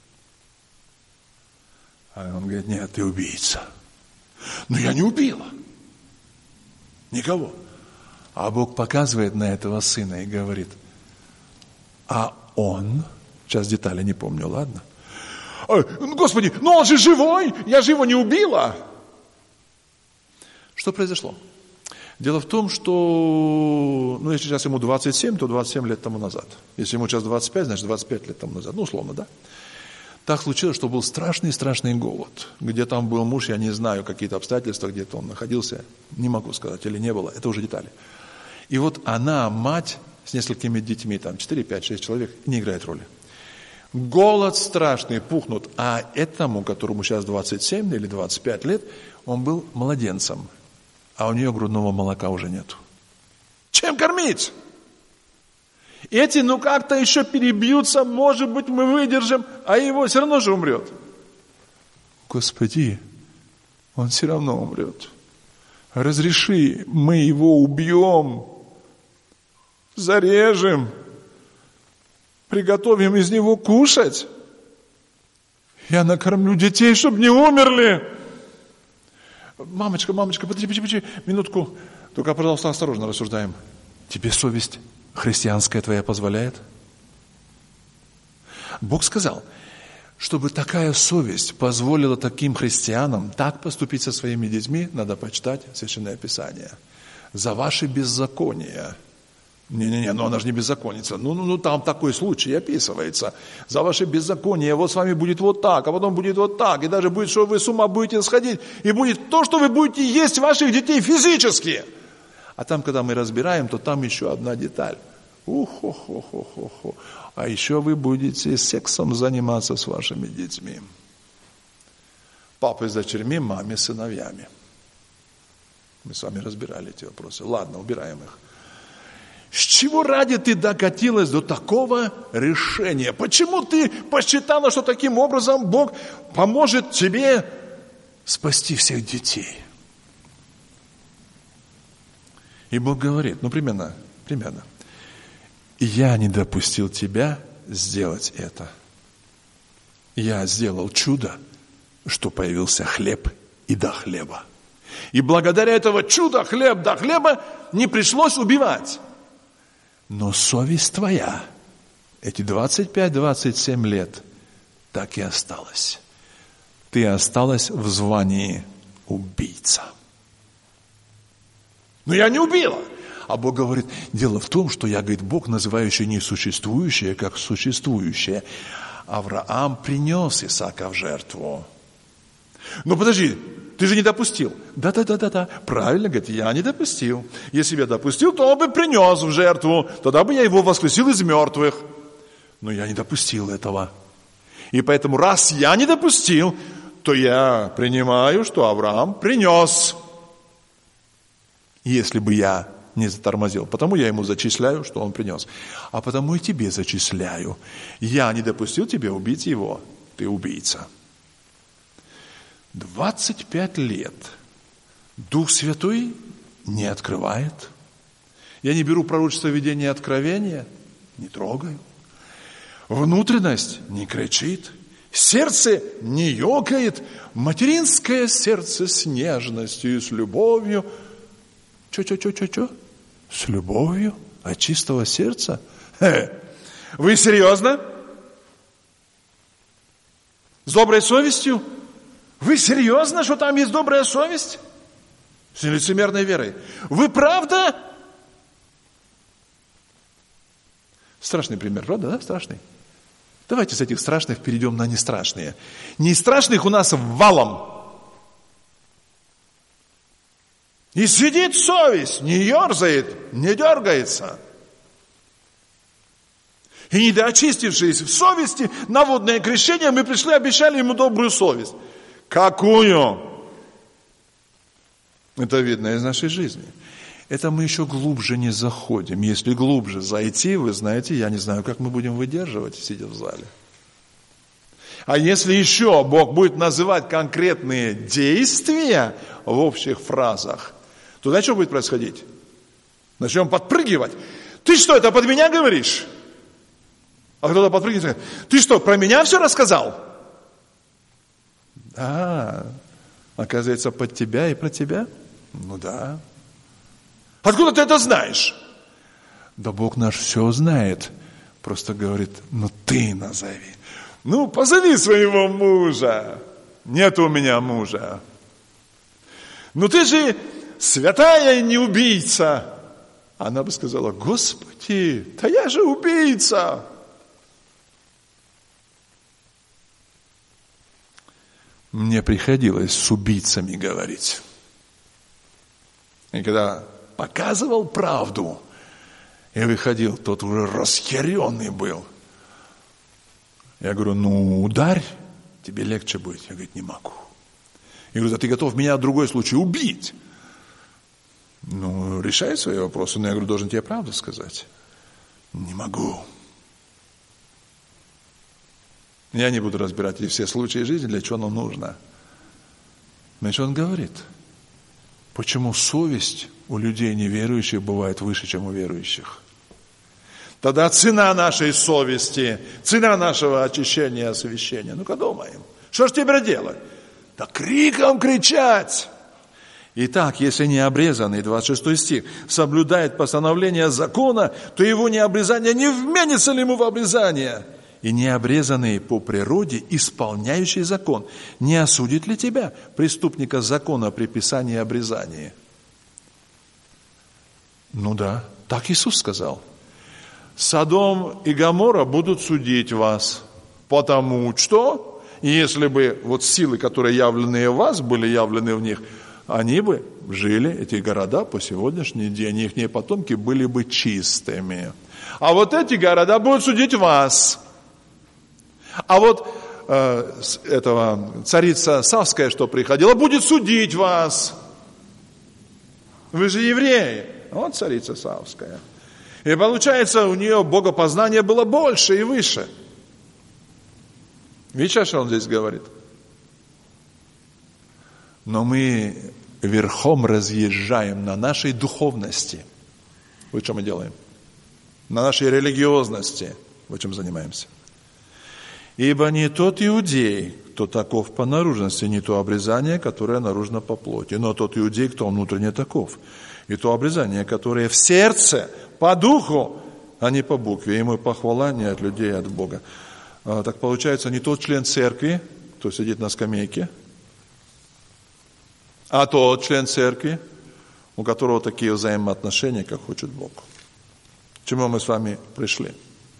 А он говорит, нет, ты убийца. Но я не убила. Никого. А Бог показывает на этого сына и говорит, а он, сейчас детали не помню, ладно? Господи, ну он же живой, я же его не убила. Что произошло? Дело в том, что, ну, если сейчас ему двадцать семь, то двадцать семь лет тому назад. Если ему сейчас двадцать пять, значит двадцать пять лет тому назад. Ну, условно, да? Так случилось, что был страшный-страшный голод. Где там был муж, я не знаю, какие-то обстоятельства, где-то он находился. Не могу сказать, или не было, это уже детали. И вот она, мать, с несколькими детьми, там четыре, пять, шесть человек, не играет роли. Голод страшный, пухнут. А этому, которому сейчас двадцать семь или двадцать пять лет, он был младенцем. А у нее грудного молока уже нету. Чем кормить? Эти, ну как-то еще перебьются, может быть, мы выдержим, а его все равно же умрет. Господи, он все равно умрет. Разреши, мы его убьем, зарежем, приготовим из него кушать. Я накормлю детей, чтобы не умерли. Мамочка, мамочка, подожди, подожди, подожди, минутку. Только, пожалуйста, осторожно рассуждаем. Тебе совесть христианская твоя позволяет? Бог сказал, чтобы такая совесть позволила таким христианам так поступить со своими детьми, надо почитать Священное Писание. За ваши беззакония. Не-не-не, ну она же не беззаконница. Ну, ну, ну там такой случай описывается. За ваши беззакония вот с вами будет вот так, а потом будет вот так. И даже будет, что вы с ума будете сходить. И будет то, что вы будете есть ваших детей физически. А там, когда мы разбираем, то там еще одна деталь. Ух-хо-хо-хо-хо-хо. А еще вы будете сексом заниматься с вашими детьми. Папы с дочерьми, маме с сыновьями. Мы с вами разбирали эти вопросы. Ладно, убираем их. С чего ради ты докатилась до такого решения? Почему ты посчитала, что таким образом Бог поможет тебе спасти всех детей? И Бог говорит, ну примерно, примерно, я не допустил тебя сделать это. Я сделал чудо, что появился хлеб и до хлеба. И благодаря этого чуда хлеб до хлеба не пришлось убивать. Но совесть твоя, эти двадцать пять - двадцать семь лет, так и осталась. Ты осталась в звании убийца. Но я не убила. А Бог говорит, дело в том, что я, говорит, Бог, называющий несуществующее, как существующее. Авраам принес Исаака в жертву. Ну подожди, ты же не допустил. Да-да-да-да-да, правильно, говорит, я не допустил. Если бы я допустил, то он бы принес в жертву, тогда бы я его воскресил из мертвых. Но я не допустил этого. И поэтому, раз я не допустил, то я принимаю, что Авраам принес. Если бы я не затормозил, потому я ему зачисляю, что он принес. А потому и тебе зачисляю. Я не допустил тебя убить его, ты убийца. двадцать пять лет Дух Святой не открывает. Я не беру пророчество видения откровения, не трогаю. Внутренность не кричит, сердце не ёкает, материнское сердце с нежностью и с любовью. Чё-чё-чё-чё-чё? С любовью? От чистого сердца? Хе. Вы серьезно? С доброй совестью? Вы серьезно, что там есть добрая совесть? С лицемерной верой. Вы правда? Страшный пример, правда, да? Страшный. Давайте с этих страшных перейдем на нестрашные. Нестрашных у нас валом. И сидит совесть, не ерзает, не дергается. И недоочистившись в совести, на водное крещение, мы пришли, обещали ему добрую совесть. Какую? Это видно из нашей жизни. Это мы еще глубже не заходим. Если глубже зайти, вы знаете, я не знаю, как мы будем выдерживать, сидя в зале. А если еще Бог будет называть конкретные действия в общих фразах, то знаете, что будет происходить? Начнем подпрыгивать. Ты что, это под меня говоришь? А кто-то подпрыгивает и говорит, ты что, про меня все рассказал? Да, оказывается, под тебя и про тебя? Ну да. Откуда ты это знаешь? Да Бог наш все знает. Просто говорит, ну ты назови. Ну, позови своего мужа. Нет у меня мужа. Ну ты же святая и не убийца. Она бы сказала, Господи, да я же убийца. Мне приходилось с убийцами говорить. И когда показывал правду, и выходил, тот уже расхеренный был. Я говорю, ну ударь, тебе легче будет. Я говорю, не могу. Я говорю, да ты готов меня в другой случай убить. Ну, решай свои вопросы. Но я говорю, должен тебе правду сказать. Не могу. Я не буду разбирать эти все случаи жизни, для чего нам нужно. Значит, он говорит, почему совесть у людей неверующих бывает выше, чем у верующих. Тогда цена нашей совести, цена нашего очищения и освящения. Ну-ка думаем, что ж теперь делать? Да криком кричать. Итак, если не обрезанный, двадцать шестой стих, соблюдает постановление закона, то его необрезание не вменится ли ему в обрезание? И необрезанный по природе, исполняющий закон, не осудит ли тебя, преступника закона при писании и обрезании? Ну да, так Иисус сказал. Содом и Гоморра будут судить вас, потому что, если бы вот силы, которые явлены в вас, были явлены в них, они бы жили, эти города, по сегодняшний день, их потомки были бы чистыми. А вот эти города будут судить вас. А вот э, этого царица Савская, что приходила, будет судить вас. Вы же евреи. Вот царица Савская. И получается, у нее богопознание было больше и выше. Видите, что он здесь говорит? Но мы верхом разъезжаем на нашей духовности. Вот что мы делаем. На нашей религиозности. Вот чем занимаемся. Ибо не тот иудей, кто таков по наружности, не то обрезание, которое наружно по плоти, но тот иудей, кто внутренне таков. И то обрезание, которое в сердце, по духу, а не по букве. Ему похвала не от людей, а от Бога. А, так получается, не тот член церкви, кто сидит на скамейке, а тот член церкви, у которого такие взаимоотношения, как хочет Бог. К чему мы с вами пришли?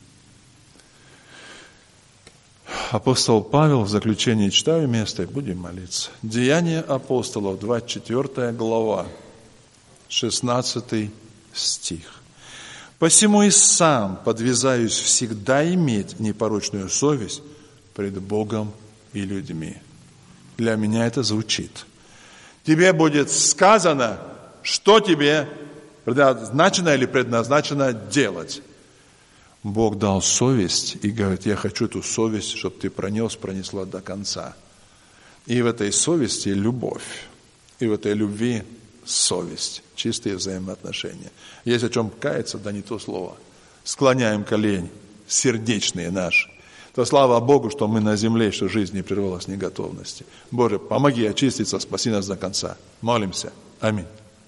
Апостол Павел в заключении, читаю место и будем молиться. Деяния апостолов, двадцать четвёртая глава, шестнадцатый стих. «Посему и сам подвязаюсь всегда иметь непорочную совесть пред Богом и людьми». Для меня это звучит. Тебе будет сказано, что тебе предназначено или предназначено делать. Бог дал совесть и говорит, я хочу эту совесть, чтобы ты пронес, пронесла до конца. И в этой совести любовь, и в этой любви совесть, чистые взаимоотношения. Есть о чем каяться, да не то слово. Склоняем колени, сердечные наши. То слава Богу, что мы на земле, что жизнь не прервалась неготовности. Боже, помоги очиститься, спаси нас до конца. Молимся. Аминь.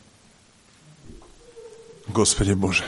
Господи Боже,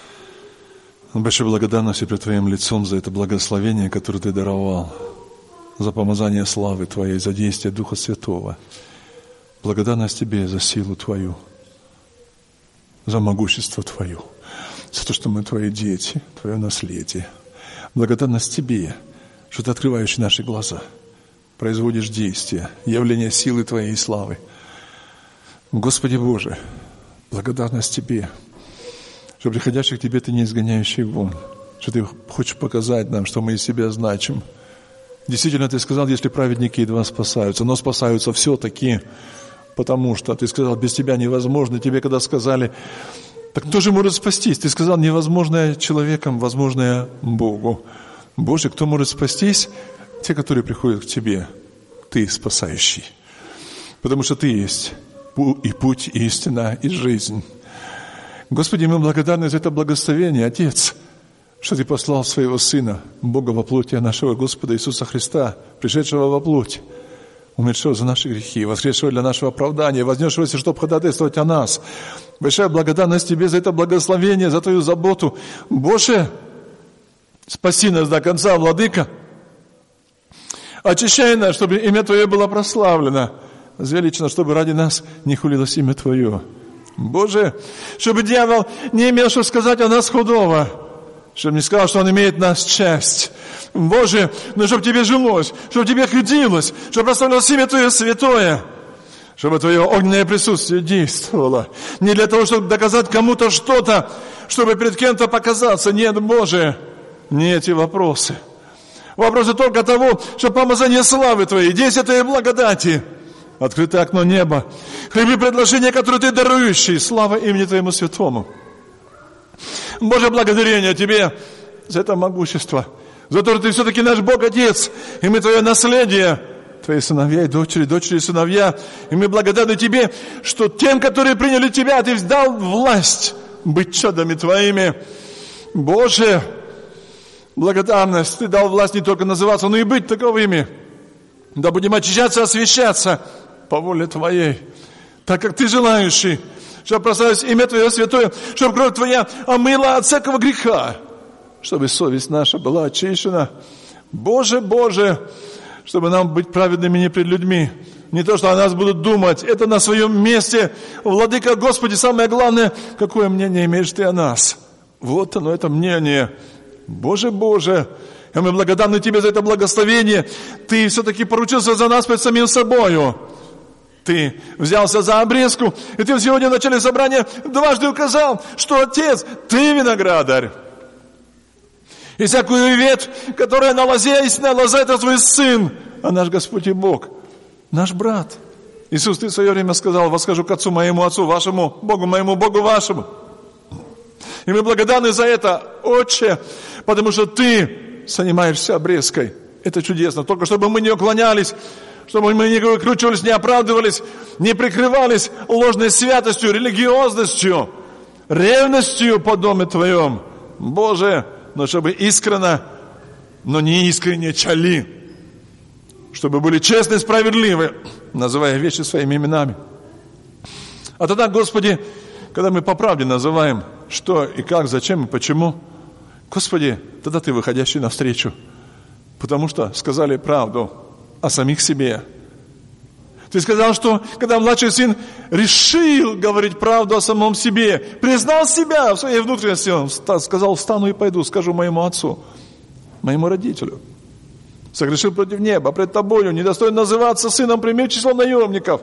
большой благодарности пред Твоим лицом за это благословение, которое Ты даровал. за помазание славы Твоей, за действие Духа Святого. Благодарность Тебе за силу Твою, за могущество Твое, за то, что мы Твои дети, Твое наследие. Благодарность Тебе, что Ты открываешь наши глаза, производишь действия, явление силы Твоей и славы. Господи Боже, благодарность Тебе, что приходящих к Тебе Ты не изгоняющий вон, что Ты хочешь показать нам, что мы из себя значим. Действительно, Ты сказал, если праведники едва спасаются, но спасаются все-таки, потому что Ты сказал, без Тебя невозможно. Тебе когда сказали, так кто же может спастись? Ты сказал, невозможное человеком, возможное Богу. Боже, кто может спастись? Те, которые приходят к Тебе. Ты спасающий. Потому что Ты есть и путь, и истина, и жизнь. Господи, мы благодарны за это благословение, Отец, что Ты послал Своего Сына, Бога во плоти нашего Господа Иисуса Христа, пришедшего во плоть, умершего за наши грехи, воскресшего для нашего оправдания, вознесшегося, чтобы ходатайствовать о нас. Большая благодарность Тебе за это благословение, за Твою заботу. Боже, спаси нас до конца, Владыка. Очищай нас, чтобы имя Твое было прославлено. Звелично, чтобы ради нас не хулилось имя Твое. Боже, чтобы дьявол не имел что сказать о нас худого, чтобы не сказал, что он имеет нас часть. Боже, но чтобы Тебе жилось, чтобы Тебе ходилось, чтобы прославлялось имя Твое святое, чтобы Твое огненное присутствие действовало. Не для того, чтобы доказать кому-то что-то, чтобы перед кем-то показаться. Нет, Боже, не эти вопросы. Вопросы только того, что помазание славы Твоей, действие Твоей благодати, открытое окно неба, хлеби предложения, которые Ты дарующий, слава имени Твоему святому. Боже, благодарение Тебе за это могущество, за то, что Ты все-таки наш Бог Отец, и мы Твое наследие, Твои сыновья и дочери, дочери и сыновья, и мы благодарны Тебе, что тем, которые приняли Тебя, Ты дал власть быть чадами Твоими. Боже, благодарность, Ты дал власть не только называться, но и быть таковыми. Да будем очищаться, освящаться по воле Твоей, так как Ты желающий, чтобы прославилось имя Твое святое, чтобы кровь Твоя омыла от всякого греха, чтобы совесть наша была очищена. Боже, Боже, чтобы нам быть праведными не пред людьми, не то, что о нас будут думать, это на своем месте. Владыка, Господи, самое главное, какое мнение имеешь Ты о нас? Вот оно, это мнение. Боже, Боже, и мы благодарны Тебе за это благословение. Ты все-таки поручился за нас перед самим собою. Ты взялся за обрезку, и Ты сегодня в начале собрания дважды указал, что Отец, Ты виноградарь. И всякую ветвь, которая на лозе, истинная лоза, это Твой Сын, а наш Господь и Бог, наш брат. Иисус, Ты в свое время сказал, восхожу к Отцу моему, Отцу вашему, Богу моему, Богу вашему. И мы благодарны за это, Отче, потому что Ты занимаешься обрезкой. Это чудесно. Только чтобы мы не уклонялись, чтобы мы не выкручивались, не оправдывались, не прикрывались ложной святостью, религиозностью, ревностью по доме Твоем. Боже, но чтобы искренно, но не искренне чали, чтобы были честны и справедливы, называя вещи своими именами. А тогда, Господи, когда мы по правде называем, что и как, зачем и почему, Господи, тогда Ты выходящий навстречу, потому что сказали правду о самих себе. Ты сказал, что когда младший сын решил говорить правду о самом себе, признал себя в своей внутренности, он сказал, встану и пойду, скажу моему отцу, моему родителю. Согрешил против неба, пред Тобою, недостоин называться сыном, пример число наемников.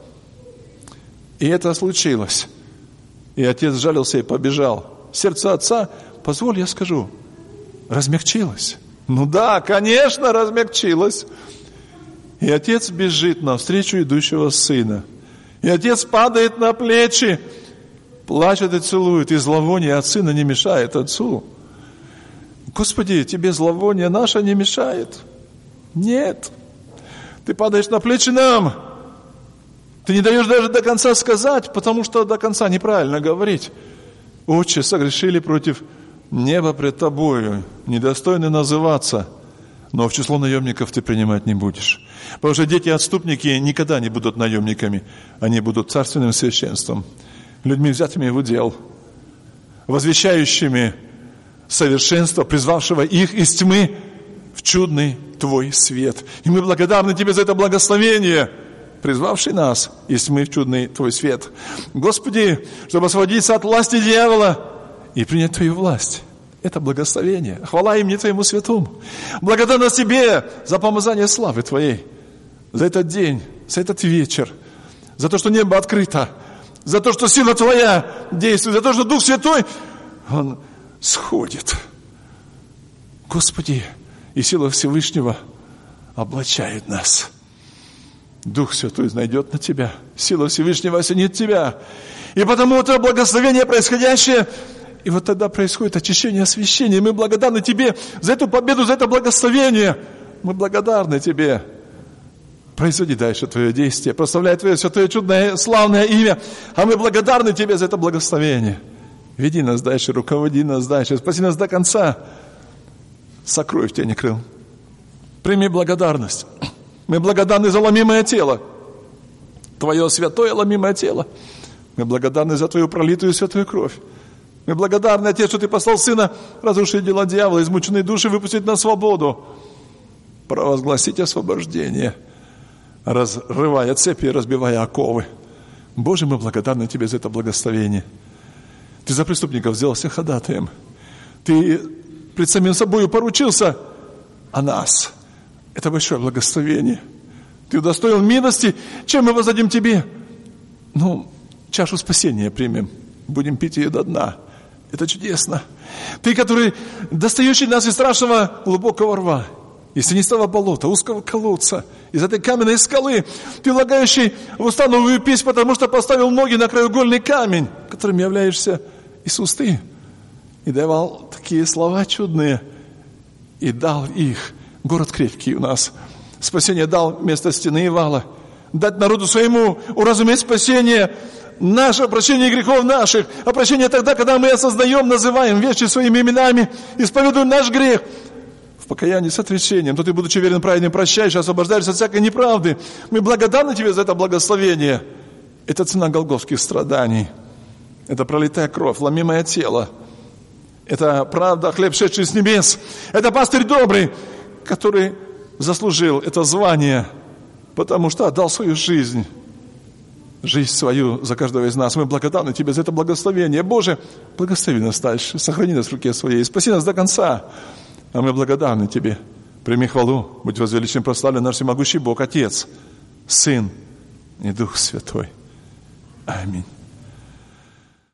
И это случилось. И отец сжалился и побежал. Сердце отца, позволь, я скажу, размягчилось. Ну да, конечно, размягчилось. И отец бежит навстречу идущего сына. И отец падает на плечи, плачет и целует. И зловоние от сына не мешает отцу. Господи, Тебе зловоние наше не мешает? Нет. Ты падаешь на плечи нам. Ты не даешь даже до конца сказать, потому что до конца неправильно говорить. Отче, согрешили против неба пред Тобою, недостойны называться, но в число наемников Ты принимать не будешь. Потому что дети-отступники никогда не будут наемниками, они будут царственным священством, людьми, взятыми в удел, возвещающими совершенство, призвавшего их из тьмы в чудный Твой свет. И мы благодарны Тебе за это благословение, призвавший нас, если мы в чудный Твой свет. Господи, чтобы освободиться от власти дьявола и принять Твою власть. Это благословение. Хвала имени Твоему святому. Благодарность Тебе за помазание славы Твоей, за этот день, за этот вечер, за то, что небо открыто, за то, что сила Твоя действует, за то, что Дух Святой, Он сходит. Господи, и сила Всевышнего облачает нас. Дух Святой найдет на Тебя, сила Всевышнего осенит Тебя. И потому это благословение происходящее, и вот тогда происходит очищение, освящение. Мы благодарны Тебе за эту победу, за это благословение. Мы благодарны Тебе. Производи дальше Твое действие, прославляй Твое святое, чудное, славное имя. А мы благодарны Тебе за это благословение. Веди нас дальше, руководи нас дальше, спаси нас до конца. Сокрой в тени крыл. Прими благодарность. Мы благодарны за ломимое тело. Твое святое ломимое тело. Мы благодарны за Твою пролитую святую кровь. Мы благодарны, Отец, что Ты послал Сына разрушить дела дьявола, измученные души выпустить на свободу, провозгласить освобождение, разрывая цепи и разбивая оковы. Боже, мы благодарны Тебе за это благословение. Ты за преступников сделался ходатаем. Ты пред самим собою поручился о нас. Это большое благословение. Ты удостоил милости. Чем мы воздадим Тебе? Ну, чашу спасения примем. Будем пить ее до дна. Это чудесно. Ты, который достающий нас из страшного глубокого рва, из тенистого болота, узкого колодца, из этой каменной скалы, Ты влагающий в уста новую песнь, потому что поставил ноги на краеугольный камень, которым являешься Иисус Ты. И давал такие слова чудные, и дал их. Город крепкий у нас. Спасение дал вместо стены и вала. Дать народу своему уразуметь спасение, наше прощение грехов наших, а прощение тогда, когда мы осознаем, называем вещи своими именами, исповедуем наш грех в покаянии с отречением, то Ты, будучи верен праведным, прощаешь, освобождаешься от всякой неправды. Мы благодарны Тебе за это благословение. Это цена голгофских страданий. Это пролитая кровь, ломимое тело. Это правда, хлеб, шедший с небес. Это пастырь добрый, который заслужил это звание, потому что отдал свою жизнь, жизнь свою за каждого из нас. Мы благодарны Тебе за это благословение. Боже, благослови нас дальше, сохрани нас в руке Своей, спаси нас до конца. А мы благодарны Тебе. Прими хвалу, будь возвеличен, прославлен наш всемогущий Бог, Отец, Сын и Дух Святой. Аминь.